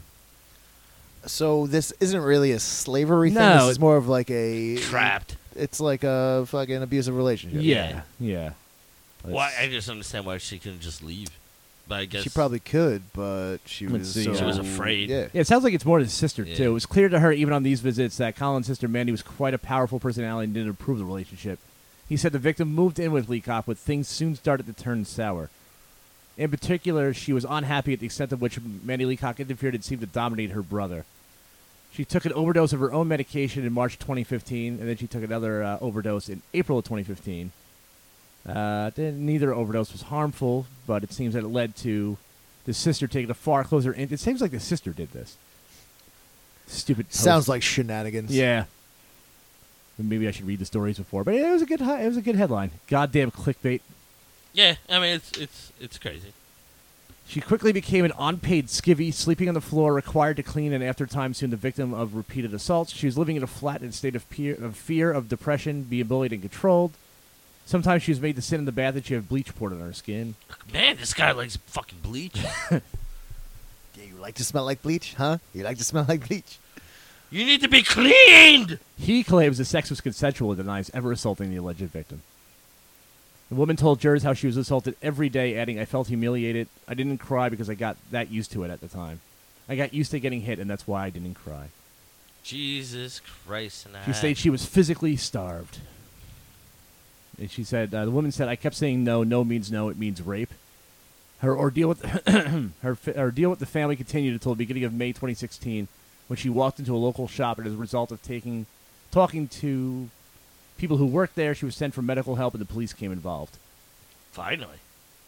So this isn't really a slavery thing. No, This is it- more of like a Trapped. It's like a fucking abusive relationship. Yeah, yeah. Why? It's- I just understand why she couldn't just leave. But I guess She probably could, but she Let's was see, so She was afraid. Yeah. Yeah, it sounds like it's more his sister, Yeah. too. It was clear to her, even on these visits, that Colin's sister, Mandy, was quite a powerful personality and didn't approve the relationship. He said the victim moved in with Leacock, but things soon started to turn sour. In particular, she was unhappy at the extent of which Mandy Leacock interfered and seemed to dominate her brother. She took an overdose of her own medication in March twenty fifteen, and then she took another uh, overdose in April of twenty fifteen. Uh, then neither overdose was harmful, but it seems that it led to the sister taking a far closer in. It seems like the sister did this. Stupid. Post. Sounds like shenanigans. Yeah. Maybe I should read the stories before, but it was a good. Hi- it was a good headline. Goddamn clickbait. Yeah, I mean it's it's it's crazy. She quickly became an unpaid skivvy, sleeping on the floor, required to clean, and after time soon the victim of repeated assaults. She was living in a flat in a state of, peer, of fear, of depression, being bullied and controlled. Sometimes she was made to sit in the bath and she had bleach poured on her skin. Man, this guy likes fucking bleach. Yeah, you like to smell like bleach, huh? You like to smell like bleach? You need to be cleaned. He claims the sex was consensual and denies ever assaulting the alleged victim. The woman told jurors how she was assaulted every day, adding, "I felt humiliated. I didn't cry because I got that used to it at the time. I got used to getting hit, and that's why I didn't cry." Jesus Christ! And She I- stated she was physically starved. And she said, uh, the woman said, "I kept saying no. No means no. It means rape." Her ordeal with her fi- her deal with the family continued until the beginning of May twenty sixteen, when she walked into a local shop, and as a result of taking, talking to people who worked there, she was sent for medical help, and the police came involved. Finally.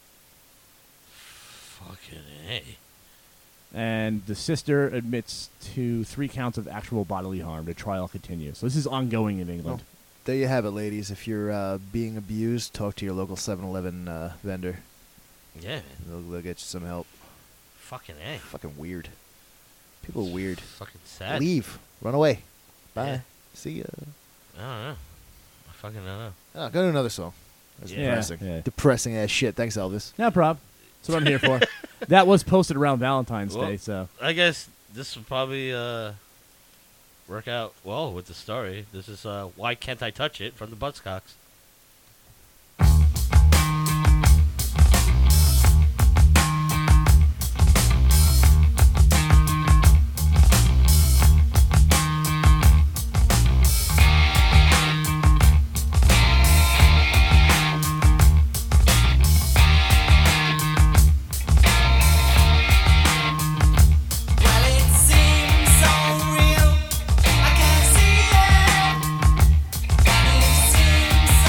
Fucking A. And the sister admits to three counts of actual bodily harm. The trial continues. So this is ongoing in England. There you have it, ladies. If you're uh, being abused, talk to your local seven eleven uh, vendor. Yeah, man. They'll, they'll get you some help. Fucking A. Fucking weird. People are weird. Fucking sad. Leave. Run away. Bye. Yeah. See ya. I don't know. I fucking don't know. Oh, go to another song. That's Yeah, depressing. yeah. Depressing ass shit. Thanks, Elvis. No problem. That's what I'm here for. That was posted around Valentine's Well, Day, so. I guess this will probably uh, work out well with the story. This is uh, Why Can't I Touch It from the Buzzcocks. Well, it seems so real. I can't see it. It seems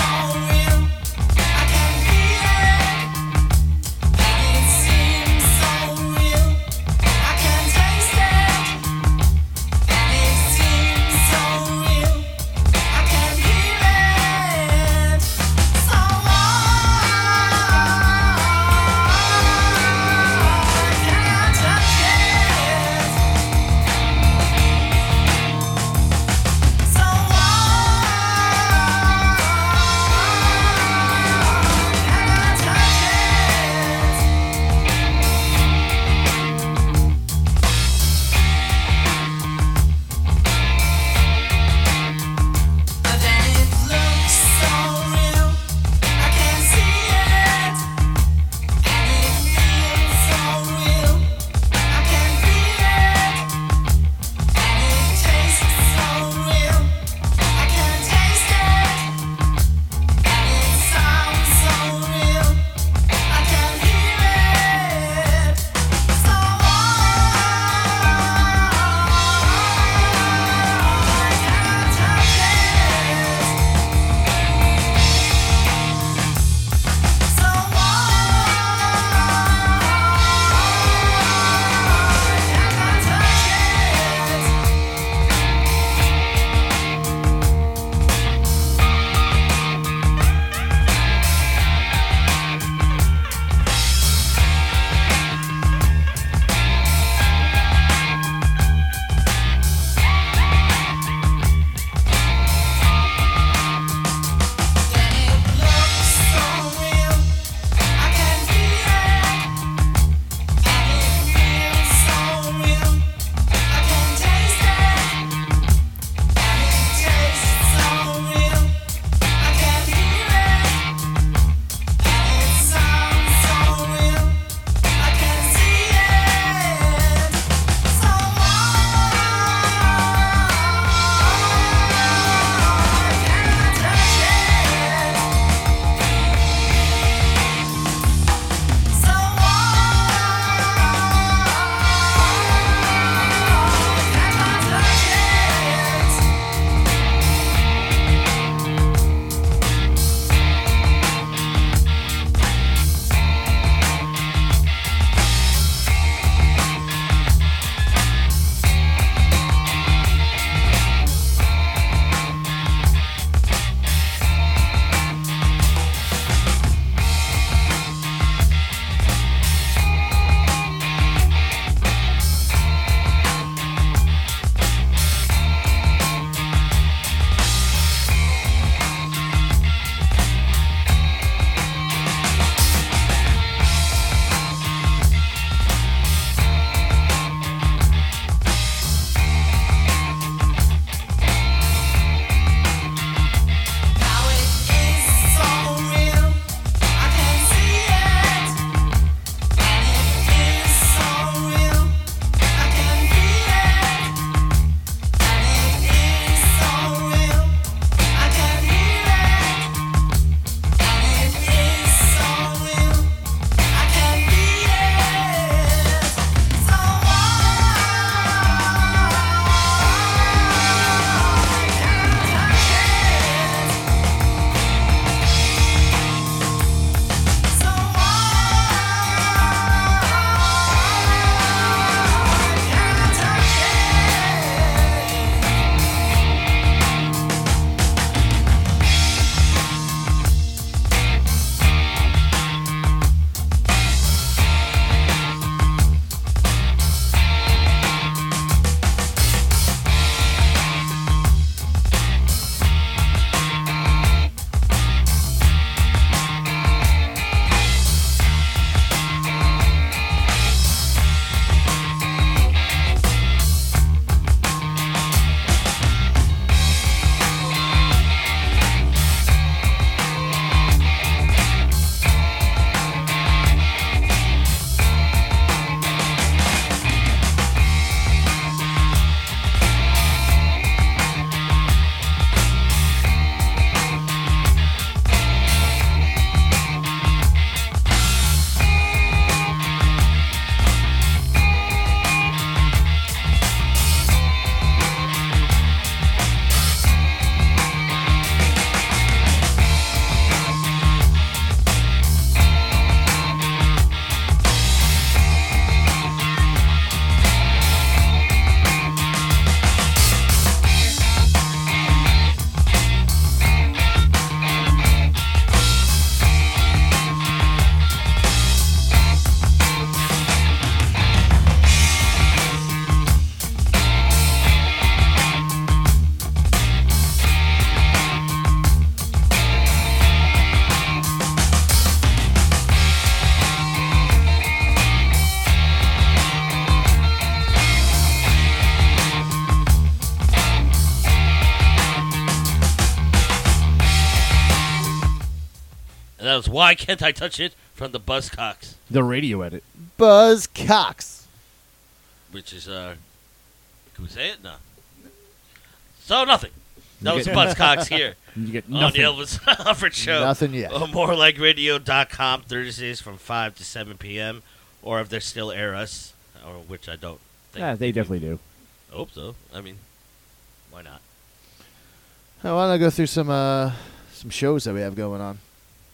that was Why Can't I Touch It from the Buzzcocks, The radio edit. Buzz Cox. which is, uh, can we say it? No. So, nothing. That You was get- Buzzcocks here You get on the nothing. Elvis Hufford Show. Nothing yet. Uh, more like radio dot com Thursdays from five to seven p.m. Or if they still air us, or which I don't think. Yeah, they definitely do. I hope so. I mean, why not? I want to go through some uh, some shows that we have going on.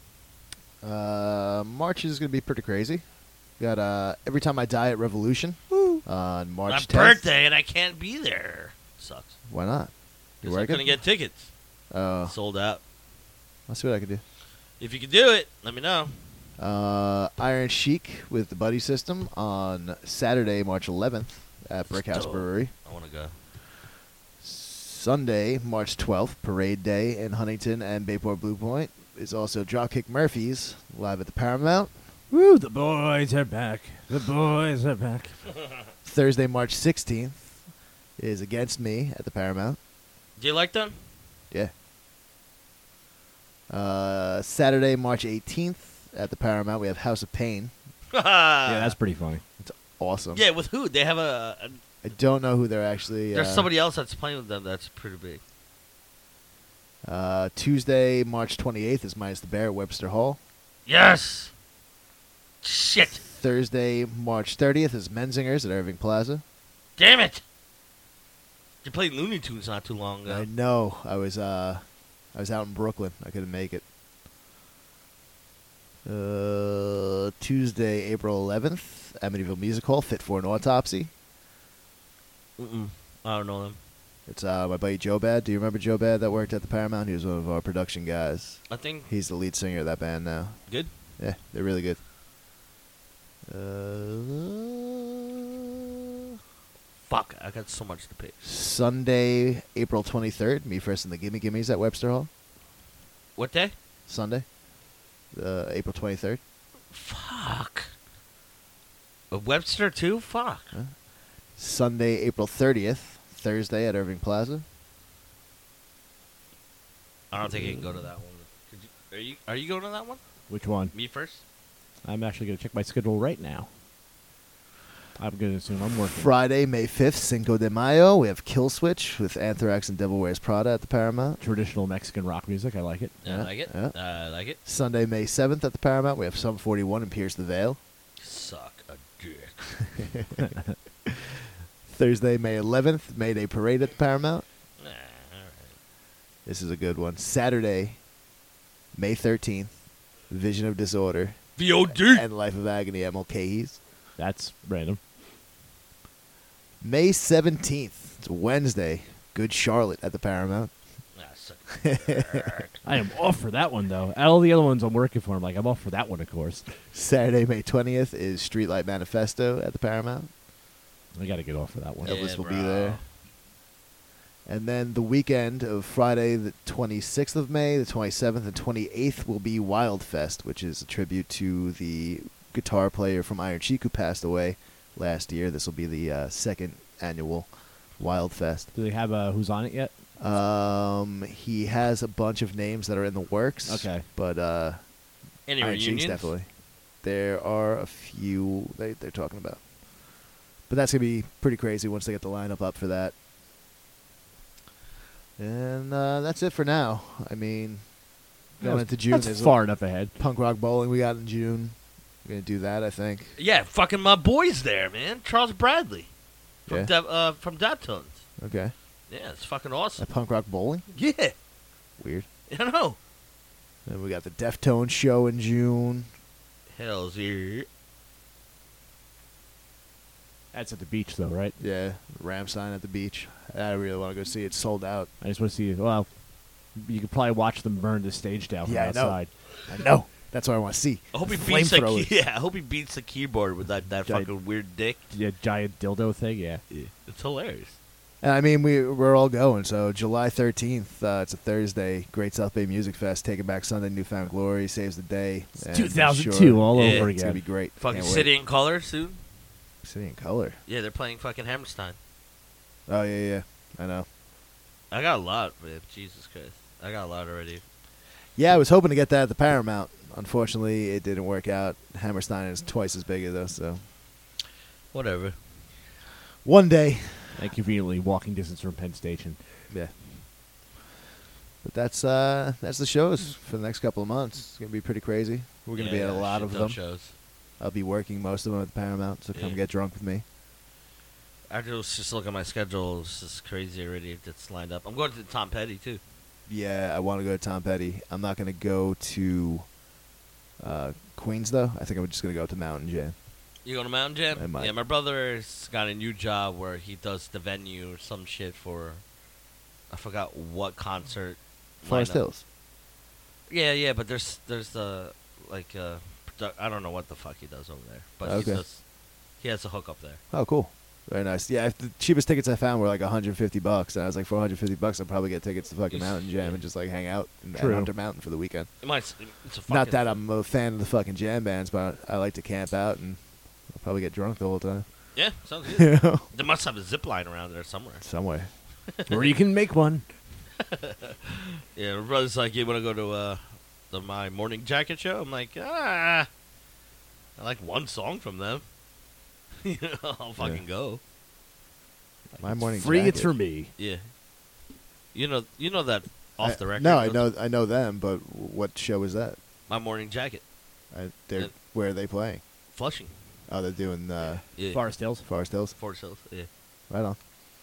Uh, March is going to be pretty crazy. Got uh, Every Time I Die at Revolution on March My tenth. birthday and I can't be there. Sucks. Why not? You Because I working? couldn't get tickets. Oh, Sold out. I'll see what I can do. If you can do it, let me know. Uh, Iron Chic with the Buddy System on Saturday, March eleventh at Brickhouse dope. Brewery. I want to go. Sunday, March twelfth, Parade Day in Huntington and Bayport Blue Point is also Dropkick Murphys live at the Paramount. Woo, the boys are back. The boys are back. Thursday, March sixteenth is Against Me at the Paramount. Do you like them? Yeah. Uh, Saturday, March eighteenth at the Paramount, we have House of Pain. Yeah, yeah, that's pretty funny. Awesome. Yeah, with who? They have a. a I don't know who they're actually. there's uh, somebody else that's playing with them that's pretty big. Uh, Tuesday, March twenty-eighth is Minus the Bear at Webster Hall. Yes. Shit. Thursday, March thirtieth is Menzingers at Irving Plaza. Damn it. You played Looney Tunes not too long ago. I know. I was uh, I was out in Brooklyn. I couldn't make it. Uh, Tuesday, April eleventh, Amityville Music Hall, Fit for an Autopsy. Mm-mm. I don't know them. It's uh, my buddy Joe Bad. Do you remember Joe Bad that worked at the Paramount? He was one of our production guys. I think He's the lead singer of that band now. good. Yeah, they're really good. Uh, Fuck, I got so much to pick. Sunday, April twenty-third, Me First and the Gimme Gimmes at Webster Hall. What day? Sunday, uh, April twenty-third. Fuck. A Webster too? Fuck. Sunday, April thirtieth, Thursday at Irving Plaza. I don't think you can go to that one. Could you, are you are you going to that one? Which one? Me first? I'm actually going to check my schedule right now. I'm going to assume I'm working. Friday, May fifth, Cinco de Mayo. We have Kill Switch with Anthrax and Devil Wears Prada at the Paramount. Traditional Mexican rock music. I like it. I Yeah, like it. yeah. I like it. Sunday, May seventh at the Paramount. We have Sum forty-one and Pierce the Veil. Suck a dick. Thursday, May eleventh, Mayday Parade at the Paramount. Nah, alright. This is a good one. Saturday, May thirteenth, Vision of Disorder V O D. and Life of Agony at Mulcahy's. That's random. May seventeenth, it's Wednesday, Good Charlotte at the Paramount. Nah, suck a dick. I am off for that one, though. All the other ones I'm working for, I'm like, I'm off for that one, of course. Saturday, May twentieth is Streetlight Manifesto at the Paramount. I got to get off for that one. Yeah, Elvis will be bro. there. And then the weekend of Friday, the twenty-sixth of May, the twenty-seventh and twenty-eighth will be Wildfest, which is a tribute to the guitar player from Iron Chic who passed away last year. This will be the uh, second annual Wildfest. Do they have uh, who's on it yet? Um, he has a bunch of names that are in the works. Okay. But uh, Any Iron Cheeks reunions? definitely. There are a few they, they're talking about. But that's going to be pretty crazy once they get the lineup up for that. And uh, that's it for now. I mean, going into June, That's there's far enough ahead. punk rock bowling we got in June. We're going to do that, I think. Yeah, fucking my boy's there, man. Charles Bradley. From Yeah. Dev, uh, from Deftones. Okay. Yeah, it's fucking awesome. At punk rock bowling? Yeah, Weird. I know. Then we got the Deftones show in June. Hell's yeah. That's at the beach, though, right? Yeah, Ramstein at the beach. I really want to go see it. It's sold out. I just want to see. Well, you could probably watch them burn the stage down from Yeah, I know. outside. I know. That's what I want to see. I hope he beats the Flamethrowers. key- yeah. I hope he beats the keyboard with that, that Giant- fucking weird dick. Yeah, giant dildo thing. Yeah. It's hilarious. And I mean, we we're all going. So July thirteenth, uh, it's a Thursday. Great South Bay Music Fest, Taking Back Sunday, Newfound Glory, Saves the Day. And two thousand two sure, all Yeah. over It's gonna again. be great. Fucking Can't wait. City in Color soon. City in Color. Yeah, they're playing fucking Hammerstein. Oh yeah, yeah. I know. I got a lot, man. Jesus Christ. I got a lot already. Yeah, I was hoping to get that at the Paramount. Unfortunately, it didn't work out. Hammerstein is twice as big as us, so Whatever. one day. And conveniently walking distance from Penn Station. Yeah. But that's uh, that's the shows for the next couple of months. It's gonna be pretty crazy. We're gonna be at a lot of them. Shows. I'll be working most of them at the Paramount, so come Yeah. get drunk with me. I just just look at my schedule. It's just crazy already. That's lined up. I'm going to Tom Petty too. Yeah, I want to go to Tom Petty. I'm not gonna go to uh, Queens though. I think I'm just gonna go to Mountain Jam. You going to Mountain Jam? I might. Yeah, my brother's got a new job where he does the venue or some shit for. I forgot what concert. Forest lineup. Hills. Yeah, yeah, but there's there's the like uh produ- I don't know what the fuck he does over there, but Okay. he does. He has a hook up there. Oh, cool. Very nice. Yeah, if the cheapest tickets I found were like one hundred fifty bucks, and I was like, for one hundred fifty bucks, I'll probably get tickets to fucking Mountain Jam and just like hang out in at True. Hunter Mountain for the weekend. It might. It's a fucking Not that I'm a fan of the fucking jam bands, but I like to camp out and I'll probably get drunk the whole time. Yeah, sounds good. You know? They must have a zip line around there somewhere. Somewhere. Or you can make one. Yeah, my brother's like, you want to go to uh, the my Morning Jacket show? I'm like, ah, I like one song from them. You know, I'll fucking go. My morning Free jacket. it's for me. Yeah. You know, you know that off I- the record. No, I don't you? know, I know them, but what show is that? My Morning Jacket, I, they're Yeah. where are they playing? Flushing. Oh, they're doing uh, Yeah. Forest Hills. Forest Hills. Forest Hills. Yeah. Right on.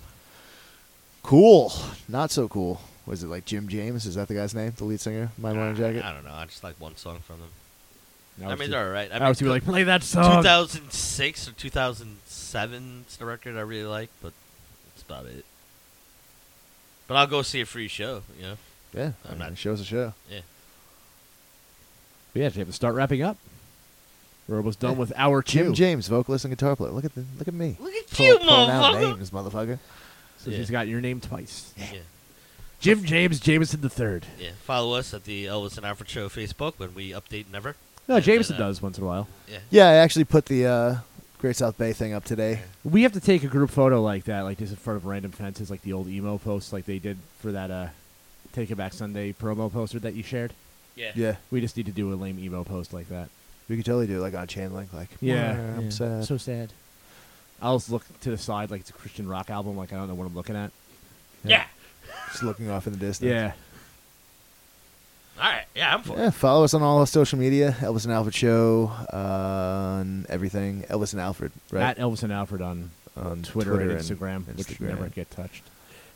Cool. Not so cool. Was it like Jim James? Is that the guy's name? The lead singer? My Morning Jacket. I don't know. I just like one song from them. Now I it's mean, just- they're alright. I I mean, was like, play that song. two thousand six or two thousand seven is the record I really like, but that's about it. But I'll go see a free show, you know? Yeah, I'm I mean, not- it shows a show. Yeah. But yeah, so you have to start wrapping up. We're almost done with hour two. Jim James, vocalist and guitar player. Look at the, look at me. Look at Pull- you, pulling out motherfucker! names, motherfucker. So Yeah. he's got your name twice. Yeah. Jim James Jameson the third. Yeah. Follow us at the Elvis and Alfred Show Facebook when we update never. No, And Jameson then, uh, does once in a while. Yeah. Yeah, I actually put the uh, Great South Bay thing up today. We have to take a group photo like that, like just in front of random fences, like the old emo posts, like they did for that uh, Take It Back Sunday promo poster that you shared. Yeah. Yeah, We just need to do a lame emo post like that. we could totally do it like on chain link. Like, Yeah, I'm yeah. sad. So sad. I'll just look to the side like it's a Christian rock album, like I don't know what I'm looking at. Yeah. Just looking off in the distance. Yeah. All right. Yeah, I'm for Yeah, it. follow us on all our social media. Elvis and Alfred Show uh, on everything. Elvis and Alfred, right? At Elvis and Alfred on on Twitter, and Instagram, which Instagram. never get touched.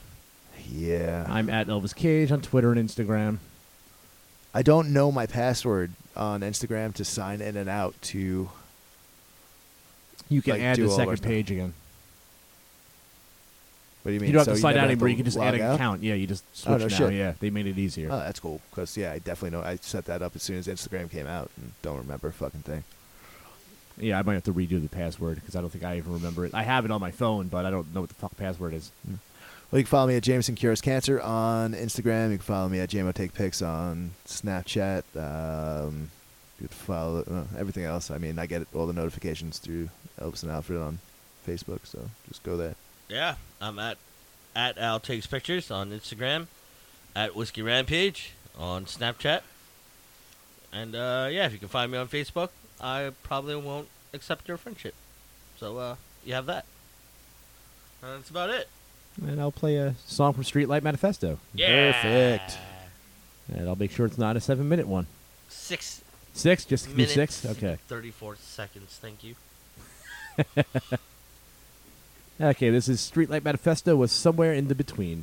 Yeah. I'm at Elvis Cage on Twitter and Instagram. I don't know my password on Instagram to sign in and out to. You can Like, add do the all our second stuff. page again. What do you mean? You don't have So to sign never out have anymore. to You can just log add an out? account. Yeah, you just Oh, switch no now. shit. Yeah, they made it easier. Oh, that's cool. Because yeah, I definitely know. I set that up as soon as Instagram came out, and don't remember a fucking thing. Yeah, I might have to redo the password because I don't think I even remember it. I have it on my phone, but I don't know what the fuck password is. Well, you can follow me at Jameson Cures Cancer on Instagram. You can follow me at J M O Take Pics on Snapchat. Um, you can follow uh, everything else. I mean, I get all the notifications through Elvis and Alfred on Facebook, so just go there. Yeah. I'm at at Al Takes Pictures on Instagram, at Whiskey Rampage on Snapchat, and uh, yeah, if you can find me on Facebook, I probably won't accept your friendship. So uh, you have that. And that's about it. And I'll play a song from Streetlight Manifesto. Yeah. Perfect. And I'll make sure it's not a seven minute one. Six Six? Just give me minutes. six? Okay. Thirty-four seconds. Thank you. Okay, this is Streetlight Manifesto with Somewhere in the Between.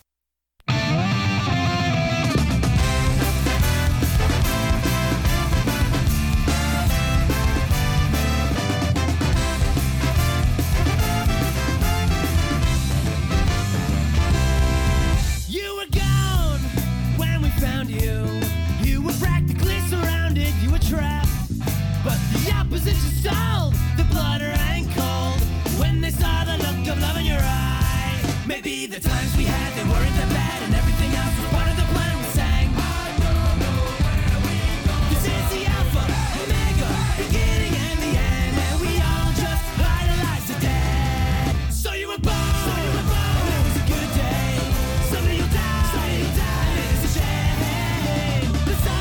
You were gone when we found you. You were practically surrounded, you were trapped. But the opposition stalled, the blood ran cold when they saw the look of love in your eye. Maybe the times we had, they weren't that bad, and everything else was part of the plan. We sang, I don't know where we go. This is the Alpha, Omega, beginning and the end, and we all just idolize the dead. So you were born, so you were born, and it was a good day. Someday you'll die, someday you'll die, and it's a shame. The sun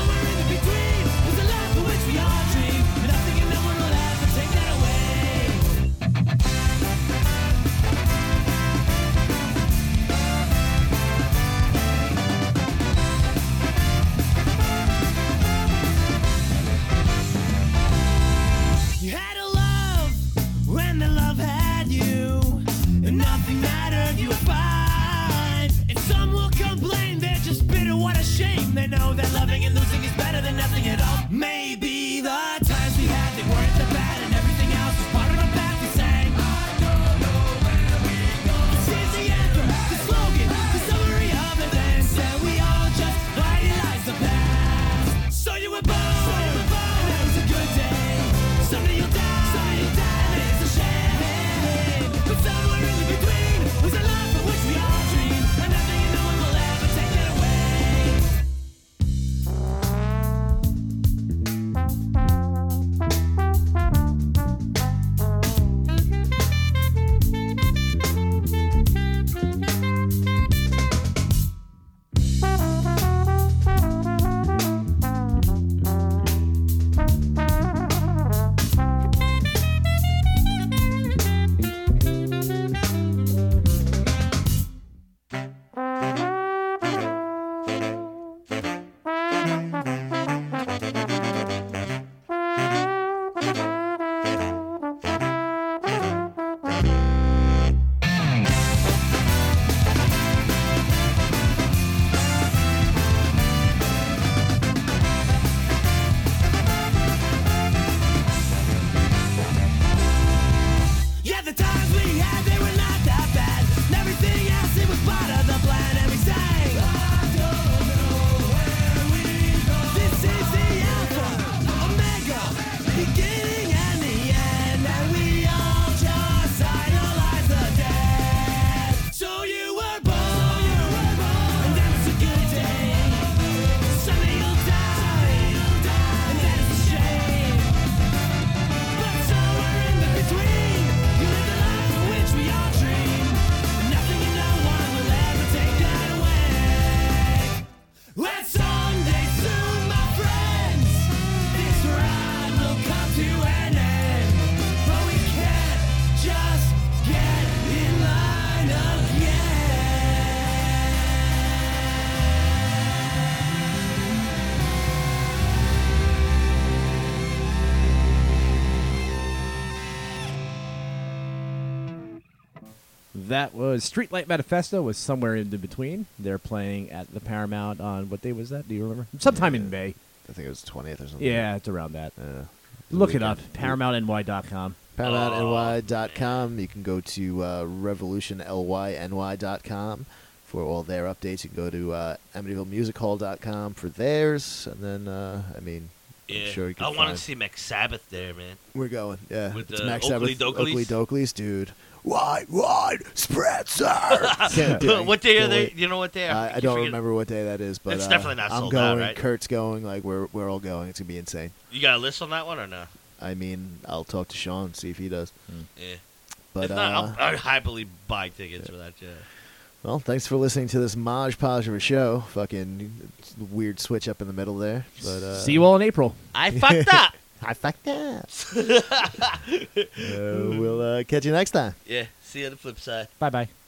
that was Streetlight Manifesto was somewhere in between. They're playing at the Paramount on what day was that? Do you remember? Sometime in May. I think it was the twentieth or something. Yeah, it's around that. Uh, Look it weekend. up. Paramount N Y dot com. Paramount N Y dot com. You can go to uh, Revolution L Y N Y dot com for all their updates. You can go to uh, Amityville Music Hall dot com for theirs. And then, uh, I mean, I'm Yeah. sure you can I want find. to see Mac Sabbath there, man. We're going, yeah. With it's the Max Oakley Sabbath, Doakleys? Oakley Doakleys, dude. Wide, wide, spritzer. Can't do it. What day are Can't they? wait. You know what day? I, I keep don't forgetting. remember what day that is, but It's uh, definitely not I'm sold out, going. right? Kurt's going. Like we're we're all going. It's gonna be insane. You got a list on that one or no? I mean, I'll talk to Sean see if he does. Yeah. But if not, uh, I'll, I'll happily buy tickets for that. Yeah. well, thanks for listening to this Maj Podge of a show. Fucking weird switch up in the middle there. But uh, See you all in April. I fucked up. I fucked that. uh, we'll uh, catch you next time. Yeah. See you on the flip side. Bye bye.